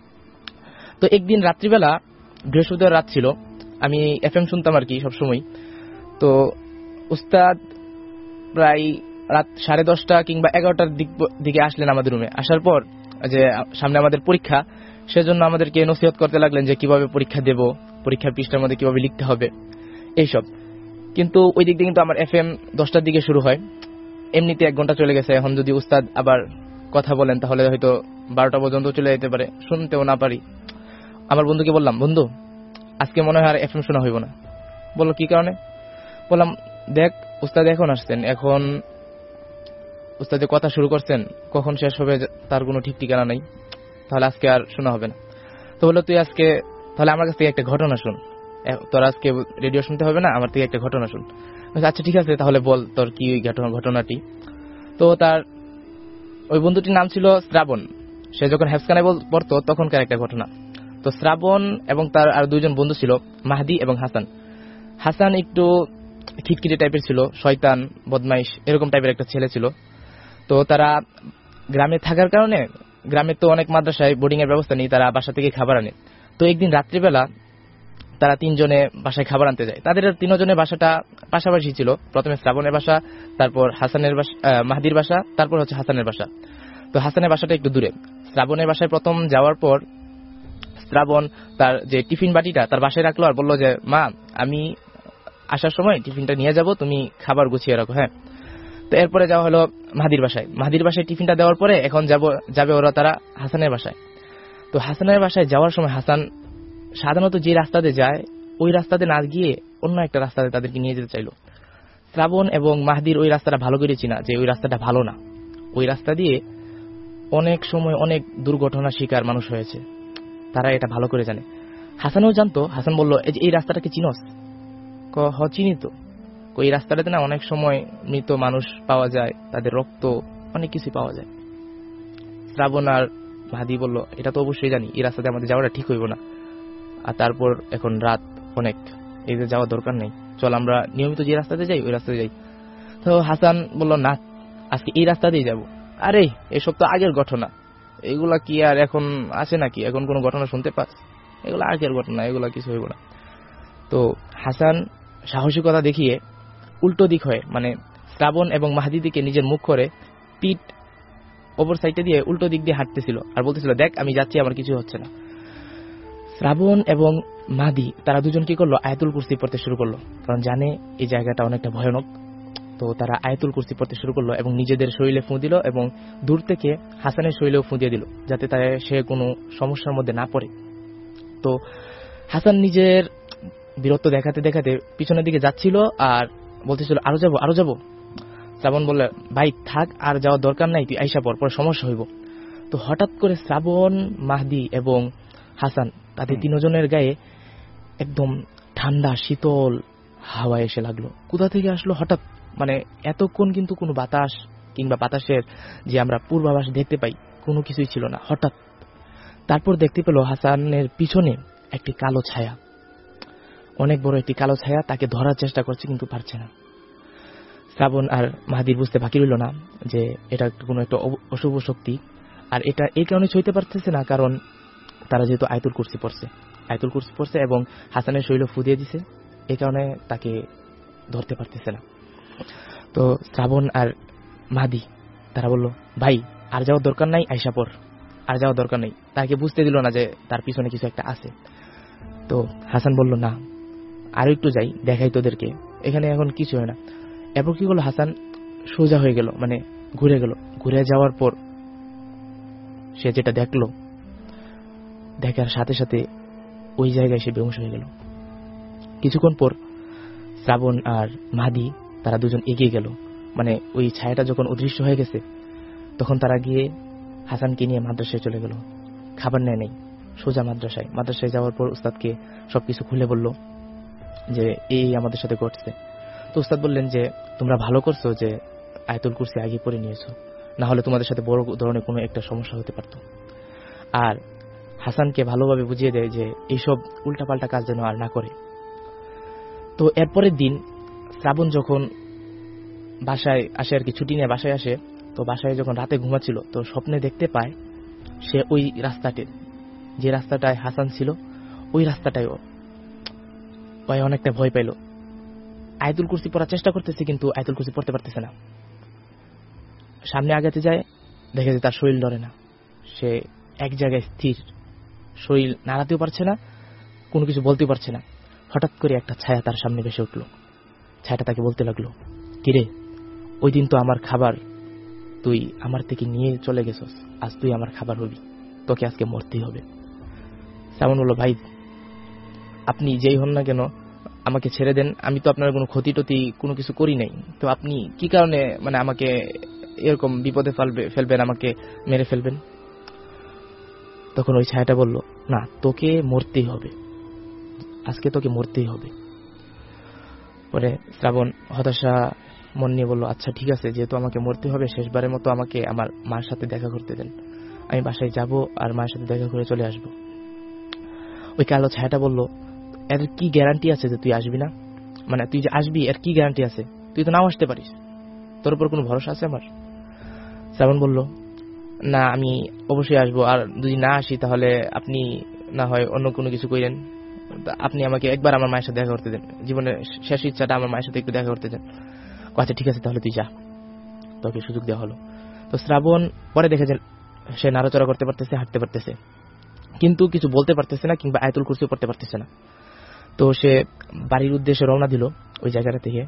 তো একদিন রাত্রিবেলা, বৃহস্পতিবার রাত ছিল, আমি এফএম শুনতাম আর কি সবসময়। তো উস্তাদ প্রায় রাত 10:30 কিংবা 11টার দিকে আসলেন আমাদের রুমে। আসার পর যে সামনে আমাদের পরীক্ষা, সেজন্য আমাদেরকে নসিহত করতে লাগলেন যে কিভাবে পরীক্ষা দেব, পরীক্ষার পৃষ্ঠার মধ্যে কিভাবে লিখতে হবে, এইসব। কিন্তু ওই দিক দিয়ে কিন্তু আমার এফএম 10টার দিকে শুরু হয়, এমনিতে 1 ঘন্টা চলে গেছে। এখন যদি উস্তাদ আবার কথা বলেন তাহলে হয়তো 12টা পর্যন্ত চলে যেতে পারে, শুনতেও না পারি। আমার বন্ধুকে বললাম, বন্ধু আজকে মনে হয় আর এফএম শোনা হইব না। বললো কি কারণে? বললাম, দেখ উস্তাদ এখন আসছেন, এখন উস্তাদে কথা শুরু করছেন, কখন শেষ হবে তার কোনো ঠিক ঠিকানা নেই, তাহলে আজকে আর শোনা হবে না। তো বললো তুই আজকে তাহলে আমার কাছ থেকে একটা ঘটনা শুন, তোর আজকে রেডিও শুনতে হবে না, আমার থেকে একটা ঘটনা শুন। আচ্ছা ঠিক আছে, তাহলে বল তোর কি ঘটনাটি। তো তার ওই বন্ধুটির নাম ছিল শ্রাবণ, সে যখন হেফখানায় পড়তো তখনকার একটা ঘটনা। তো শ্রাবণ এবং তার আর 2জন বন্ধু ছিল, মাহদি এবং হাসান। হাসান একটু খিটখিটে টাইপের ছিল, শয়তান বদমাইশ এরকম টাইপের একটা ছেলে ছিল। তো তারা গ্রামে থাকার কারণে, গ্রামে তো অনেক মাদ্রাসায় বোর্ডিং এর ব্যবস্থা নেই, তারা বাসা থেকে খাবার আনে। তো একদিন রাত্রিবেলা তারা 3 জনে বাসায় খাবার আনতে যায়। তাদের 3 জনের বাসাটা পাশাপাশি ছিল, প্রথমে শ্রাবণের বাসা, তারপর হাসানের বাসা, মাহদির বাসা, তারপর হচ্ছে হাসানের বাসা। তো হাসানের বাসাটা একটু দূরে। শ্রাবণের বাসায় প্রথম যাওয়ার পর শ্রাবণ তার যে টিফিন বাটিটা তার বাসায় রাখলো আর বললো যে মা, আমি আসার সময় টিফিনটা নিয়ে যাব, তুমি খাবার গুছিয়ে রাখো, হ্যাঁ। তো এরপরে যাওয়া হলো মাহদির বাসায়। মাহদির বাসায় টিফিনটা দেওয়ার পরে এখন যাবে ওরা তারা হাসানের বাসায়। তো হাসানের বাসায় যাওয়ার সময় হাসান সাধারণত যে রাস্তাতে যায় ওই রাস্তাতে না গিয়ে অন্য একটা রাস্তাতে তাদেরকে নিয়ে যেতে চাইলো। শ্রাবণ এবং মাহদির ওই রাস্তাটা ভালো করে চিনা যে ওই রাস্তাটা ভালো না, ওই রাস্তা দিয়ে অনেক সময় অনেক দুর্ঘটনার শিকার মানুষ হয়েছে, তারা এটা ভালো করে জানে। হাসানও জানতো। হাসান বলল, এই রাস্তাটাকে চিনোস? চিনি তো। এই রাস্তাটাতে না অনেক সময় মৃত মানুষ পাওয়া যায়, তাদের রক্ত, অনেক কিছু পাওয়া যায়। শ্রাবণ আর মাহদি বলল, এটা তো অবশ্যই জানি, এই রাস্তাতে আমাদের যাওয়াটা ঠিক হইব না, আর তারপর এখন রাত অনেক, এই যে যাওয়া দরকার নেই, চল আমরা নিয়মিত যে রাস্তাতে যাই ওই রাস্তাতে যাই। তো হাসান বলল, না আজকে এই রাস্তাতেই যাব। আরে এসব তো আগের ঘটনা, এগুলা কি আর এখন আছে নাকি? এখন কোন ঘটনা শুনতে পাস? এগুলো আগের ঘটনা, এগুলা কিছু হইব না। তো হাসান সাহসিকতা দেখিয়ে উল্টো দিক হয়ে, মানে শ্রাবণ এবং মাহদি দিকে নিজের মুখ করে পিঠ ওপর সাইডে দিয়ে উল্টো দিক দিয়ে হাঁটতেছিল আর বলতেছিল, দেখ আমি যাচ্ছি, আমার কিছু হচ্ছে না। শ্রাবণ এবং মাহদি তারা 2জন কি করলো, আয়াতুল কুরসি পড়তে শুরু করলো, কারণ জানে এই জায়গাটা অনেকটা ভয়ানক। তো তারা আয়াতুল কুরসি পড়তে শুরু করলো এবং নিজেদের শরীরে ফুঁ দিল এবং দূর থেকে হাসানের শরীরেও ফুঁ দিয়ে দিল, যাতে সে কোনো সমস্যার মধ্যে না পড়ে। তো হাসান নিজের বীরত্ব দেখাতে দেখাতে পিছনের দিকে যাচ্ছিল আর বলতেছিল, আরো যাবো আরো যাবো। শ্রাবণ বলল, ভাই থাক, আর যাওয়ার দরকার নাই, তুই আইসা পর, পরে সমস্যা হইব। তো হঠাৎ করে শ্রাবণ, মাহদি এবং হাসান তাদের 3 জনের গায়ে একদম ঠান্ডা শীতল হাওয়া এসে লাগলো। কোথা থেকে আসলো হঠাৎ, মানে এতক্ষণ কিন্তু কোনো বাতাস কিংবা বাতাসের যে আমরা পূর্বাভাস দেখতে পাই কোনো কিছুই ছিল না। হঠাৎ তারপর দেখতে পেল হাসানের পিছনে একটি কালো ছায়া, অনেক বড় একটি কালো ছায়া, তাকে ধরার চেষ্টা করছে কিন্তু পারছে না। শ্রাবণ আর মাহদির বুঝতে বাকি রইল না যে এটা কোনো একটা অশুভ শক্তি, আর এটা এই কারণে সইতে পারতেছে না কারণ তারা যেহেতু আয়াতুল কুরসি পড়ছে। আয়াতুল কুরসি পড়ছে এবং হাসানের শরীরে ফু দিয়ে দিছে, এই কারণে তাকে ধরতে পারতেছে না। তো শ্রাবণ আর মাহাদি তারা বলল, ভাই আর যাওয়ার দরকার নাই, আয়সা পর, আর যাওয়ার দরকার নেই। তাকে বুঝতে দিল না যে তার পিছনে কিছু একটা আছে। তো হাসান বলল, না আরো একটু যাই, দেখাই তোদেরকে, এখানে এখন কিছু হয় না। এরপর কি করলো, হাসান সোজা হয়ে গেল, মানে ঘুরে গেল। ঘুরে যাওয়ার পর সে যেটা দেখলো, দেখার সাথে সাথে ওই জায়গায় সে বেহুশ হয়ে গেল। কিছুক্ষণ পর শ্রাবণ আর মাহাদি তারা দুজন এগিয়ে গেল, মানে ওই ছায়াটা যখন অদৃশ্য হয়ে গেছে তখন তারা গিয়ে হাসানকে নিয়ে মাদ্রাসায় চলে গেল। খাবার নেয় নেই, সোজা মাদ্রাসায় যাওয়ার পর উস্তাদকে সবকিছু খুলে বলল যে এই আমাদের সাথে ঘটছে। তো উস্তাদ বললেন যে তোমরা ভালো করছো যে আয়াতুল কুরসি আগে পড়ে নিয়েছো, না হলে তোমাদের সাথে বড় ধরনের কোনো একটা সমস্যা হতে পারত। আর হাসানকে ভালোভাবে বুঝিয়ে দেয় যে এইসব উল্টাপাল্টা কাজ যেন আর না করে। তো এরপরের দিন শ্রাবণ যখন বাসায় আসে, আর কি ছুটি নিয়ে বাসায় আসে, তো বাসায় যখন রাতে ঘুমাচ্ছিল তো স্বপ্নে দেখতে পায় সে ওই রাস্তাতে, যে রাস্তাটায় হাসান ছিল ওই রাস্তাটায় ও অনেকটা ভয় পাইল। আয়াতুল কুরসি পড়ার চেষ্টা করতেছে কিন্তু আয়াতুল কুরসি পড়তে পারতেছে না। সামনে আগাতে যায়, দেখে যে তার শরীর লড়ে না, সে এক জায়গায় স্থির, শরীর নাড়াতেও পারছে না, কোনো কিছু বলতেও পারছে না। হঠাৎ করে একটা ছায়া তার সামনে ভেসে উঠল। ছায়াটা তাকে বলতে লাগলো, কিরে ওই দিন তো আমার খাবার তুই আমার থেকে নিয়ে চলে গেছস, আজ তুই আমার খাবার হবি, তোকে আজকে মরতেই হবে। শ্রাবণ বলল, ভাই আপনি যেই হন না কেন আমাকে ছেড়ে দেন, আমি তো আপনার কোনো ক্ষতি টতি কোনো কিছু করি নাই, তো আপনি কি কারণে মানে আমাকে এরকম বিপদে ফেলবেন, আমাকে মেরে ফেলবেন? তখন ওই ছায়াটা বলল, না তোকে মরতেই হবে, আজকে তোকে মরতেই হবে। পরে শ্রাবণ হতাশা মন নিয়ে বলল, আচ্ছা ঠিক আছে, যেহেতু আমাকে মরতে হবে, শেষবারের মতো আমাকে আমার মার সাথে দেখা করতে দেন, আমি বাসায় যাব আর মায়ের সাথে দেখা করে চলে আসব। ওই কালো ছায়াটা বলল, এর কি গ্যারান্টি আছে যে তুই আসবি না, মানে তুই যে আসবি এর কি গ্যারান্টি আছে, তুই তো নাও আসতে পারিস, তোর উপর কোনো ভরসা আছে আমার? শ্রাবণ বলল, না আমি অবশ্যই আসবো, আর যদি না আসি তাহলে আপনি না হয় অন্য কোনো কিছু কইলেন, আপনি আমাকে একবার আমার মায়ের সাথে দেখা করতে দেন, জীবনের শেষ ইচ্ছাটা আমার মায়ের সাথে একটু দেখা করতে দেন। আচ্ছা ঠিক আছে তাহলে তুই যা, তোকে সুযোগ দেওয়া হলো। তো শ্রাবণ পরে দেখে যে সে নাড়াচড়া করতে পারতেছে, হাঁটতে পারতেছে, কিন্তু কিছু বলতে পারতেছে না কিংবা আয়াতুল কুরসি পড়তে পারতেছে না। তো সে বাড়ির উদ্দেশ্যে রওনা দিল ওই জায়গাটা থেকে।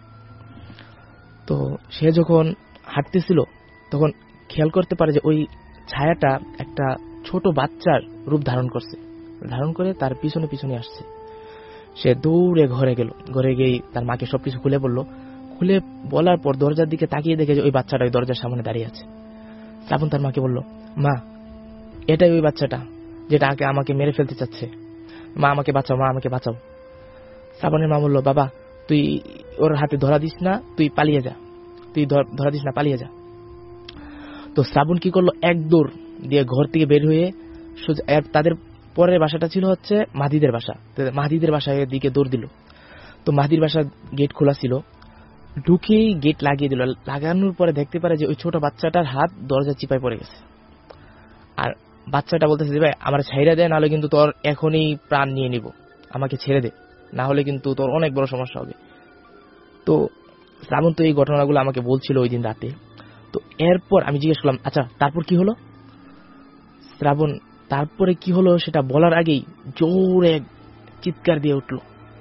তো সে যখন হাঁটতেছিল তখন খেয়াল করতে পারে যে ওই ছায়াটা একটা ছোট বাচ্চার রূপ ধারণ করছে, ধারণ করে তার পিছনে পিছনে আসছে। সে দৌড়ে ঘরে গেল, ঘরে গিয়ে তার মাকে সবকিছু খুলে বলল। খুলে বলার পর দরজার দিকে তাকিয়ে দেখে যে ওই বাচ্চাটা ওই দরজার সামনে দাঁড়িয়ে আছে। শ্রাবণ তার মাকে বলল, মা এটাই ওই বাচ্চাটা যেটা আগে আমাকে মেরে ফেলতে চাচ্ছে, মা আমাকে বাঁচাও, মা আমাকে বাঁচাও। শ্রাবণের মা বলল, বাবা তুই ওর হাতে ধরা দিস না, তুই পালিয়ে যা, তুই ধরা দিস না, পালিয়ে যা। তো শ্রাবণ কি করলো, এক দৌড় দিয়ে ঘর থেকে বের হয়ে তাদের পরের বাসাটা ছিল হচ্ছে মাহাদিদের বাসা, মাহাদিদের বাসায় দিকে দৌড় দিল। তো মাহাদির বাসার গেট খোলা ছিল, ঢুকেই গেট লাগিয়ে দিল। লাগানোর পরে দেখতে পারে যে ওই ছোট বাচ্চাটার হাত দরজা চিপায় পড়ে গেছে, আর বাচ্চাটা বলতেছে যে ভাই আমার ছাইরা দে, নাহলে কিন্তু তোর এখনই প্রাণ নিয়ে নিব, আমাকে ছেড়ে দে, না হলে কিন্তু তোর অনেক বড় সমস্যা হবে। তো শ্রাবণ তো এই ঘটনাগুলো আমাকে বলছিল ওই দিন রাতে। তো এরপর আমি জিজ্ঞেস করলাম, আচ্ছা তারপর কি হলো? শ্রাবণ তারপরে কি হলো সেটা বলার আগেই জোরে চিৎকার দিয়ে উঠল,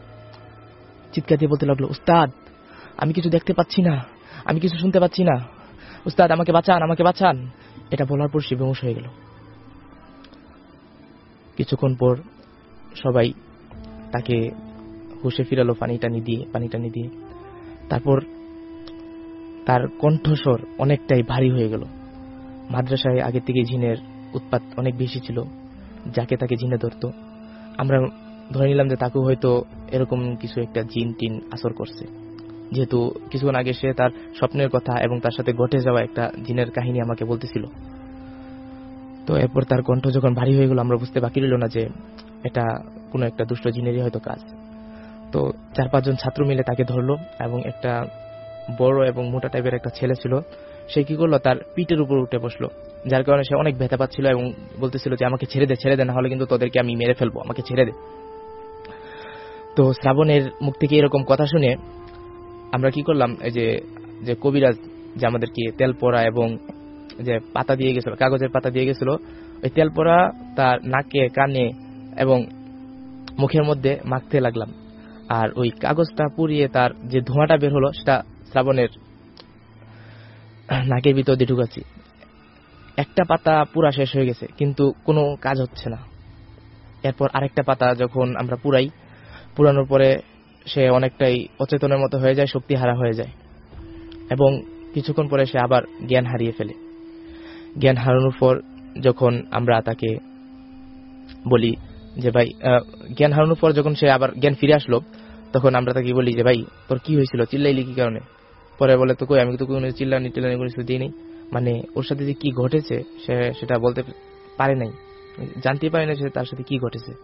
চিৎকার দিয়ে বলতে লাগলো, উস্তাদ আমি কিছু দেখতে পাচ্ছি না, আমি কিছু শুনতে পাচ্ছি না, উস্তাদ আমাকে বাঁচান, আমাকে বাঁচান। এটা বলার পর সে বেহুশ হয়ে গেল। কিছুক্ষণ পর সবাই তাকে হুঁশে ফিরালো পানি টানি দিয়ে। তারপর তার কণ্ঠস্বর অনেকটাই ভারী হয়ে গেল। মাদ্রাসায় আগে থেকে জিনের উৎপাত অনেক বেশি ছিল, যাকে তাকে জিনে ধরতো। আমরা ধরে নিলাম যে তাকেও হয়তো এরকম কিছু একটা জিন টিন আসর করছে, যেহেতু কিছুক্ষণ আগে সে তার স্বপ্নের কথা এবং তার সাথে ঘটে যাওয়া একটা জিনের কাহিনী আমাকে বলতেছিল। তো এরপর তার কণ্ঠ যখন ভারী হয়ে গেল, আমরা বুঝতে বাকি রইল না যে এটা কোনো একটা দুষ্ট জিনেরই হয়তো কাজ। তো 4-5 জন ছাত্র মিলে তাকে ধরলো এবং একটা বড় এবং মোটা টাইপের একটা ছেলে ছিল। সে কি করলো, তার পিঠের উপর উঠে বসলো, যার কারণে সে অনেক ব্যথা পাচ্ছিল এবং বলতেছিল যে আমাকে ছেড়ে দে, না হলে কিন্তু তোদেরকে আমি মেরে ফেলবো, আমাকে ছেড়ে দে। তো শ্রাবণের মুখ থেকে এরকম কথা শুনে আমরা কি করলাম, এই যে কবিরাজ যে আমাদেরকে তেল পড়া এবং যে পাতা দিয়ে গেছিল, কাগজের পাতা দিয়ে গেছিল, ওই তেল পড়া তার নাকে, কানে এবং মুখের মধ্যে মাখতে লাগলাম। আর ওই কাগজটা পুড়িয়ে তার যে ধোঁয়াটা বের হলো সেটা শ্রাবণের নাকের ভিতর দিয়ে ঢুকাচ্ছি। একটা পাতা পুরা শেষ হয়ে গেছে, কিন্তু কোনো কাজ হচ্ছে না। এরপর আরেকটা পাতা যখন আমরা পুরানোর পরে সে অনেকটাই অচেতনের মতো হয়ে যায়, শক্তি হারা হয়ে যায় এবং কিছুক্ষণ পরে সে আবার জ্ঞান হারিয়ে ফেলে। জ্ঞান হারানোর পর যখন আমরা তাকে বলি যে ভাই, জ্ঞান হারানোর পর যখন সে আবার জ্ঞান ফিরে আসলো, তখন আমরা তাকে বলি যে ভাই তোর কি হয়েছিল, চিল্লাইলি কি কারণে? পরে বলে তো কই, আমি তো কোনো চিল্লানি কোনো কিছু দিই নাই। মানে ওর সাথে যে কি ঘটেছে সে সেটা বলতে পারে নাই, জানতে পারে না সে তার সাথে কি ঘটেছে।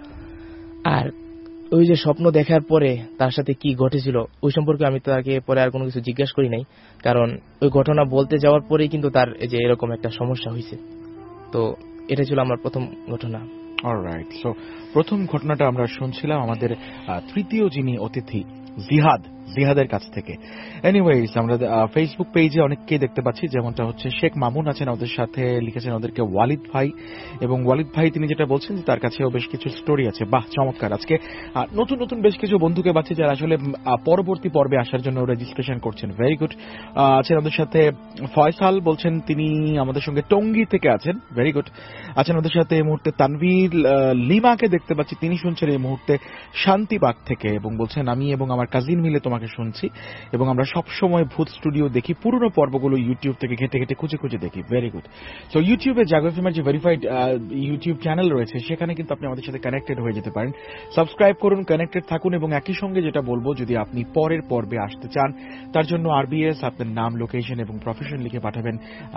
আর ওই যে স্বপ্ন দেখার পরে তার সাথে কি ঘটেছিল ওই সম্পর্কে আমি তাকে পরে আর কোনো কিছু জিজ্ঞাসা করি নাই, কারণ ওই ঘটনা বলতে যাওয়ার পরেই কিন্তু তার এই যে এরকম একটা সমস্যা হয়েছে। তো এটা ছিল আমার প্রথম ঘটনা। অলরাইট, সো প্রথম ঘটনাটা আমরা শুনছিলাম আমাদের তৃতীয় যিনি অতিথি জিহাদের কাছ থেকে। এনিওয়েজ, আমরা ফেসবুক পেজে অনেককে দেখতে পাচ্ছি, যেমনটা হচ্ছে শেখ মামুন আছেন ওদের সাথে, লিখেছেন ওদেরকে ওয়ালিদ ভাই, এবং ওয়ালিদ ভাই তিনি যেটা বলছেন যে তার কাছেও বেশ কিছু স্টোরি আছে। বাহ, চমৎকার। আজকে নতুন নতুন বেশ কিছু বন্ধুকে পাচ্ছি যারা আসলে পরবর্তী পর্বে আসার জন্য রেজিস্ট্রেশন করছেন। Very good. আছেন আমাদের সাথে ফয়সাল, বলছেন তিনি আমাদের সঙ্গে টঙ্গী থেকে আছেন। Very good. আছেন আমাদের সাথে এই মুহূর্তে তানভীর লিমাকে দেখতে পাচ্ছি, তিনি শুনছেন এই মুহূর্তে শান্তিবাগ থেকে এবং বলছেন আমি এবং আমার কাজিন মিলে তোমাকে শুনছি এবং আমরা সব সময় ভূত স্টুডিও দেখি, পুরনো পর্বগুলো ইউটিউব থেকে ঘেটে ঘেটে খুঁজে খুঁজে দেখি। Very good. সো ইউটিউবে জাগো এফএমের যে ভেরিফাইড ইউটিউব চ্যানেল রয়েছে সেখানে কিন্তু আপনি আমাদের সাথে কানেক্টেড হয়ে যেতে পারেন। সাবস্ক্রাইব করুন, কানেক্টেড থাকুন এবং একই সঙ্গে যেটা বলবো, যদি আপনি পরের পর্বে আসতে চান তার জন্য আরবিএস আপনার নাম, লোকেশন এবং প্রফেশন লিখে পাঠাবেন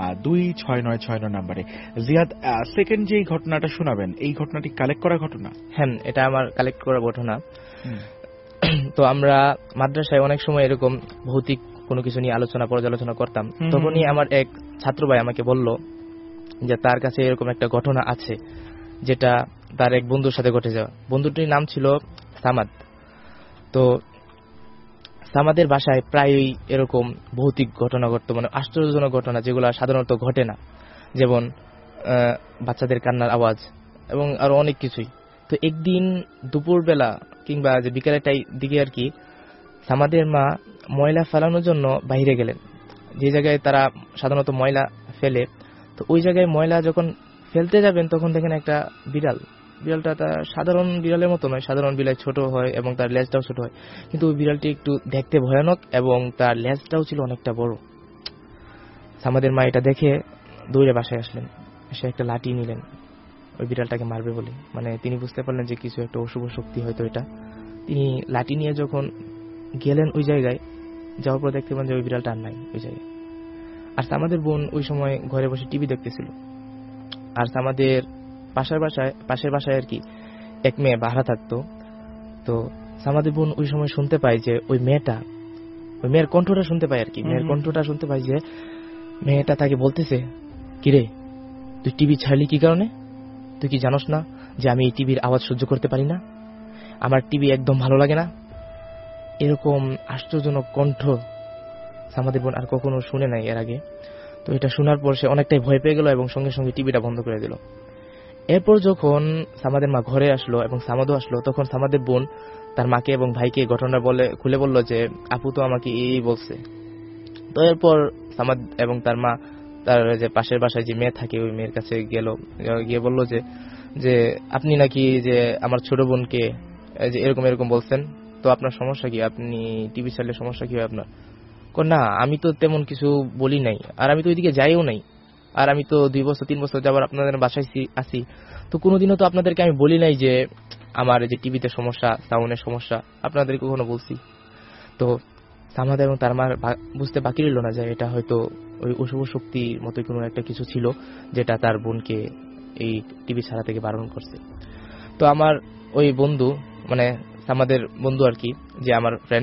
26969 নম্বরে। জিয়াদ, সেকেন্ড যেই ঘটনাটা শোনাবেন এই ঘটনাটি কালেক্ট করা ঘটনা? হ্যাঁ, এটা আমার কালেক্ট করা ঘটনা। তো আমরা মাদ্রাসায় অনেক সময় এরকম ভৌতিক কোনো কিছু নিয়ে পর্যালোচনা করতাম। তখনই আমার এক ছাত্র ভাই আমাকে বলল যে তার কাছে এরকম একটা ঘটনা আছে যেটা তার এক বন্ধুর সাথে ঘটে যাওয়া। বন্ধুটির নাম ছিল সামাদ। তো সামাদের বাসায় প্রায়ই এরকম ভৌতিক ঘটনা ঘটতো, মানে আশ্চর্যজনক ঘটনা যেগুলো সাধারণত ঘটে না, যেমন বাচ্চাদের কান্নার আওয়াজ এবং আরো অনেক কিছুই। তো একদিন দুপুরবেলা কিংবা যে বিকেলের দিকে আর কি, সামাদের মা ময়লা ফেলানোর জন্য বাইরে গেলেন, যে জায়গায় তারা সাধারণত ময়লা ফেলে। তো ওই জায়গায় ময়লা যখন ফেলতে যাবেন তখন দেখেন একটা বিড়ালটা তার সাধারণ বিড়ালের মতো নয়, সাধারণ বিড়াল ছোট হয় এবং তার লেজটাও ছোট হয়, কিন্তু ওই বিড়ালটি একটু দেখতে ভয়ানক এবং তার লেজটাও ছিল অনেকটা বড়। সামাদের মা এটা দেখে দৌড়ে বাসায় আসলেন, এসে একটা লাঠি নিলেন ওই বিড়ালটাকে মারবে বলে। মানে তিনি বুঝতে পারলেন যে কিছু একটা অশুভ শক্তি হয়তো এটা। তিনি লাঠি নিয়ে যখন গেলেন ওই জায়গায়, যাওয়ার পর দেখতে পান যে ওই বিড়ালটা আর নাই ওই জায়গায়। আর আমাদের বোন ওই সময় ঘরে বসে টিভি দেখতেছিল। আর আমাদের পাশের বাসায় আর কি এক মেয়ে ভাড়া থাকতো। তো আমাদের বোন ওই সময় শুনতে পায় যে ওই মেয়ের কণ্ঠটা শুনতে পায় আর কি, মেয়ের কণ্ঠটা শুনতে পায় যে মেয়েটা তাকে বলতেছে, কিরে তুই টিভি ছাড়লি কি কারণে? তুই কি জানোস না যে আমি এই টিভির আওয়াজ সহ্য করতে পারি না, আমার টিভি একদম ভালো লাগে না? এরকম আশ্চর্যজনক কণ্ঠ আমাদের বোন আর কখনো শুনে নাই এর আগে। তো এটা শোনার পর সে অনেকটাই ভয় পেয়ে গেল এবং সঙ্গে সঙ্গে টিভিটা বন্ধ করে দিল। এরপর যখন সামাদের মা ঘরে আসলো এবং সামাদও আসলো, তখন সামাদের বোন তার মাকে এবং ভাইকে ঘটনা খুলে বলল যে আপু তো আমাকে এই বলছে। তো এরপর সামাদ এবং তার মা তার যে পাশের বাসায় যে মেয়ে থাকে ওই মেয়ের কাছে গিয়ে বলল যে আপনি নাকি যে আমার ছোট বোনকে যে এরকম বলছেন, তো আপনার সমস্যা কি? আপনি টিভি চাইলে সমস্যা কি হয় আপনার? না, আমি তো তেমন কিছু বলি নাই, আর আমি তো ওইদিকে যাইও নাই, আর আমি তো 2 বছর 3 বছর যাবার আপনাদের বাসায় আসি, তো কোনোদিনও তো আপনাদেরকে আমি বলি নাই যে আমার যে টিভিতে সমস্যা, সাউন্ডের সমস্যা, আপনাদের কখনো বলছি? তো সামাদ এবং তার মা বুঝতে বাকি রইল না যে এটা হয়তো ওই অশুভ শক্তির মতো কোনো একটা কিছু ছিল যেটা তার বোনকে এই টিভি ছাড়া থেকে বারণ করছে। তো আমার ওই বন্ধু, মানে আমাদের বন্ধু আর কি, যে আমার ফ্রেন্ড,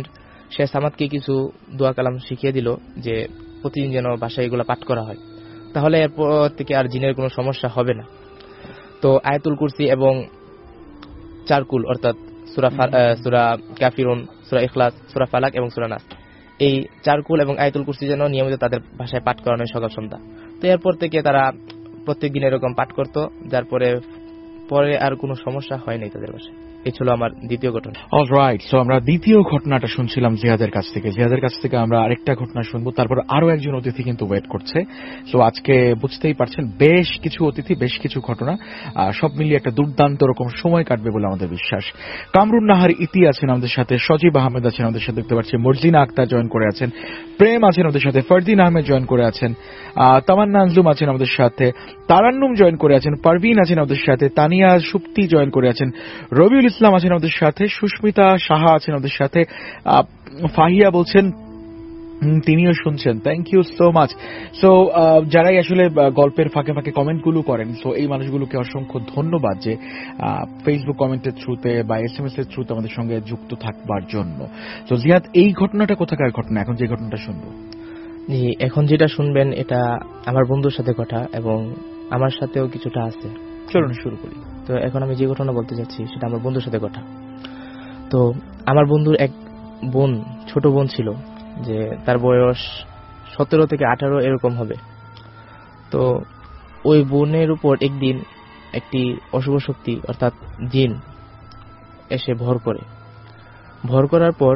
সে সামাদকে কিছু দোয়া কালাম শিখিয়ে দিল যে প্রতিদিন যেন বাসায় এগুলো পাঠ করা হয়, তাহলে এরপর থেকে আর জিনের কোনো সমস্যা হবে না। তো আয়াতুল কুরসি এবং চারকুল অর্থাৎ সূরা কাফিরুন, সূরা ইখলাস, সূরা ফালাক এবং সূরা নাস, এই চারকুল এবং আয়াতুল কুরসি যেন নিয়মিত তাদের ভাষায় পাঠ করানো হয় সকাল সন্ধ্যা। তো এরপর থেকে তারা প্রত্যেকদিন এরকম পাঠ করত, যার পরে আর কোনো সমস্যা হয় নাই তাদের বাসায়। এই ছিল আমার দ্বিতীয় ঘটনা। অলরাইট, সো আমরা দ্বিতীয় ঘটনাটা শুনছিলাম জিহাদের কাছ থেকে। জিহাদের কাছ থেকে আমরা আরেকটা ঘটনা শুনবো, তারপর আরো একজন অতিথি কিন্তু ওয়েট করছে। সো আজকে বুঝতেই পারছেন বেশ কিছু অতিথি, বেশ কিছু ঘটনা, সব মিলিয়ে একটা দুর্দান্ত রকম সময় কাটবে বলে আমাদের বিশ্বাস। কামরুন নাহার ইতি আছেন আমাদের সাথে, সজীব আহমেদ আছেন আমাদের সাথে, দেখতে পাচ্ছি মর্জিনা আক্তার জয়েন করে আছেন, প্রেম আছেন আমাদের সাথে, ফরদিন আহমেদ জয়েন করে আছেন, তামান্না আনজুম আছেন আমাদের সাথে, তারান্নুম জয়েন করে আছেন, পারভিন আছেন আমাদের সাথে, তানিয়া সুপ্তি জয়েন করে আছেন, রবিউল ইসলাম আছেন আমাদের সাথে, সুস্মিতা সাহা আছেন আমাদের সাথে, ফাহিয়া বলছেন তিনিও শুনছেন। Thank you so much. So যারাই আসলে গল্পের ফাঁকে ফাঁকে কমেন্টগুলো করেন, সো এই মানুষগুলোকে অসংখ্য ধন্যবাদ যে ফেসবুক কমেন্টের থ্রুতে বা SMS এর থ্রুতে আমাদের সঙ্গে যুক্ত থাকবার জন্য। তো জিহাদ, এই ঘটনাটা কোথাকার ঘটনা? এখন যে ঘটনাটা শুনবো, জি, এখন যেটা শুনবেন এটা আমার বন্ধুর সাথে ঘটা এবং আমার সাথেও কিছুটা আছে। চলুন শুরু করি। তো এখন আমি যে ঘটনা বলতে যাচ্ছি সেটা আমার বন্ধুর সাথে ঘটা। তো আমার বন্ধুর এক বোন, ছোট বোন ছিল, যে তার বয়স 17 থেকে 18 এরকম হবে। তো ওই বোনের উপর একদিন একটি অশুভ শক্তি অর্থাৎ জিন এসে ভর করার পর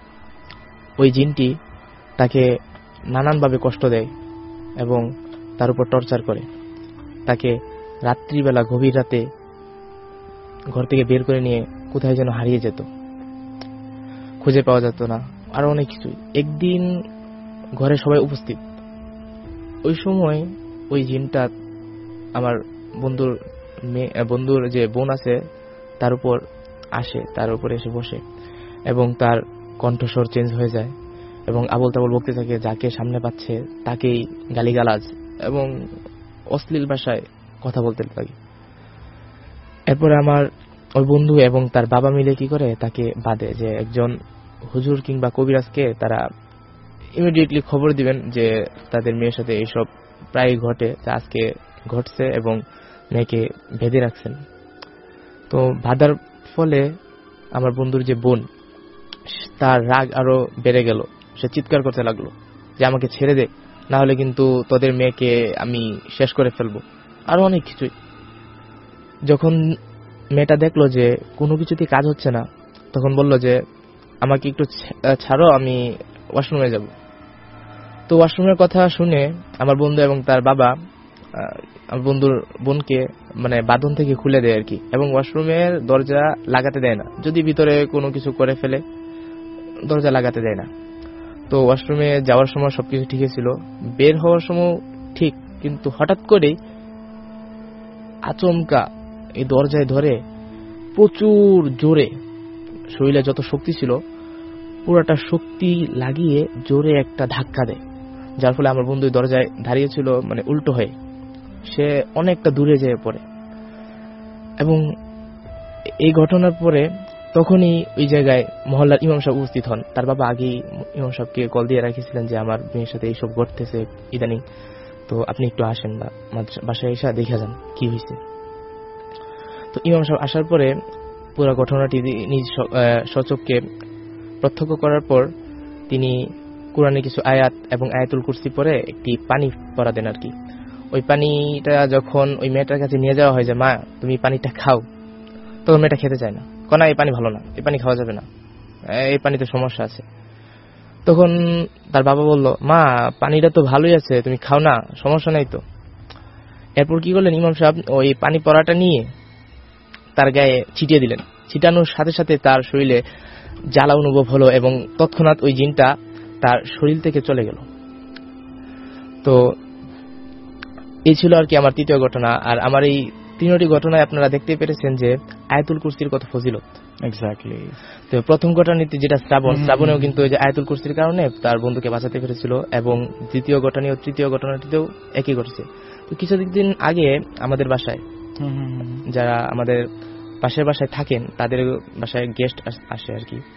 ওই জিনটি তাকে নানানভাবে কষ্ট দেয় এবং তার উপর টর্চার করে। তাকে রাত্রিবেলা গভীর রাতে ঘর থেকে বের করে নিয়ে কোথায় যেন হারিয়ে যেত, খুঁজে পাওয়া যেত না, আরো অনেক কিছু। একদিন ঘরে সবাই উপস্থিত, ওই সময় ওই জিনটা আমার বন্ধুর যে বোন আছে তার উপর আসে, তার উপরে এসে বসে এবং তার কণ্ঠস্বর চেঞ্জ হয়ে যায় এবং আবল তাবল বকতে থাকে, যাকে সামনে পাচ্ছে তাকেই গালিগালাজ এবং অশ্লীল ভাষায় কথা বলতে থাকে। এরপরে আমার ওই বন্ধু এবং তার বাবা মিলে কি করে, তাকে বাদে যে একজন হুজুর কিংবা কবিরাজকে তারা ইমিডিয়েটলি খবর দিবেন যে তাদের মেয়ের সাথে এইসব প্রায় ঘটে, যা আজকে ঘটছে এবং মেয়েকে বেঁধে রাখছেন। তো বাধার ফলে আমার বন্ধুর যে বোন, তার রাগ আরো বেড়ে গেল। সে চিৎকার করতে লাগলো যে আমাকে ছেড়ে দে, না হলে কিন্তু তোদের মেয়েকে আমি শেষ করে ফেলবো, আরো অনেক কিছুই। যখন মেয়েটা দেখলো যে কোনো কিছুতেই কাজ হচ্ছে না, তখন বলল যে আমাকে একটু ছাড়ো, আমি ওয়াশরুমে যাব। তো ওয়াশরুমের কথা শুনে আমার বন্ধু এবং তার বাবা আমার বন্ধুর বোনকে মানে বাঁধন থেকে খুলে দেয় আর কি, এবং ওয়াশরুমের দরজা লাগাতে দেয় না, যদি ভিতরে কোনো কিছু করে ফেলে দরজা লাগাতে দেয় না। তো ওয়াশরুমে যাওয়ার সময় সবকিছু ঠিকই ছিল, বের হওয়ার সময় ঠিক, কিন্তু হঠাৎ করেই আচমকা এই দরজায় ধরে প্রচুর জোরে, শরীরে যত শক্তি ছিল পুরোটা শক্তি লাগিয়ে জোরে একটা ধাক্কা দেয়, যার ফলে আমার বন্ধু দরজায় দাঁড়িয়েছিল মানে উল্টো হয়ে, সে অনেকটা দূরে যেয়ে পড়ে। এবং এই ঘটনার পরে তখনই ওই জায়গায় মহল্লার ইমাম সাহেব উপস্থিত হন। তার বাবা আগেই ইমাম সাহেবকে কল দিয়ে রাখিছিলেন যে আমার মেয়ের সাথে এইসব ঘটতেছে ইদানিং, তো আপনি একটু আসেন বা বাসায় এসে দেখে যান কি হয়েছে। তো ইমাম সাহেব আসার পরে পুরো ঘটনাটি নিজ সচক্ষে প্রত্যক্ষ করার পর তিনি কোরআনের কিছু আয়াত এবং আয়াতুল কুরসি পরে একটি পানি পরা দেন আর কি। ওই পানিটা যখন ওই মেয়েটার কাছে নিয়ে যাওয়া হয় যে মা তুমি পানিটা খাও, তখন মেয়েটা খেতে চায় না, না এই পানি ভালো না, এই পানি খাওয়া যাবে না, এই পানিতে সমস্যা আছে। তখন তার বাবা বলল মা পানিটা তো ভালোই আছে, তুমি খাও না, সমস্যা নাই তো। এরপর কি করলেন, ইমাম সাহেব ওই পানি পরাটা নিয়ে তার গায়ে ছিটিয়ে দিলেন। ছিটানোর সাথে সাথে তার শরীরে জ্বালা অনুভব হলো এবং তৎক্ষণাৎ ওই জিনটা তার শরীর থেকে চলে গেল। তো এই ছিল আর কি আমার তৃতীয় ঘটনা। আর আমার এই তিনটি ঘটনায় আপনারা দেখতে পেরেছেন যে আয়াতুল কুরসির কত ফজিলত। এক্স্যাক্টলি। তো প্রথম ঘটনাটি যেটা শ্রাবণেও কিন্তু ওই যে আয়াতুল কুরসির কারণে তার বন্ধুকে বাঁচাতে পেরেছিল, এবং দ্বিতীয় ঘটনা ও তৃতীয় ঘটনাটিতেও একই ঘটেছে। তো কিছুদিন আগে আমাদের বাসায় যারা আমাদের পাশের বাসায় থাকেন তাদের বাসায় গেস্ট আসে আর কি।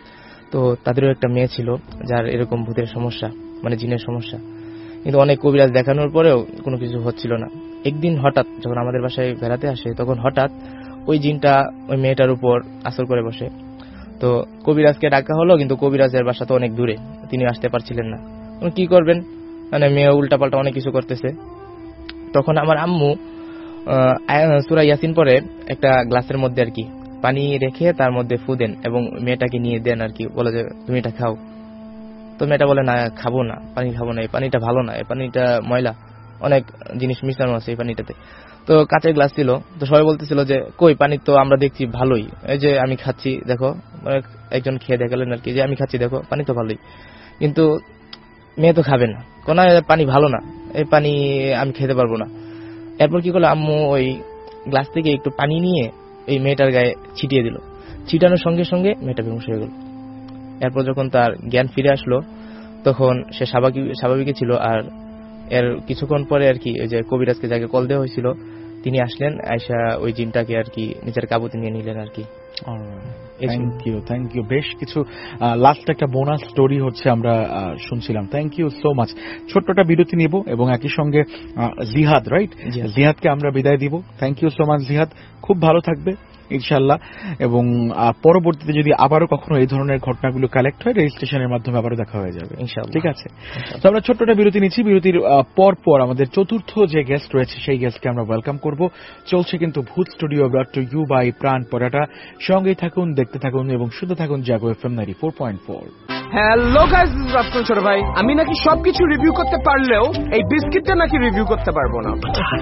তো তাদেরও একটা মেয়ে ছিল যার এরকম ভূতের সমস্যা, মানে জিনের সমস্যা, কিন্তু অনেক কবিরাজ দেখানোর পরেও কোনো কিছু হচ্ছিল না। একদিন হঠাৎ যখন আমাদের বাসায় বেড়াতে আসে, তখন হঠাৎ ওই জিনটা ওই মেয়েটার উপর আসর করে বসে। তো কবিরাজকে ডাকা হলো, কিন্তু কবিরাজের বাসা তো অনেক দূরে, তিনি আসতে পারছিলেন না। কি করবেন, মানে মেয়ে উল্টাপাল্টা অনেক কিছু করতেছে। তখন আমার আম্মু সূরা ইয়াসিন পরে একটা গ্লাসের মধ্যে আর কি পানি রেখে তার মধ্যে ফু দেন এবং মেয়েটাকে নিয়ে দেন আর কি, বলে যে তুমি এটা খাও। তো মেয়েটা বলে না, খাবো না, পানি খাবো না, এই পানিটা ভালো না, এই পানিটা ময়লা, অনেক জিনিস মিশানো আছে এই পানিটাতে। তো কাঁচের গ্লাস ছিল, তো সবাই বলতেছিল যে কই পানি তো আমরা দেখছি ভালোই, এই যে আমি খাচ্ছি দেখো, একজন খেয়ে দেখালেন আর কি যে আমি খাচ্ছি দেখো পানি তো ভালোই, কিন্তু মেয়ে তো খাবে না, কোন পানি ভালো না, এই পানি আমি খেতে পারবো না। এরপর কি করলো, আম্মু ওই গ্লাস থেকে একটু পানি নিয়ে এই মেয়েটার গায়ে ছিটিয়ে দিল, ছিটানোর সঙ্গে সঙ্গে মেয়েটা বেহুশ হয়ে গেল। এরপর যখন তার জ্ঞান ফিরে আসলো তখন সে স্বাভাবিকই ছিল। আর এর কিছুক্ষণ পরে আর কি ওই যে কবিরাজকে যাকে কল দেওয়া হয়েছিল তিনি আসলেন, আয়সা ওই জিনটাকে আর কি নিজের কাবুতে নিয়ে নিলেন আর কি। Thank you. বেশ কিছু লাস্ট একটা বোনাস স্টোরি হচ্ছে আমরা শুনছিলাম। Thank you so much. ছোট্টটা বিরতি নিব এবং একই সঙ্গে জিহাদ, রাইট, জিহাদকে আমরা বিদায় দিব। থ্যাংক ইউ সো মাচ জিহাদ, খুব ভালো থাকবে ইনশাআল্লাহ। এবং পরবর্তীতে যদি আবারও কখনো এই ধরনের ঘটনাগুলো কালেক্ট হয়, রেজিস্ট্রেশনের মাধ্যমে আবারও দেখা হয়ে যাবে ইনশাআল্লাহ, ঠিক আছে? তো আমরা ছোট্টটা বিরতি নিচ্ছি। বিরতির পর আমাদের চতুর্থ যে গেস্ট রয়েছে সেই গেস্টকে আমরা ওয়েলকাম করব। চলছে কিন্তু ভূত studio, brought to you by Pran Potata. সঙ্গেই থাকুন, দেখতে থাকুন এবং শুনতে থাকুন Jago FM 94.4। Hello guys, this is Rafsan ছোট ভাই। আমি নাকি সবকিছু রিভিউ করতে পারলেও এই বিস্কিটটা নাকি রিভিউ করতে পারবো না।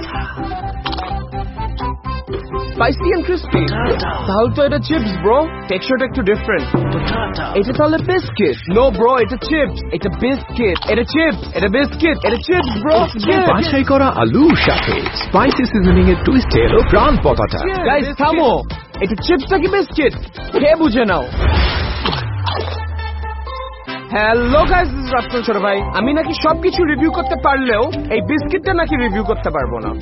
স্পাইসি এন্ড ক্রিস্পি, তাহলে তো এটা চিপস ব্রো, টেক্সচারটা একটু ডিফারেন্ট। এটা তাহলে বিস্কিট? নো ব্রো, এটা চিপস, এটা বিস্কিট, এটা চিপস, এটা বিস্কিট, এটা চিপস ব্রো। বাছাই করা আলুর সাথে স্পাইসি সিজনিং এর টুইস্টে এলো প্রাণ পতাটা। গাইস থামো, এটা চিপস নাকি বিস্কিট খেয়ে বুঝে নাও। Hello guys, this is Rafsan ছোট ভাই। আমি নাকি সবকিছু রিভিউ করতে পারলেও এই বিস্কিটটা নাকি রিভিউ করতে পারবো না।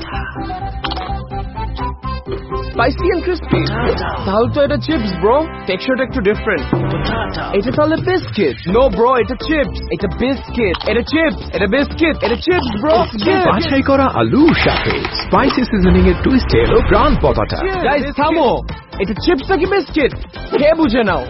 স্পাইসি এন্ড ক্রিস্পি, তাহলে তো এটা চিপস ব্রো, টেক্সচারটা একটু ডিফারেন্ট। এটা তাহলে বিস্কিট? নো ব্রো, এটা চিপস, এটা বিস্কিট, এটা চিপস, এটা বিস্কিট, এটা চিপস ব্রো। বাছাই করা আলুর সাথে স্পাইসি সিজনিং এর টুইস্টে এলো প্রাণ পতাটা। গাইস থামো, এটা চিপস নাকি বিস্কিট খেয়ে বুঝে নাও।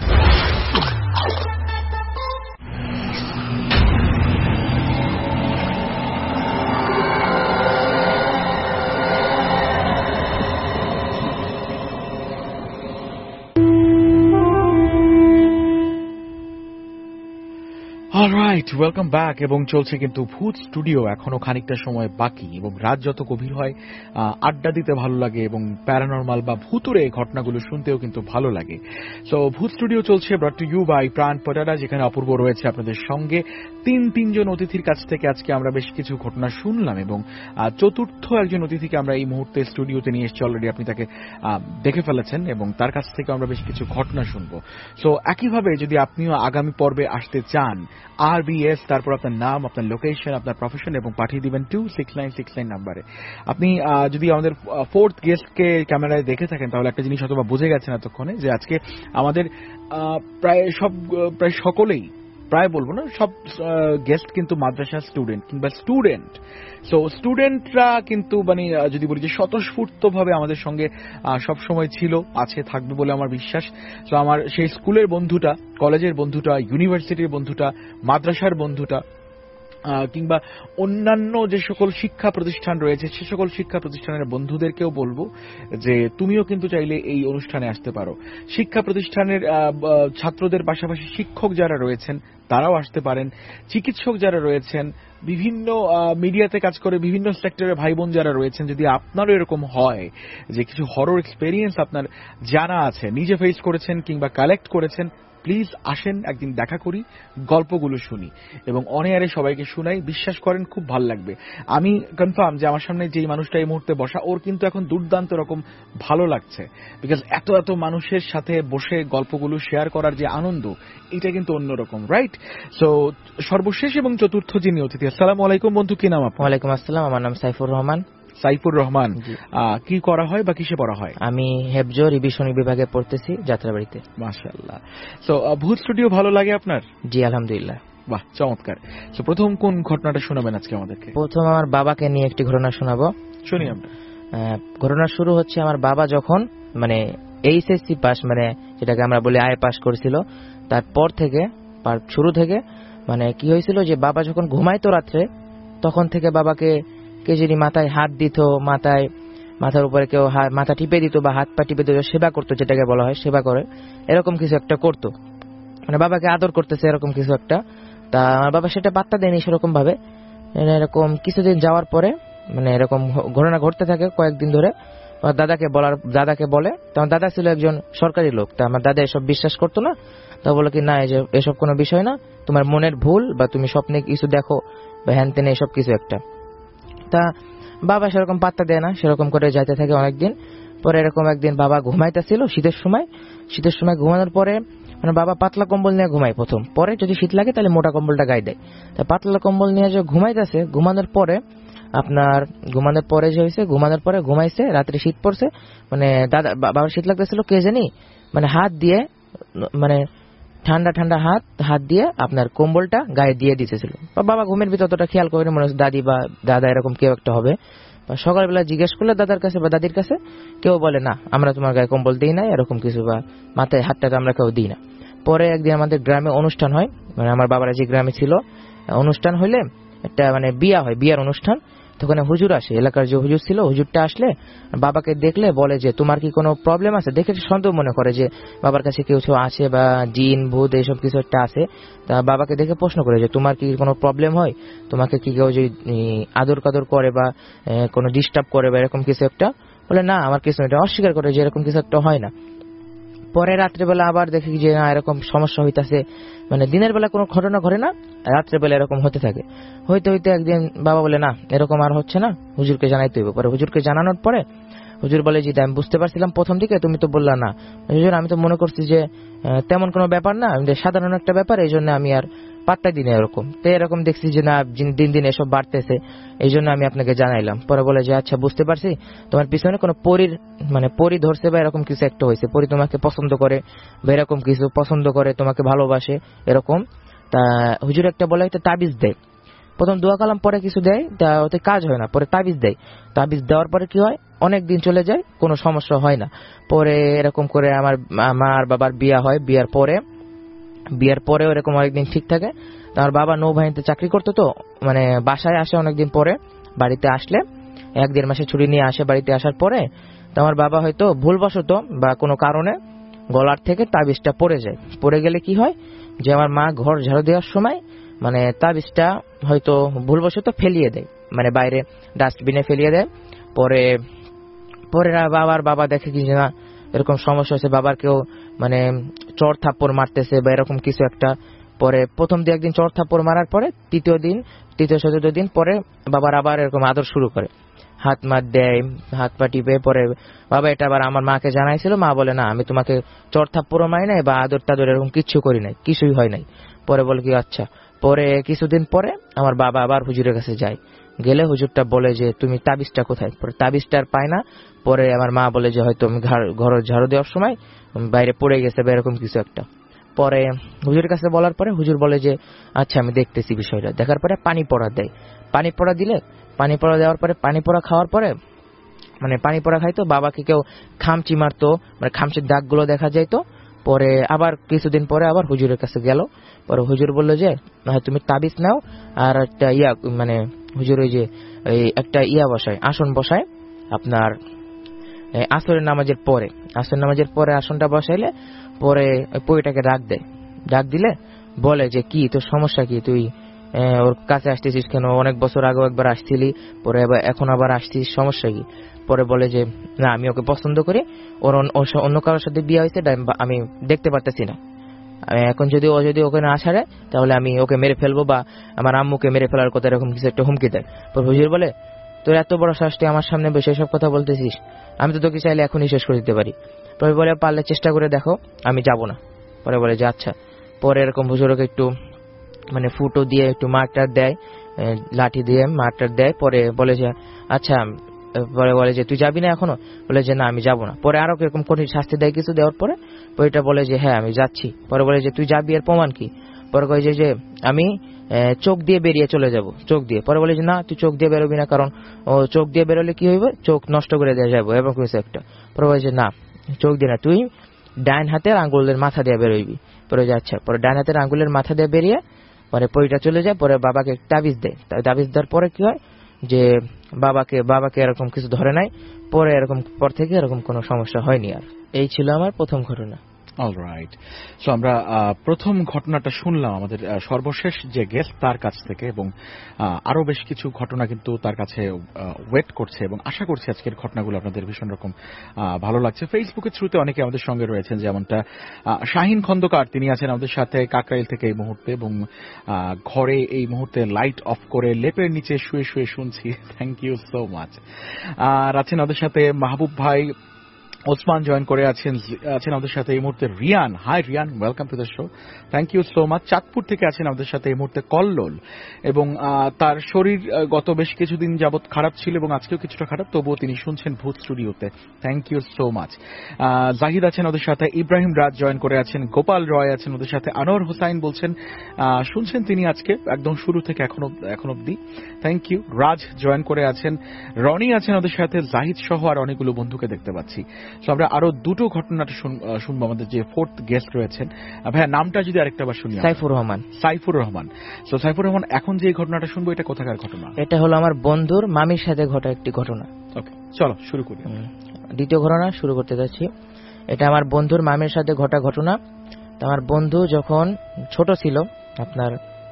Alright, welcome back. এবং চলছে কিন্তু ভূত স্টুডিও, এখনো খানিকটা সময় বাকি এবং রাত যত গভীর হয় আড্ডা দিতে ভালো লাগে এবং প্যারানরমাল বা ভূতুরে ঘটনাগুলো শুনতেও কিন্তু ভালো লাগে। সো ভূত স্টুডিও চলছে ব্রট টু ইউ বাই প্রাণ পটারা, যেখানে অপূর্ব রয়েছে আপনাদের সঙ্গে। তিনজন অতিথির কাছ থেকে আজকে আমরা বেশ কিছু ঘটনা শুনলাম এবং চতুর্থ একজন অতিথিকে আমরা এই মুহূর্তে স্টুডিওতে নিয়ে এসেছি। অলরেডি আপনি তাকে দেখে ফেলেছেন এবং তার কাছ থেকে আমরা বেশ কিছু ঘটনা শুনবো। সো একইভাবে যদি আপনিও আগামী পর্বে আসতে চান, RBS তারপর আপনার নাম, আপনার লোকেশন, আপনার প্রফেশন এবং পাঠিয়ে দিবেন 26969 নাম্বারে। আপনি যদি আমাদের ফোর্থ গেস্টকে ক্যামেরায় দেখে থাকেন তাহলে একটা জিনিস হয়তো বুঝে গেছেন এতক্ষণে যে আজকে আমাদের প্রায় সকলেই, প্রায় বলবো না, সব গেস্ট কিন্তু মাদ্রাসার স্টুডেন্ট কিংবা স্টুডেন্ট। সো স্টুডেন্টরা কিন্তু মানে যদি বলি যে স্বতঃস্ফূর্তভাবে আমাদের সঙ্গে সবসময় ছিল, আছে, থাকবে বলে আমার বিশ্বাস। সো আমার সেই স্কুলের বন্ধুটা, কলেজের বন্ধুটা, ইউনিভার্সিটির বন্ধুটা, মাদ্রাসার বন্ধুটা কিংবা অন্যান্য যে সকল শিক্ষা প্রতিষ্ঠান রয়েছে সে সকল শিক্ষা প্রতিষ্ঠানের বন্ধুদেরকেও বলবো যে তুমিও কিন্তু চাইলে এই অনুষ্ঠানে আসতে পারো। শিক্ষা প্রতিষ্ঠানের ছাত্রদের পাশাপাশি শিক্ষক যারা রয়েছেন তারাও আসতে পারেন। চিকিৎসক যারা রয়েছেন, বিভিন্ন মিডিয়াতে কাজ করে বিভিন্ন সেক্টরের ভাই বোন যারা রয়েছেন, যদি আপনারও এরকম হয় যে কিছু হরর এক্সপেরিয়েন্স আপনার জানা আছে, নিজে ফেস করেছেন কিংবা কালেক্ট করেছেন, প্লিজ আসেন, একদিন দেখা করি, গল্পগুলো শুনি এবং অন এয়ারে সবাইকে শুনাই। বিশ্বাস করেন খুব ভালো লাগবে। আমি কনফার্ম যে আমার সামনে যেই মানুষটা এই মুহূর্তে বসা, ওর কিন্তু এখন দুর্দান্ত রকম ভালো লাগছে, বিকজ এত মানুষের সাথে বসে গল্পগুলো শেয়ার করার যে আনন্দ, এটা কিন্তু অন্যরকম, রাইট? সো সর্বশেষ এবং চতুর্থ যিনি অতিথি, আসসালামু আলাইকুম বন্ধু, কি নাম আপনার? ওয়ালাইকুম আসসালাম, আমার নাম সাইফুর রহমান। সাইফুর রহমান, কি করা হয় বা কিসে পড়া হয়? আমি হেফজো রিভিশন বিভাগে পড়তেছি যাত্রাবাড়িতে। মাশাআল্লাহ। সো ভূত স্টুডিও ভালো লাগে আপনার? জি আলহামদুলিল্লাহ। বাহ, চমৎকার। সো প্রথম কোন ঘটনাটা শোনাবেন আজকে আমাদেরকে? প্রথম আমার বাবাকে নিয়ে একটি ঘটনা শোনাবো। শুনি আমরা। ঘটনা শুরু হচ্ছে আমার বাবা যখন মানে এইচএসসি পাস, মানে যেটাকে আমরা বলি আই পাস করেছিল, তারপর থেকে শুরু থেকে মানে কি হয়েছিল যে বাবা যখন ঘুমাইতো রাত্রে, তখন থেকে বাবাকে কে যদি মাথায় হাত দিত, মাথার উপরে কেউ মাথা টিপে দিত বা হাত পা টিপে দিত, সেবা করতো, যেটাকে বলা হয় সেবা করে, এরকম কিছু একটা করতো, মানে বাবাকে আদর করতেছে এরকম কিছু একটা। তা আমার বাবা সেটা পাত্তা দেয়নি সেরকম ভাবে। এরকম কিছুদিন যাওয়ার পরে মানে এরকম ঘটনা ঘটতে থাকে কয়েকদিন ধরে। আমার দাদাকে বলে, তো আমার দাদা ছিল একজন সরকারি লোক, তা আমার দাদা এসব বিশ্বাস করতো না। তা বলো কি না, এসব কোনো বিষয় না, তোমার মনের ভুল বা তুমি স্বপ্নে কিছু দেখো বা হ্যান তেন এসব কিছু একটা। তা বাবা সেরকম পাত্তা দেয় না, সেরকম করে যাইতে থাকে অনেকদিন। পরে এরকম একদিন বাবা ঘুমাইতেছিল শীতের সময় ঘুমানোর পরে মানে বাবা পাতলা কম্বল নিয়ে ঘুমায় প্রথম, পরে যদি শীত লাগে তাহলে মোটা কম্বলটা গায়ে দেয়। তা পাতলা কম্বল নিয়ে যে ঘুমাইতেছে, ঘুমানোর পরে যে হয়েছে, ঘুমাইছে, রাত্রে শীত পড়ছে, মানে বাবার শীত লাগতেছিল, কে জানি মানে হাত দিয়ে মানে ঠান্ডা হাত দিয়ে আপনার কম্বলটা গায়ে দিয়ে দিতেছিল। বাবা ঘুমের ভিতর অতটা খেয়াল করেনি, মনে হচ্ছে দাদি বা দাদা এরকম কেউ একটা হবে। সকালবেলা জিজ্ঞেস করলে দাদার কাছে বা দাদির কাছে, কেউ বলে না আমরা তোমার গায়ে কম্বল দিই না এরকম কিছু, বা মাথায় হাতটা আমরা কেউ দিই না। পরে একদিন আমাদের গ্রামে অনুষ্ঠান হয়, মানে আমার বাবারা যে গ্রামে ছিল, অনুষ্ঠান হইলে একটা মানে বিয়ার অনুষ্ঠান, তখন হুজুর আসে, এলাকার যে হুজুর ছিল, হুজুরটা আসলে বাবাকে দেখলে বলে যে তোমার কি কোনো প্রবলেম আছে, দেখে সন্দেহ মনে করে যে বাবার কাছে কেউ আছে বা জিন ভূত এইসব কিছু একটা আছে। তা বাবাকে দেখে প্রশ্ন করে যে তোমার কি কোনো প্রবলেম হয়, তোমাকে কি কেউ যদি আদর কাদর করে বা কোনো ডিস্টার্ব করে বা এরকম কিছু একটা, বলে না আমার কিছু এটা অস্বীকার করে যে এরকম কিছু একটা হয় না। পরে রাত্রেবেলা আবার দেখি যে না এরকম সমস্যা হইতাছে, মানে দিনের বেলা কোনো ঘটনা ঘটে না, রাত্রেবেলা এরকম হতে থাকে। হইতে একদিন বাবা বলে না এরকম আর হচ্ছে না, হুজুরকে জানাইতে হইব। পরে হুজুরকে জানানোর পরে হুজুর বলে যে আমি বুঝতে পারছিলাম প্রথম দিকে, তুমি তো বললা না। হুজুর আমি তো মনে করছি যে তেমন কোনো ব্যাপার না, সাধারণ একটা ব্যাপার, এই জন্য আমি আর পাত্তা দিই না এরকম। তো এরকম দেখছি যে না দিন দিন এসব বাড়তেছে, এই জন্য আমি আপনাকে জানাইলাম। পরে বলে যে আচ্ছা বুঝতে পারছি, তোমার পিছনে কোনো পরি ধরছে বা এরকম কিছু একটা হয়েছে, পরি তোমাকে পছন্দ করে বা এরকম কিছু পছন্দ করে, তোমাকে ভালোবাসে এরকম। তা হুজুর একটা বলে একটা তাবিজ দেয়, প্রথম দোয়া কালাম পরে কিছু দেয়, তা ওতে কাজ হয় না, পরে তাবিজ দেয়। তাবিজ দেওয়ার পরে কি হয়, অনেক দিন চলে যায়, কোনো সমস্যা হয় না। পরে এরকম করে আমার মা আর বাবার বিয়া হয়, বিয়ার পরেও এরকম অনেকদিন ঠিক থাকে। আমার বাবা নৌবাহিনীতে চাকরি করতো, তো মানে বাসায় আসে অনেকদিন পরে, বাড়িতে আসলে 1-1.5 মাসের ছুটি নিয়ে আসে। বাড়িতে আসার পরে তো আমার বাবা হয়তো ভুলবশত বা কোনো কারণে গলার থেকে তাবিজটা পড়ে যায়। পড়ে গেলে কি হয় যে আমার মা ঘর ঝাড়ু দেওয়ার সময় মানে তাবিজটা হয়তো ভুলবশত ফেলিয়ে দেয়, মানে বাইরে ডাস্টবিনে ফেলিয়ে দেয়। পরে বাবা দেখে কি না এরকম সমস্যা হচ্ছে, বাবার কেউ মানে চড় থাপ্পড় মারতেছে বা এরকম কিছু একটা। পরে প্রথম 2-1 দিন চড় থাপ্পড় মারার পরে তৃতীয় 4th দিন পরে বাবার আবার এরকম আদর শুরু করে, হাত দেয়, হাত পা টিপে। পরে বাবা এটা আবার আমার মাকে জানাইছিল, মা বলে না আমি তোমাকে চড় থাপ্পড়ও মারি নাই বা আদর টাদর এরকম কিছু করি নাই, কিছুই হয় নাই। পরে বলে কি আচ্ছা। পরে কিছুদিন পরে আমার বাবা আবার হুজুরের কাছে যায়, গেলে হুজুরটা বলে যে তুমি তাবিজটা কোথায়। পরে তাবিজটা আর পায় না। পরে আমার মা বলে যে হয়তো আমি ঘর ঝাড়ু দেওয়ার সময় বাইরে পড়ে গেছে বা এরকম কিছু একটা। পরে হুজুরের কাছে বলার পরে হুজুর বলে যে আচ্ছা আমি দেখতেছি বিষয়টা। দেখার পরে পানি পড়া দেয়, পানি পড়া দেওয়ার পরে পানি পড়া খাওয়ার পরে মানে পানি পড়া খাইতো, বাবাকে কেউ খামচি মারতো, মানে খামচির দাগগুলো দেখা যাইতো। পরে আবার কিছুদিন পরে আবার হুজুরের কাছে গেল। পরে হুজুর বললো যে তুমি তাবিজ নাও আর একটা মানে হুজুর ওই যে একটা বসায়, আসন বসায় আপনার আসরের নামাজের পরে আসনটা বসাইলে পরে ওই পরিটাকে ডাক দিলে বলে যে কি তোর সমস্যা কি, তুই ওর কাছে আসতেছিস কেন, অনেক বছর আগে একবার আসছিলি, পরে এখন আবার আসছিস, সমস্যা কি? পরে বলে যে না আমি ওকে পছন্দ করি, ওর অন্য কারোর সাথে বিয়ে হয়েছে, আমি দেখতে পারতেছি না, এখন যদি ওকে না আসারে তাহলে আমি ওকে মেরে ফেলবো বা আমার আম্মুকে মেরে ফেলার কথা এরকম কিছু একটা হুমকি দেয়। পরে হুজুর বলে তোর এত বড় সাহস তুই আমার সামনে বসে এসব কথা বলতেছিস, আমি তো তোকে চাইলে এখনই শেষ করে দিতে পারি। পরে বলে পারলে চেষ্টা করে দেখো, আমি যাব না। পরে বলে যে আচ্ছা। পরে এরকম হুজুরকে একটু মানে ফুটো দিয়ে একটু মারটার দেয়, লাঠি দিয়ে মারটার দেয়। পরে বলে যে আচ্ছা বলে যে তুই যাবি না এখনো, বলে যে না আমি যাব না। পরে আরো এরকম কঠিন শাস্তি দেয় কিছু, দেওয়ার পরে এটা বলে যে হ্যাঁ আমি যাচ্ছি। পরে বলে যে তুই যাবি, এর প্রমাণ কি? পরে কয় যে আমি চোখ দিয়ে বেরিয়ে চলে যাব, চোখ দিয়ে। পরে বলে যে না তুই চোখ দিয়ে বেরোবি না, কারণ ও চোখ দিয়ে বেরোলে কি হইবে, চোখ নষ্ট করে দেওয়া যাবো এবং কিছু একটা। পরে বলে যে না চোখ দিয়ে না, তুই ডাইন হাতের আঙ্গুলের মাথা দিয়ে বেরোইবি। পরে যে আচ্ছা। পরে ডাইন হাতের আঙ্গুলের মাথা দিয়ে বেরিয়ে পরে পরিটা চলে যায়। পরে বাবাকে তাবিজ দেয়, তাবিজ দেওয়ার পরে কি হয় যে বাবাকে এরকম কিছু ধরে নাই। পরে এরকম পর থেকে এরকম কোনো সমস্যা হয়নি আর। এই ছিল আমার প্রথম ঘটনা। অলরাইট, সো আমরা প্রথম ঘটনাটা শুনলাম আমাদের সর্বশেষ যে গেস্ট তার কাছ থেকে, এবং আরো বেশ কিছু ঘটনা কিন্তু তার কাছে ওয়েট করছে, এবং আশা করছি আজকের ঘটনাগুলো আপনাদের ভীষণ রকম ভালো লাগছে। ফেসবুকের থ্রুতে অনেকে আমাদের সঙ্গে রয়েছেন, যেমনটা শাহিন খন্দকার, তিনি আছেন আমাদের সাথে কাকরাইল থেকে এই মুহূর্তে, এবং ঘরে এই মুহূর্তে লাইট অফ করে লেপের নিচে শুয়ে শুয়ে শুনছি। Thank you so much. আর আছেন আমাদের সাথে মাহবুব ভাই, ওসমান জয়েন করে আছেন আমাদের সাথে এই মুহূর্তে Riyan. Hi Riyan, welcome to the show, thank you so much. Chandpur থেকে আছেন আমাদের সাথে এই মুহূর্তে কল্লোল, এবং তার শরীর গত বেশ কিছুদিন যাবৎ খারাপ ছিল এবং আজকেও কিছুটা খারাপ, তবুও তিনি শুনছেন ভূত স্টুডিওতে, thank you so much. Zahid আছেন ওদের সাথে, ইব্রাহিম রাজ জয়েন করে আছেন, গোপাল রয় আছেন ওদের সাথে, আনোয়ার হোসাইন বলছেন শুনছেন তিনি আজকে একদম শুরু থেকে এখন অব্দি, থ্যাংক ইউ। রাজ জয়েন করে আছেন, রনি আছেন ওদের সাথে, জাহিদ সহ আর অনেকগুলো বন্ধুকে দেখতে পাচ্ছি। সো আমরা আরো দুটো ঘটনাটা শুনবো। আমাদের যে ফোর্থ গেস্ট রয়েছেন, ভাইয়া নামটা যদি আরেকটা বার শুনি। সাইফুর রহমান। সাইফুর রহমান। সো সাইফুর রহমান, এখন যে ঘটনাটা শুনবো এটা কোথাকার ঘটনা? এটা হলো আমার বন্ধুর মামির সাথে ঘটা একটি ঘটনা। ওকে, চলো শুরু করি। দ্বিতীয় ঘটনা শুরু করতে যাচ্ছি। এটা আমার বন্ধুর মামির সাথে ঘটা ঘটনা। আমার বন্ধু যখন ছোট ছিল, আপনার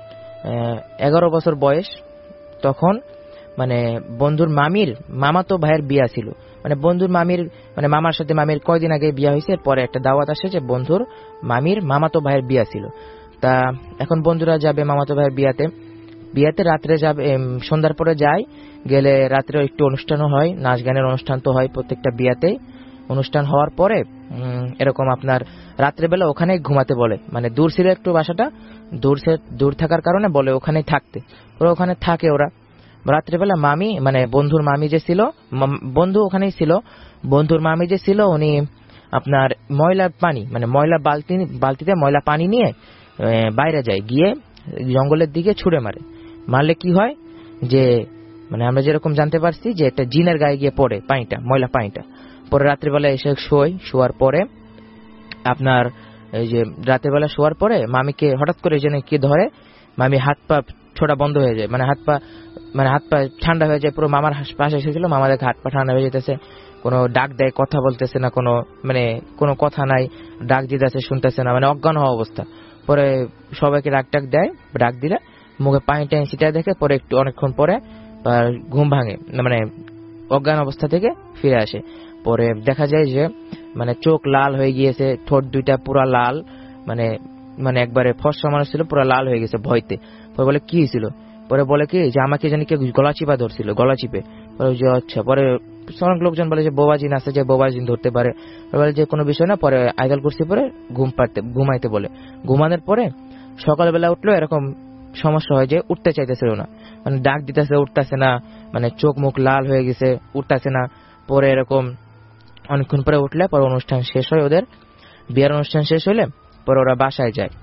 11 বছর বয়স, তখন মানে বন্ধুর মামির মামাতো ভাইয়ের বিয়া ছিল। মানে বন্ধুর মামির মানে মামার সাথে মামির কয়দিন আগে বিয়া হয়েছে, পরে একটা দাওয়াত আসে যে বন্ধুর মামির মামাতো ভাইয়ের বিয়া ছিল। তা এখন বন্ধুরা যাবে মামাতো ভাইয়ের বিয়াতে রাত্রে যাবে, সন্ধ্যার পরে যায়, গেলে রাত্রে একটু অনুষ্ঠানও হয়, নাচ গানের অনুষ্ঠান তো হয় প্রত্যেকটা বিয়াতেই। অনুষ্ঠান হওয়ার পরে এরকম আপনার রাত্রেবেলা ওখানেই ঘুমাতে বলে, মানে দূর ছিল একটু বাসাটা, দূর থাকার কারণে বলে ওখানেই থাকতে। ওরা ওখানে থাকে। ওরা রাত্রেবেলা মামি মানে বন্ধুর মামি যে ছিল, বন্ধু ওখানেই ছিল, বন্ধুর মামি যে ছিল উনি আপনার ময়লার পানি মানে বালতিতে ময়লা পানি নিয়ে বাইরে যায়, গিয়ে জঙ্গলের দিকে ছুঁড়ে মারলে কি হয় যে মানে আমরা যেরকম জানতে পারছি যে একটা জিনের গায়ে গিয়ে পড়ে পানিটা, ময়লা পানিটা। পরে রাত্রিবেলা এসে শোয়ার পরে আপনার এই যে রাত্রিবেলা শোয়ার পরে মামিকে হঠাৎ করে যেন কি ধরে, মামি হাত পা ছোটা বন্ধ হয়ে যায়, মানে হাত পা ঠান্ডা হয়ে যায় পুরো। মামার পাশে এসেছিল, মামা দেখে হাত পা ঠান্ডা হয়ে যেতেছে, কোনো ডাক দেয় কথা বলতেছে না, কোনো কথা নাই, ডাক দিতেছে শুনতেছে না, মানে অজ্ঞান হওয়া অবস্থা। পরে সবাইকে ডাক দেয়, ডাক দিলে মুখে পানি টানি ছিটায় দেখে, পরে একটু অনেকক্ষণ পরে ঘুম ভাঙে, মানে অজ্ঞান অবস্থা থেকে ফিরে আসে। পরে দেখা যায় যে মানে চোখ লাল হয়ে গিয়েছে, ঠোঁট দুইটা পুরা লাল, মানে একবারে ফর্সা মানুষ ছিল, পুরা লাল হয়ে গেছে ভয়তে। পরে বলে কি হয়েছিল? পরে বলে কি যে আমাকে জানি কেউ গলা চিপা ধরছিল, গলা চিপে। পরে যে আচ্ছা। পরে অনেক লোকজন বলে যে বোবাজিন আছে, যে বোবাজিন ধরতে পারে। বলে যে কোনো বিষয় না। পরে আইদাল করছি, পরে ঘুমাইতে বলে। ঘুমানোর পরে সকালবেলা উঠলো এরকম সমস্যা হয় যে উঠতে চাইতেছিল না, মানে ডাক দিতেছে উঠতেছে না, মানে চোখ মুখ লাল হয়ে গেছে, উঠতেছে না। পরে এরকম অনেকক্ষণ পরে উঠলে পরে অনুষ্ঠান শেষ হয়, ওদের বিয়ের অনুষ্ঠান শেষ হলে পরে ওরা বাসায় যায়।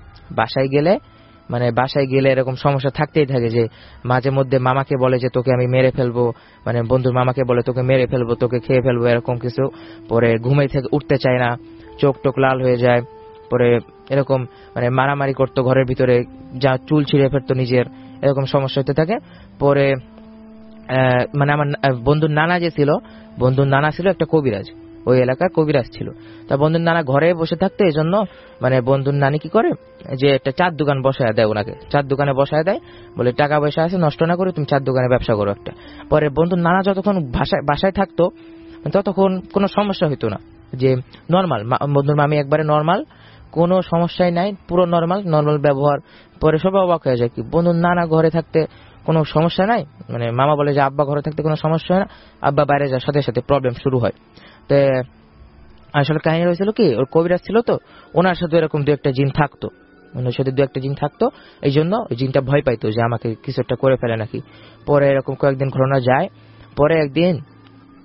বাসায় গেলে এরকম সমস্যা থাকতেই থাকে, যে মাঝে মধ্যে মামাকে বলে যে তোকে আমি মেরে ফেলবো, মানে বন্ধুর মামাকে বলে তোকে মেরে ফেলবো, তোকে খেয়ে ফেলবো, এরকম কিছু। পরে ঘুমাই থেকে উঠতে চায় না, চোখ টোক লাল হয়ে যায়। পরে এরকম মানে মারামারি করতো ঘরের ভিতরে, যা চুল ছিঁড়ে ফেলতো নিজের, এরকম সমস্যা হতে থাকে। পরে মানে আমার বন্ধুর নানা ছিল একটা কবিরাজ, ওই এলাকার কবিরাজ ছিল। তা বন্ধুর নানা ঘরে বসে থাকতো, এই জন্য মানে বন্ধুর নানি কি করে যে একটা চার দোকান বসায় দেয় ওনাকে, চার দোকানে বসায় দেয়, বলে টাকা পয়সা আছে নষ্ট না করে তুমি চার দোকানে ব্যবসা করো একটা। পরে বন্ধুর নানা যতক্ষণ বাসায় থাকতো ততক্ষণ কোনো সমস্যা হইতো না, যে নর্মাল, বন্ধুর মামি একবারে নর্মাল, কোনো সমস্যাই নাই, পুরো নর্মাল ব্যবহার। পরে সবাই অবাক হয়ে যায় কি বন্ধুর নানা ঘরে থাকতে কোনো সমস্যা নাই, মানে মামা বলে যে আব্বা ঘরে থাকতে কোনো সমস্যা হয় না, আব্বা বাইরে যাওয়ার সাথে সাথে প্রবলেম শুরু হয়। তো আসলে কাহিনী হয়েছিল কি, ওর কবিরাজ ছিল তো, ওনার সাথে এরকম দু একটা জিন থাকতো, এই জন্য ওই জিনটা ভয় পাইতো যে আমাকে কিছু একটা করে ফেলে নাকি। পরে এরকম কয়েকদিন ঘটনা যায়। পরে একদিন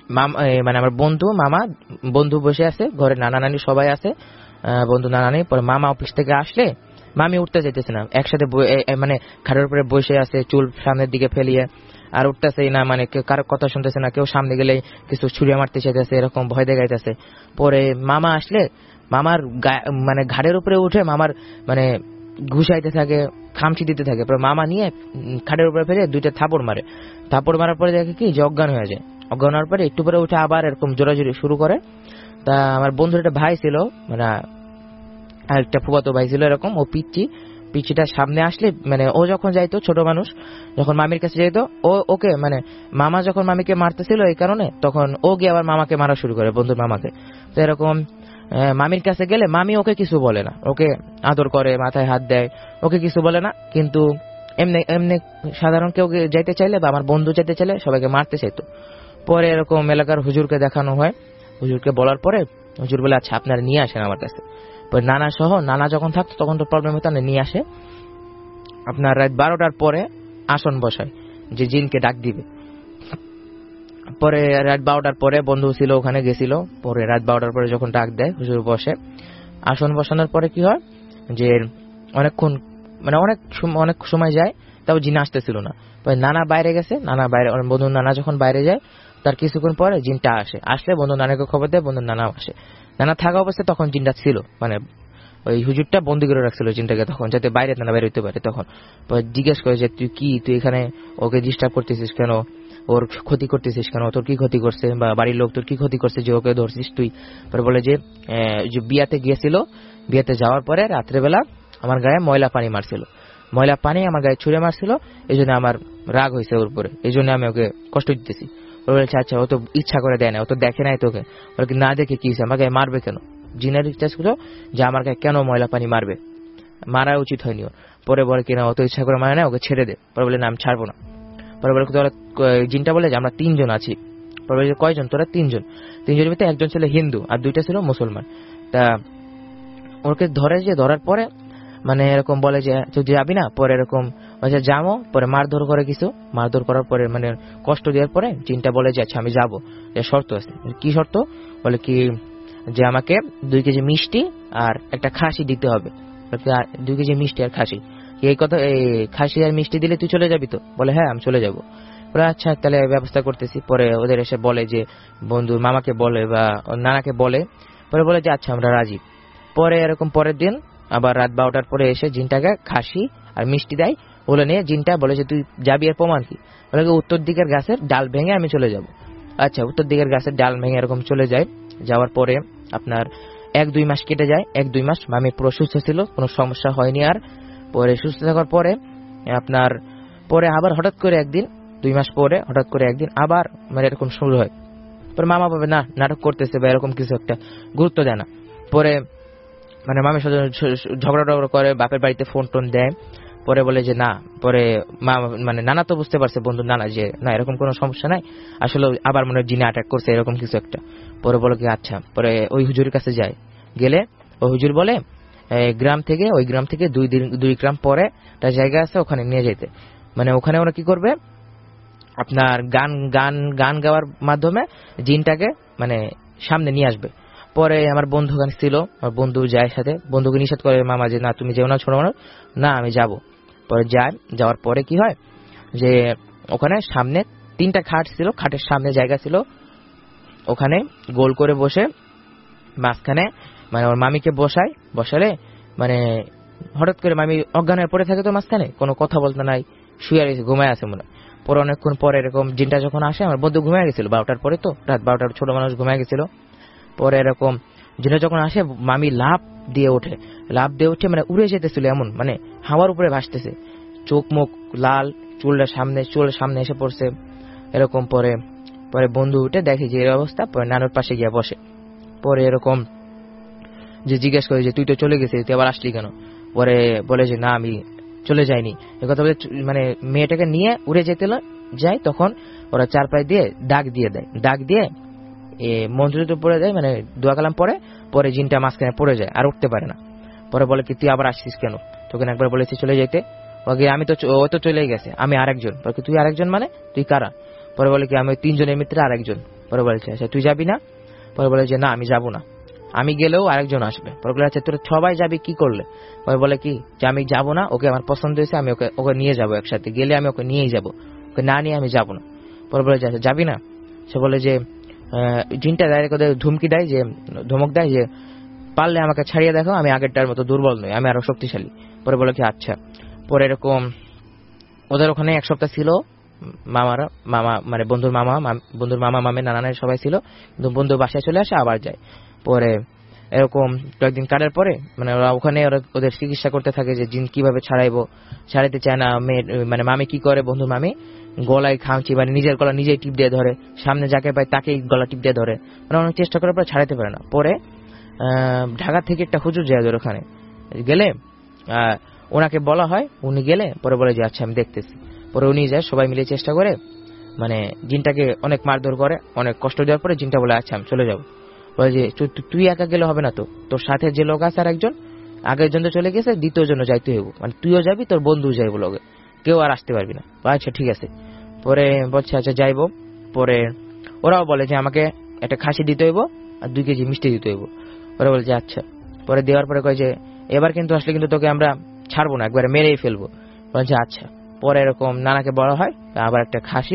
মানে আমার বন্ধু মামা বন্ধু বসে আছে ঘরে, নানা নানি সবাই আছে, বন্ধু নানা নানি। পরে মামা অফিস থেকে আসলে মামি উঠতে যেতেছে না, একসাথে মানে খাটের উপরে বসে আছে, চুল সামনের দিকে ফেলিয়ে, আর উঠতেছে না, মানে কেউ কারো কথা শুনতেছে না, কেউ সামনে গেলে কিছু ছুড়ে মারতে চাইতেছে, এরকম ভয় দেখাইতেছে। পরে মামা আসলে মামার মানে ঘাড়ের উপরে উঠে মামার মানে ঘুষাইতে থাকে, খামচি দিতে থাকে। পরে মামা নিয়ে খাটের উপরে ফেলে 2টা থাপড় মারে। থাপড় মারার পরে দেখে কি যে অজ্ঞান হয়ে যায়। অজ্ঞান হওয়ার পরে একটু পরে উঠে আবার এরকম জোরাজোরি শুরু করে। তা আমার বন্ধুর একটা ভাই ছিল, মানে আরেকটা ফুফাতো ভাই ছিল এরকম, ও পিচিটা সামনে আসলে মানে ও যখন যাইতো, ছোট মানুষ যখন মামির কাছে যাইতো, ওকে মানে মামা যখন মামিকে মারতেছিল এই কারণে, তখন ও গিয়ে আবার মামাকে মারা শুরু করে, বন্ধুর মামাকে। তো এরকম মামির কাছে গেলে মামি ওকে কিছু বলে না, ওকে আদর করে, মাথায় হাত দেয়, ওকে কিছু বলে না। কিন্তু এমনি এমনি সাধারণ কেউ যাইতে চাইলে বা আমার বন্ধু যেতে চাইলে সবাইকে মারতে চাইতো। পরে এরকম এলাকার হুজুরকে দেখানো হয়, হুজুরকে বলার পরে হুজুর বলে আচ্ছা আপনারা নিয়ে আসেন আমার কাছে। পরে নানা সহ, নানা যখন থাকতো তখন তো প্রবলেম হতো না, নিয়ে আসে। আপনার রাত 12টার পরে আসন বসায় যে জিনকে ডাক দিবে। পরে রাত 12টার পরে বন্ধু ছিল ওখানে গেছিল। পরে রাত 12টার পরে যখন ডাক দেয় হুজুর বসে, আসন বসানোর পরে কি হয় যে অনেকক্ষণ মানে অনেক সময় যায়, তাও জিন আসতেছিল না। পরে নানা বাইরে গেছে, নানা বাইরে, বন্ধু নানা যখন বাইরে যায় তার কিছুক্ষণ পরে জিনটা আসলে বন্ধু নানাকে খবর দেয়, বন্ধু নানাও আসে। নানা থাকা অবস্থায় তখন জিনটা ছিল, মানে ওই হুজুরটা বন্দি করে রাখছিল জিনটাকে তখন, যাতে বাইরে না বের হইতে পারে। তখন জিজ্ঞেস করে যে তুই এখানে ওকে ডিস্টার্ব করতেছিস কেন, ওর ক্ষতি করতেছিস কেন, তোর কি ক্ষতি করছে, বা বাড়ির লোক তোর কি ক্ষতি করছে যে ওকে ধরছিস তুই। পরে বলে যে বিয়াতে গিয়েছিল, বিয়াতে যাওয়ার পরে রাত্রেবেলা আমার গায়ে ময়লা পানি মারছিল, ময়লা পানি আমার গায়ে ছুঁড়ে মারছিল, এই জন্য আমার রাগ হয়েছে ওর উপরে, এই জন্য আমি ওকে কষ্ট দিতেছি। ও বলেছে আচ্ছা ও তো ইচ্ছা করে দেয় না, ও তো দেখে নাই তোকে, ওর কি না দেখে কি আমার গায়ে মারবে কেন। জিনের ইচ্ছা ছিল যে আমার গায়ে কেন ময়লা পানি মারবে, মারা উচিত হয়নি ওর। পরে বলে কিনা ও তো ইচ্ছা করে মারে না, ওকে ছেড়ে দে। পরে বলে না আমি ছাড়বো না। পরে বলে জিনটা বলে যে আমরা 3 জন আছি। পরে বলে কয়জন, তোরা 3 জন। 3 জনের ভিতরে একজন ছিল হিন্দু আর 2টা ছিল মুসলমান। তা ওকে ধরার পরে মানে এরকম বলে যে তুই যাবি না। পরে এরকম যাবো, পরে মারধর করে কিছু, মারধর করার পরে মানে কষ্ট দেওয়ার পরে জিনটা বলে যে আচ্ছা আমি যাবো, শর্ত আছে। কি শর্ত? বলে কি যে আমাকে 2 কেজি মিষ্টি আর একটা খাসি দিতে হবে। 2 কেজি মিষ্টি আর খাসি, এই কথা, এই খাসি আর মিষ্টি দিলে তুই চলে যাবি তো? বলে হ্যাঁ আমি চলে যাবো। বলে আচ্ছা তাহলে ব্যবস্থা করতেছি। পরে ওদের এসে বলে যে বন্ধু মামাকে বলে বা নানাকে বলে, পরে বলে যে আচ্ছা আমরা রাজি। পরে এরকম পরের দিন আবার রাত 12টার পরে এসে জিনটাকে খাসি আর মিষ্টি দেয়, বলে নিয়ে জিনটা বলে যে তুই যাবি, এর প্রমাণ কি? বলে উত্তর দিকের গাছের ডাল ভেঙে আমি চলে যাব। আচ্ছা উত্তর দিকের গাছের ডাল ভেঙে এরকম চলে যায়। যাওয়ার পরে আপনার 1-2 মাস কেটে যায়। 1-2 মাস মামি পুরো সুস্থ ছিল, কোনো সমস্যা হয়নি আর। পরে সুস্থ থাকার পরে আপনার পরে আবার হঠাৎ করে একদিন, 2 মাস পরে হঠাৎ করে একদিন আবার মানে এরকম শুরু হয়। পরে মামা ভাবে না নাটক করতেছে বা এরকম কিছু একটা, গুরুত্ব দেয় না। পরে মানে মামির সাথে ঝগড়া করে, বাপের বাড়িতে ফোন টোন দেয়। পরে বলে যে না, পরে মানে নানা তো বুঝতে পারছে বন্ধু নানা যে না এরকম কোনো সমস্যা নাই, আসলে আবার মনে জিনে অ্যাটাক করছে এরকম কিছু একটা। পরে বলে কি আচ্ছা, পরে ওই হুজুরের কাছে যায়। গেলে ওই হুজুর বলে ওই গ্রাম থেকে 2 গ্রাম পরে একটা জায়গা আছে, ওখানে নিয়ে যেতে। মানে ওখানে ওরা কি করবে, আপনার গান গাওয়ার মাধ্যমে জিনটাকে মানে সামনে নিয়ে আসবে। পরে আমার বন্ধু গান ছিল, আমার বন্ধু যায় সাথে, বন্ধুকে নিষেধ করে মামা যে না তুমি যেও না, ছোট মানুষ না আমি যাব। পরে যাওয়ার পরে কি হয় যে ওখানে সামনে 3টা খাট ছিল, খাটের সামনে জায়গা ছিল, ওখানে গোল করে বসে মাঝখানে মানে ওর মামিকে বসালে মানে হঠাৎ করে মামি অজ্ঞান হয়ে পড়ে থাকে, তো মাঝখানে কোনো কথা বলতে নাই, শুয়ে রয়েছে, ঘুমায় আছে মনে। পরে অনেকক্ষণ পরে এরকম জিনটা যখন আসে, আমার বন্ধু ঘুমায় গেছিল 12টার পরে, তো রাত 12টার ছোট মানুষ ঘুমায় গেছিল। পরে এরকম জিনটা যখন আসে মামি লাফ দিয়ে ওঠে মানে উড়ে যেতেছিল, এমন মানে হাওয়ার উপরে ভাসতেছে, চোখ মুখ লাল, চুলের সামনে এসে পড়ছে এরকম। পরে বন্ধু উঠে দেখে যে এই অবস্থা, পরে নানুর পাশে গিয়ে বসে। পরে এরকম যে জিজ্ঞেস করে যে তুই তো চলে গেছিস, তুই আবার আসলি কেন? পরে বলে যে না আমি চলে যাইনি। এই কথা বলে মানে মেয়েটাকে নিয়ে উড়ে যেতে যায়, তখন ওরা চারপাশ দিয়ে ডাক দিয়ে মন্ত্রিত পড়ে যায়, মানে দোয়া কালাম পরে জিনটা মাঝখানে পড়ে যায় আর উঠতে পারে না। পরে বলে কি তুই আবার আসছিস কেন? তোকে একবার বলেছি চলে যেতে। ওকে আমি তো ও তো চলেই গেছে, আমি আরেকজন। তুই আরেকজন মানে তুই কারা? পরে বলে কি আমি 3 জনের মিত্রে আরেকজন। পরে বলেছে আচ্ছা তুই যাবি না? পরে বলে যে না আমি যাব না, আমি গেলেও আরেকজন আসবে। পরে বলে আচ্ছা তোরা সবাই যাবি কি করলে? পরে বলে কি যে আমি যাব না, ওকে আমার পছন্দ হয়েছে, আমি ওকে নিয়ে যাবো একসাথে, গেলে আমি ওকে নিয়েই যাবো, ওকে না নিয়ে আমি যাব না। পরে বলে যে আচ্ছা যাবি না? সে বলে যে জিনটা ডাইরেক্ট ওদের ধমকি দেয়, যে ধমক দেয় যে পারলে আমাকে ছাড়িয়ে দেখো, আমি আগেরটার মতো দুর্বল নই, আমি আরো শক্তিশালী। পরে বলে কি আচ্ছা। পরে এরকম ওদের ওখানে এক সপ্তাহ ছিল, মামা মানে বন্ধুর মামা মামে নানানের সবাই ছিল, কিন্তু বন্ধু বাসায় চলে আসে আবার যায়। পরে এরকম কয়েকদিন কাটার পরে মানে ওরা ওখানে ওদের চিকিৎসা করতে থাকে যে জিন কিভাবে ছাড়াইতে চায় না। মানে মামি কি করে, বন্ধুর মামি গলায় খামচি মানে নিজের গলা নিজেই টিপ দিয়ে ধরে, সামনে যাকে পায় তাকেই গলা টিপ দিয়ে ধরে, মানে অনেক চেষ্টা করার পরে ছাড়াইতে পারে না। পরে ঢাকা থেকে একটা হুজুর যায় ওদের ওখানে, গেলে ওনাকে বলা হয়, উনি গেলে পরে বলে যে আচ্ছা আমি দেখতেছি। পরে উনি যায়, সবাই মিলে চেষ্টা করে, মানে জিনটাকে অনেক মারধর করে, অনেক কষ্ট দেওয়ার পরে জিনটা বলে আচ্ছা আমি চলে যাবো। বলে যে তুই একা গেলে হবে না, তো তোর সাথে যে লোক আছে আর একজন, আগের জন তো চলে গেছে, দ্বিতীয় জন যাইতে হইব, মানে তুইও যাবি তোর বন্ধু যাইব লগে, কেউ আর আসতে পারবি না। আচ্ছা ঠিক আছে। পরে বলছে আচ্ছা যাইবো। পরে ওরাও বলে যে আমাকে একটা খাসি দিতে হইব আর 2 কেজি মিষ্টি দিতে হইব। ওরা বলে যে আচ্ছা। পরে দেওয়ার পরে কয় যে এবার কিন্তু আসলে কিন্তু তোকে আমরা ছাড়বো না, একবারে মেরেই ফেলবো। বলছে আচ্ছা। পরে এরকম নানাকে বলা হয়, আবার একটা খাসি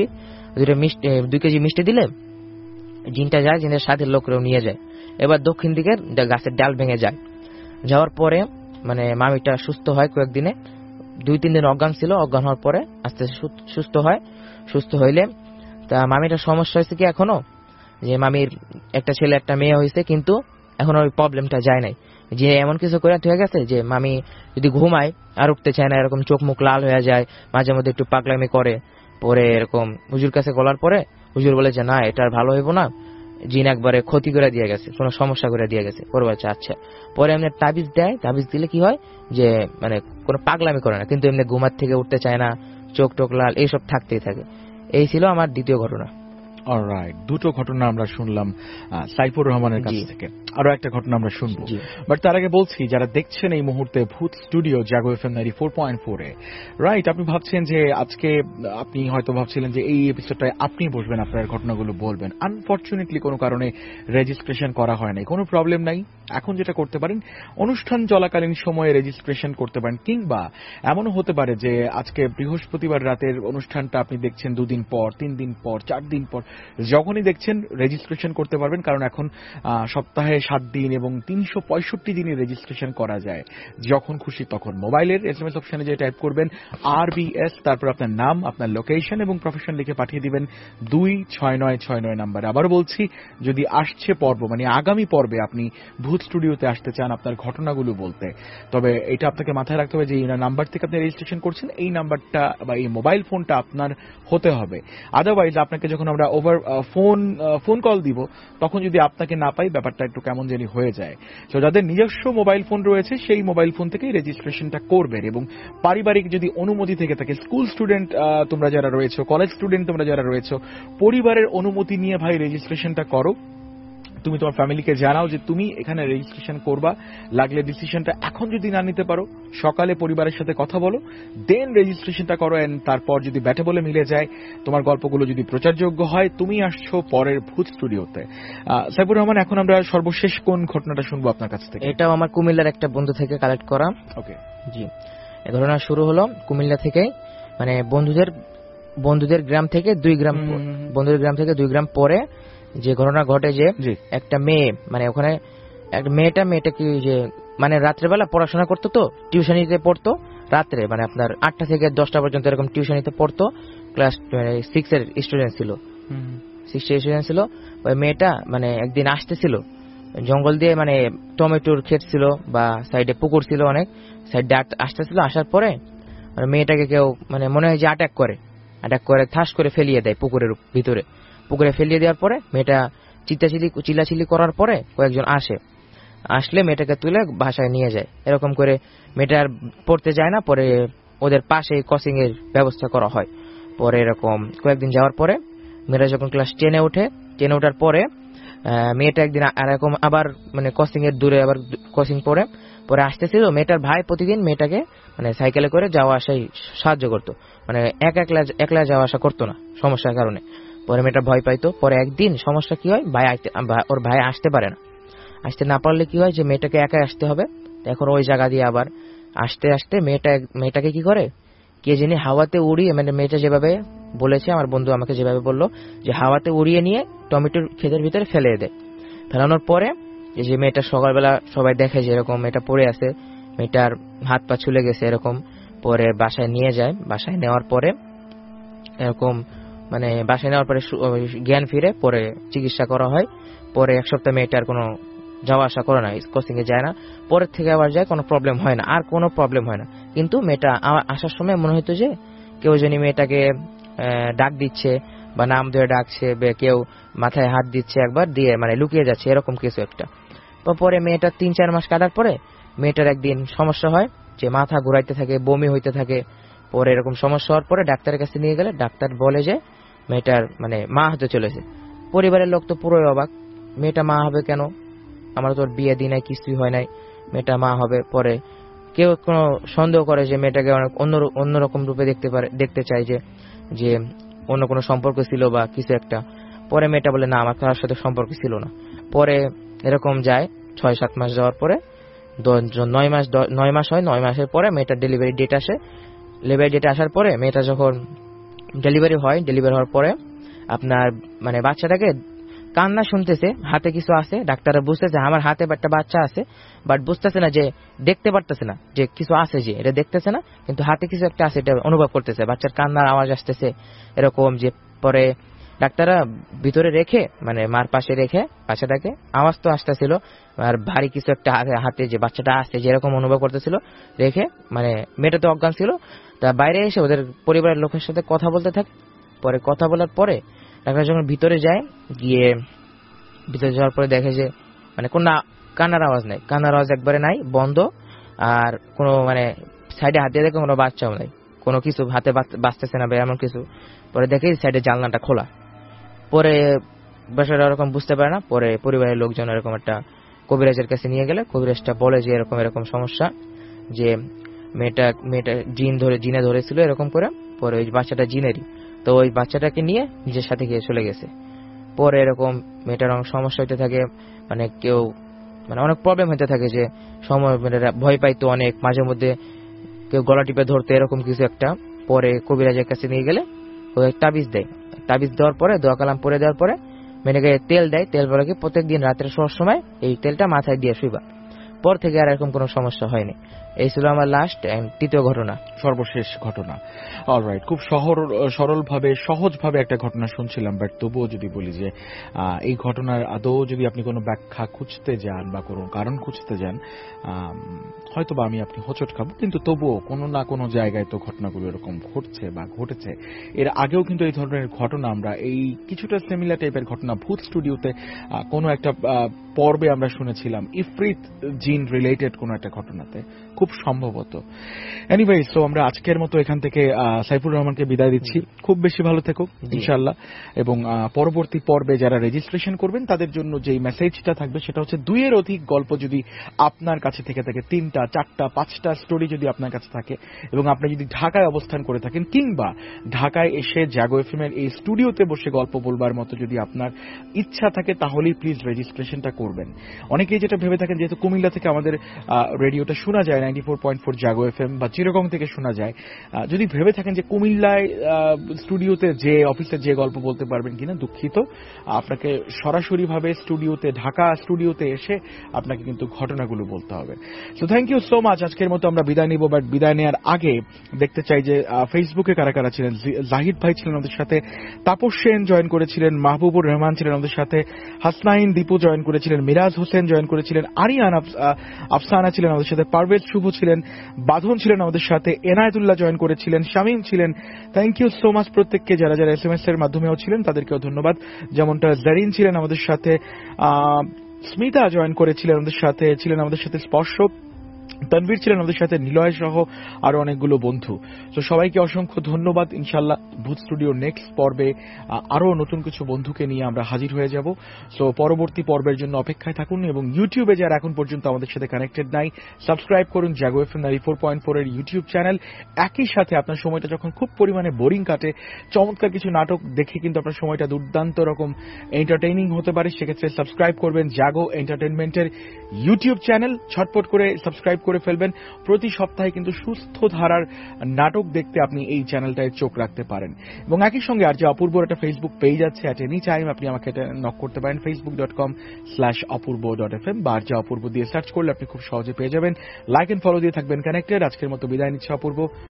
2 কেজি মিষ্টি দিলে জিনটা যায়, জিনের সাথে লোকরাও নিয়ে যায়। এবার দক্ষিণ দিকের গাছের ডাল ভেঙে যায়। যাওয়ার পরে মানে মামিটা সুস্থ হয় কয়েকদিনে, 2-3 দিন অজ্ঞান ছিল, অজ্ঞান হওয়ার পরে আস্তে সুস্থ হয়। সুস্থ হইলে তা মামিটার সমস্যা হয়েছে কি এখনো, যে মামির একটা ছেলে একটা মেয়ে হয়েছে, কিন্তু এখনো ওই প্রবলেমটা যায় নাই, যে এমন কিছু করে হয়ে গেছে যে মামি যদি ঘুমায় আর উঠতে চায় না, এরকম চোখ মুখ লাল হয়ে যায়, মাঝে মধ্যে একটু পাগলামি করে। পরে এরকম হুজুর কাছে গলার পরে হুজুর বলে যে না এটা আর ভালো হইব না, জিন একবারে ক্ষতি করে দিয়ে গেছে, কোনো সমস্যা করে দিয়ে গেছে। পরে বলছে আচ্ছা। পরে এমনি তাবিজ দেয়, তাবিজ দিলে কি হয় যে মানে কোনো পাগলামি করে না, কিন্তু এমনি ঘুমার থেকে উঠতে চায় না, চোখ টোক লাল এইসব থাকতেই থাকে। এই ছিল আমার দ্বিতীয় ঘটনা। অলরাইট, 2টো ঘটনা আমরা শুনলাম সাইফুর রহমানের কাছ থেকে, আরো একটা ঘটনা আমরা শুনবো। বাট তার আগে বলছি, যারা দেখছেন এই মুহূর্তে ভূত স্টুডিও জাগো এফএম 94.4 এ, রাইট, আপনি ভাবছেন যে আজকে আপনি হয়তো ভাবছিলেন যে এই এপিসোডটায় আপনি বসবেন, আপনার ঘটনাগুলো বলবেন। আনফরচুনেটলি কোনো কারণে রেজিস্ট্রেশন করা হয় নাই, কোনো প্রবলেম নাই। এখন যেটা করতে পারেন, অনুষ্ঠান চলাকালীন সময়ে রেজিস্ট্রেশন করতে পারেন, কিংবা এমনও হতে পারে যে আজকে বৃহস্পতিবার রাতের অনুষ্ঠানটা আপনি দেখছেন 2 দিন পর, 3 দিন পর, 4 দিন পর, যখনই দেখছেন রেজিস্ট্রেশন করতে পারবেন। কারণ এখন সপ্তাহে 7 দিন এবং 365 দিনে রেজিস্ট্রেশন করা যায়, যখন খুশি তখন। মোবাইলের SMS অপশনে যে টাইপ করবেন RBS, তারপর আপনার নাম, আপনার লোকেশন এবং প্রফেশন লিখে পাঠিয়ে দিবেন 26969 নাম্বারে। আবার বলছি, যদি আসছে পর্ব মানে আগামী পর্বে আপনি ভূত স্টুডিওতে আসতে চান আপনার ঘটনাগুলো বলতে, তবে এটা আপনাকে মাথায় রাখতে হবে যে এই নাম্বার থেকে আপনি রেজিস্ট্রেশন করছেন, এই নাম্বারটা বা এই মোবাইল ফোনটা আপনার হতে হবে। আদারওয়াইজ আপনাকে যখন আমরা ওভার ফোন কল দিব, তখন যদি আপনাকে না পাই, ব্যাপারটা একটু কেমন জানি হয়ে যায়। তো যাদের নিজস্ব মোবাইল ফোন রয়েছে, সেই মোবাইল ফোন থেকেই রেজিস্ট্রেশনটা করবেন। এবং পারিবারিক যদি অনুমতি থেকে থাকে, স্কুল স্টুডেন্ট তোমরা যারা রয়েছে, কলেজ স্টুডেন্ট তোমরা যারা রয়েছে, পরিবারের অনুমতি নিয়ে ভাই রেজিস্ট্রেশনটা করো। তুমি তোমার ফ্যামিলিকে জানাও যে তুমি এখানে রেজিস্ট্রেশন করবা, লাগলে ডিসিশনটা এখন যদি না নিতে পারো, সকালে পরিবারের সাথে কথা বলো, দেন রেজিস্ট্রেশনটা করো। এন্ড তারপর যদি ব্যাটে বলে মিলে যায়, তোমার গল্পগুলো যদি প্রচারযোগ্য হয়, তুমি আসছো পরের ভূত স্টুডিওতে। সাইফুর রহমান, এখন আমরা সর্বশেষ কোন ঘটনাটা শুনবো আপনার কাছ থেকে? এটাও আমার কুমিল্লার একটা বন্ধু থেকে কালেক্ট করা। ওকে জি, এই ঘটনা শুরু হলো কুমিল্লা থেকে, মানে বন্ধুদের গ্রাম থেকে 2 গ্রাম, বন্ধুদের গ্রাম থেকে 2 গ্রাম পরে যে ঘটনা ঘটে, যে একটা মেয়ে, মানে ওখানে একটা মেয়েটা কি যে মানে রাত্রেবেলা পড়াশোনা করতো, তো টিউশনিতে পড়তো রাত্রে, মানে আপনার 8টা থেকে 10টা পর্যন্ত এরকম টিউশনিতে পড়তো। ক্লাস 6 এর স্টুডেন্ট ছিল, 6 এর স্টুডেন্ট ছিল। ওই মেয়েটা মানে একদিন আসতেছিল জঙ্গল দিয়ে, মানে টমেটোর ক্ষেত ছিল বা সাইডে পুকুর ছিল অনেক, সাইডে আসতেছিল। আসার পরে মেয়েটাকে কেউ মানে মনে হয় যে অ্যাটাক করে ঠাস করে ফেলিয়ে দেয় পুকুরের ভিতরে। পুকুরে ফেলিয়ে দেওয়ার পরে মেয়েটা চিল্লাচিল্লি করার পরে কয়েকজন আসলে মেয়েটাকে তুলে বাসায় নিয়ে যায়। এরকম করে মেয়েটা আর পড়তে যায় না। পরে ওদের পাশে কোচিং এর ব্যবস্থা করা হয়। পরে এরকম কয়েকদিন যাওয়ার পরে মেয়েটা যখন ক্লাস 10-এ ওঠার পরে মেয়েটা একদিন এরকম আবার মানে কোচিং এর দূরে আবার কোচিং পরে আসতেছিল। মেয়েটার ভাই প্রতিদিন মেয়েটাকে মানে সাইকেলে করে যাওয়া আসায় সাহায্য করতো, মানে একলা যাওয়া আসা করতো না সমস্যার কারণে। পরে মেয়েটা ভয় পাইতো। পরে একদিন সমস্যা কি হয়, ওর ভাই আসতে পারে না। আসতে না পারলে কি হয় যে মেয়েটাকে একাই আসতে হবে। এখন ওই জায়গা দিয়ে আবার আসতে আসতে মেয়েটাকে কি করে, কে জানি হাওয়াতে উড়িয়ে, মানে মেয়েটা যেভাবে বলেছে, আমার বন্ধু আমাকে যেভাবে বললো, যে হাওয়াতে উড়িয়ে নিয়ে টমেটোর ক্ষেতের ভিতরে ফেলে দেয়। ফেলানোর পরে যে মেয়েটা সকালবেলা সবাই দেখে যে এরকম মেয়েটা পড়ে আছে, মেয়েটার হাত পা ছুলে গেছে এরকম। পরে বাসায় নিয়ে যায়। বাসায় নেওয়ার পরে এরকম মানে বাসায় নেওয়ার পরে জ্ঞান ফিরে, পরে চিকিৎসা করা হয়। পরে 1 সপ্তাহ মেয়েটার কোনো যাওয়া আসা করে না, কোচিং এ যায় না। পরের থেকে আবার যায়, কোনো প্রবলেম হয় না, আর কোনো প্রবলেম হয় না। কিন্তু মেয়েটা আসার সময় মনে হতো যে কেউ জানি মেয়েটাকে ডাক দিচ্ছে বা নাম ধরে ডাকছে, কেউ মাথায় হাত দিচ্ছে একবার দিয়ে, মানে লুকিয়ে যাচ্ছে এরকম কিছু একটা। তো পরে মেয়েটার 3-4 মাস কাটার পরে মেয়েটার একদিন সমস্যা হয় যে মাথা ঘুরাইতে থাকে, বমি হইতে থাকে। পরে এরকম সমস্যা হওয়ার পরে ডাক্তারের কাছে নিয়ে গেলে ডাক্তার বলে যে মেয়েটার মানে মা হতে চলেছে। পরিবারের লোক তো পুরোই অবাক, মেয়েটা মা হবে কেন, আমার তো বিয়ে দিই নাই, কিছুই হয় নাই, মেয়েটা মা হবে। পরে কেউ কোনো সন্দেহ করে যে মেয়েটাকে অনেক অন্যরকম রূপে দেখতে চায়, যে অন্য কোনো সম্পর্ক ছিল বা কিছু একটা। পরে মেয়েটা বলে না, আমার কারোর সাথে সম্পর্ক ছিল না। পরে এরকম যায় 6-7 মাস যাওয়ার পরে 9 মাস হয়। 9 মাসের পরে মেয়েটার ডেলিভারি ডেট আসে। ডেলিভারি ডেট আসার পরে মেয়েটা যখন ডেলিভারি হওয়ার পরে আপনার মানে বাচ্চাটাকে কান্না শুনতেছে, হাতে কিছু আছে, ডাক্তাররা বুঝতেছে আমার হাতে একটা বাচ্চা আছে, বাট বুঝতেছে না, যে দেখতে পারতেছে না যে কিছু আছে, যে এটা দেখতেছে না, কিন্তু হাতে কিছু একটা আছে এটা অনুভব করতেছে, বাচ্চার কান্নার আওয়াজ আসতেছে এরকম। যে পরে ডাক্তাররা ভিতরে রেখে, মানে মার পাশে রেখে বাচ্চাটাকে, আওয়াজ তো আসতেছিল আর ভারী কিছু একটা হাতে যে বাচ্চাটা আসছে যেরকম অনুভব করতেছিল, রেখে মানে মেয়েটা তো অজ্ঞান ছিল। তা বাইরে এসে ওদের পরিবারের লোকের সাথে কথা বলতে থাকে। পরে কথা বলার পরে ডাক্তার যখন ভিতরে যায়, গিয়ে ভিতরে যাওয়ার পরে দেখে যে মানে কোনো কান্নার আওয়াজ নাই, কান্নার আওয়াজ একবারে নাই, বন্ধ। আর কোনো মানে সাইডে হাত দিয়ে দেখে কোনো বাচ্চাও নাই, কোনো কিছু হাতে বাঁচতেছে না বা এমন কিছু। পরে দেখে সাইডে জানলাটা খোলা। পরে বাসাটা ওরকম বুঝতে পারে না। পরে পরিবারের লোকজন এরকম একটা কবিরাজের কাছে নিয়ে গেলে কবিরাজটা বলে যে এরকম সমস্যা, যে মেয়েটা জিনে ধরেছিল এরকম করে। পরে ওই বাচ্চাটা জিনেরই, তো ওই বাচ্চাটাকে নিয়ে নিজের সাথে গিয়ে চলে গেছে। পরে এরকম মেয়েটার অনেক সমস্যা হইতে থাকে, মানে কেউ মানে অনেক প্রবলেম হইতে থাকে, যে সময় ভয় পাইতো অনেক, মাঝে মধ্যে কেউ গলা টিপে ধরতো এরকম কিছু একটা। পরে কবিরাজের কাছে নিয়ে গেলে ও তাবিজ দেয়। তাবিজ দেওয়ার পরে দোয়া কালাম পরে দেওয়ার পরে মেয়েটাকে তেল দেয়। তেল বলে কি প্রত্যেকদিন রাত্রে শোয়ার সময় এই তেলটা মাথায় দিয়ে শুইবা। পর থেকে আর এরকম কোনো সমস্যা হয়নি। এই ছিল আমার লাস্ট এন্ড তৃতীয় ঘটনা, সর্বশেষ ঘটনা। অলরাইট, খুব সরলভাবে সহজভাবে একটা ঘটনা শুনছিলাম, বাট তবুও যদি বলি যে এই ঘটনার আদৌ যদি আপনি কোনো ব্যাখ্যা খুঁজতে যান বা কোনো কারণ খুঁজতে যান, হয়তো বা আপনি হোঁচট খাবো, কিন্তু তবুও কোনো না কোনো জায়গায় তো ঘটনাগুলো এরকম ঘটছে বা ঘটেছে। এর আগেও কিন্তু এই ধরনের ঘটনা আমরা এই কিছুটা সিমিলার টাইপের ঘটনা ভূত স্টুডিওতে কোনো একটা পর্বে আমরা শুনেছিলাম, ইফরিত জিন রিলেটেড কোনো একটা ঘটনাতে খুব সম্ভবত। এনিওয়ে, সো আমরা আজকের মতো এখান থেকে সাইফুর রহমানকে বিদায় দিচ্ছি। খুব বেশি ভালো থেকো ইনশাআল্লাহ। এবং পরবর্তী পর্বে যারা রেজিস্ট্রেশন করবেন তাদের জন্য যেই মেসেজটা থাকবে সেটা হচ্ছে 2 এর অধিক গল্প যদি আপনার কাছে থেকে থাকে, 3টা 4টা 5টা স্টোরি যদি আপনার কাছে থাকে, এবং আপনি যদি ঢাকায় অবস্থান করে থাকেন কিংবা ঢাকায় এসে জাগো এফএম-এর এই স্টুডিওতে বসে গল্প বলবার মতো যদি আপনার ইচ্ছা থাকে, তাহলেই প্লিজ রেজিস্ট্রেশনটা করবেন। অনেকেই যেটা ভেবে থাকেন, যেহেতু কুমিল্লা থেকে আমাদের রেডিওটা শোনা যায় 94.4 জাগো এফএম, বা চিরগং থেকে শোনা যায়, যদি ভেবে থাকেন যে কুমিল্লায় স্টুডিওতে যে অফিসে যে গল্প বলতে পারবেন কিনা, দুঃখিত, আপনাকে সরাসরিভাবে স্টুডিওতে, ঢাকা স্টুডিওতে এসে আপনাকে কিন্তু ঘটনাগুলো বলতে হবে। So thank you so much. আজকের মতো আমরা বিদায় নিব, বাট বিদায় নেওয়ার আগে দেখতে চাই যে ফেসবুকে কারা কারা ছিলেন। জাহিদ ভাই ছিলেন আমাদের সাথে, তাপস সেন জয়েন করেছিলেন, মাহবুবুর রহমান ছিলেন আমাদের সাথে, হাসনাইন দীপু জয়েন করেছিলেন, মিরাজ হোসেন জয়েন করেছিলেন, আরিয়ান আফসানা ছিলেন আমাদের সাথে, পারভেজ শুভ ছিলেন, বাঁধন ছিলেন আমাদের সাথে, এনায়েতুল্লাহ জয়েন করেছিলেন, শামীম ছিলেন। থ্যাংক ইউ সো মাচ প্রত্যেককে, যারা যারা এসএমএস এর মাধ্যমেও ছিলেন তাদেরকেও ধন্যবাদ। যেমনটা জারিন ছিলেন আমাদের সাথে, স্মিতা জয়েন করেছিলেন আমাদের সাথে, ছিলেন আমাদের সাথে স্পর্শ, তানভীর ছিলেন ওদের সাথে, নিলয় সহ আরো অনেকগুলো বন্ধু। তো সবাইকে অসংখ্য ধন্যবাদ। ইনশাল্লাহ ভূত স্টুডিও নেক্সট পর্বে আরো নতুন কিছু বন্ধুকে নিয়ে আমরা হাজির হয়ে যাব। সো পরবর্তী পর্বের জন্য অপেক্ষায় থাকুন এবং ইউটিউবে যারা এখন পর্যন্ত আমাদের সাথে কানেক্টেড নাই, সাবস্ক্রাইব করুন জাগো এফএম 94.4 এর ইউটিউব চ্যানেল। একই সাথে আপনার সময়টা যখন খুব পরিমাণে বোরিং কাটে, চমৎকার কিছু নাটক দেখে কিন্তু আপনার সময়টা দুর্দান্ত রকম এন্টারটেইনিং হতে পারে, সেক্ষেত্রে সাবস্ক্রাইব করবেন জাগো এন্টারটেইনমেন্টের ইউটিউব চ্যানেল। ছটপট করে সাবস্ক্রাইব করে ফেলবেন। প্রতি সপ্তাহে কিন্তু সুস্থ ধারার নাটক দেখতে আপনি এই চ্যানেলটায় চোখ রাখতে পারেন। এবং একই সঙ্গে আর যে অপূর্বর একটা ফেসবুক পেজ আছে, অ্যাট এনি টাইম আপনি আমাকে এটা নক করতে পারেন facebook.com/apurbo.fm বা আর যে অপূর্ব দিয়ে সার্চ করলে আপনি খুব সহজে পেয়ে যাবেন। লাইক এন্ড ফলো দিয়ে থাকবেন কানেক্টেড। আজকের মতো বিদায় নিচ্ছে অপূর্ব।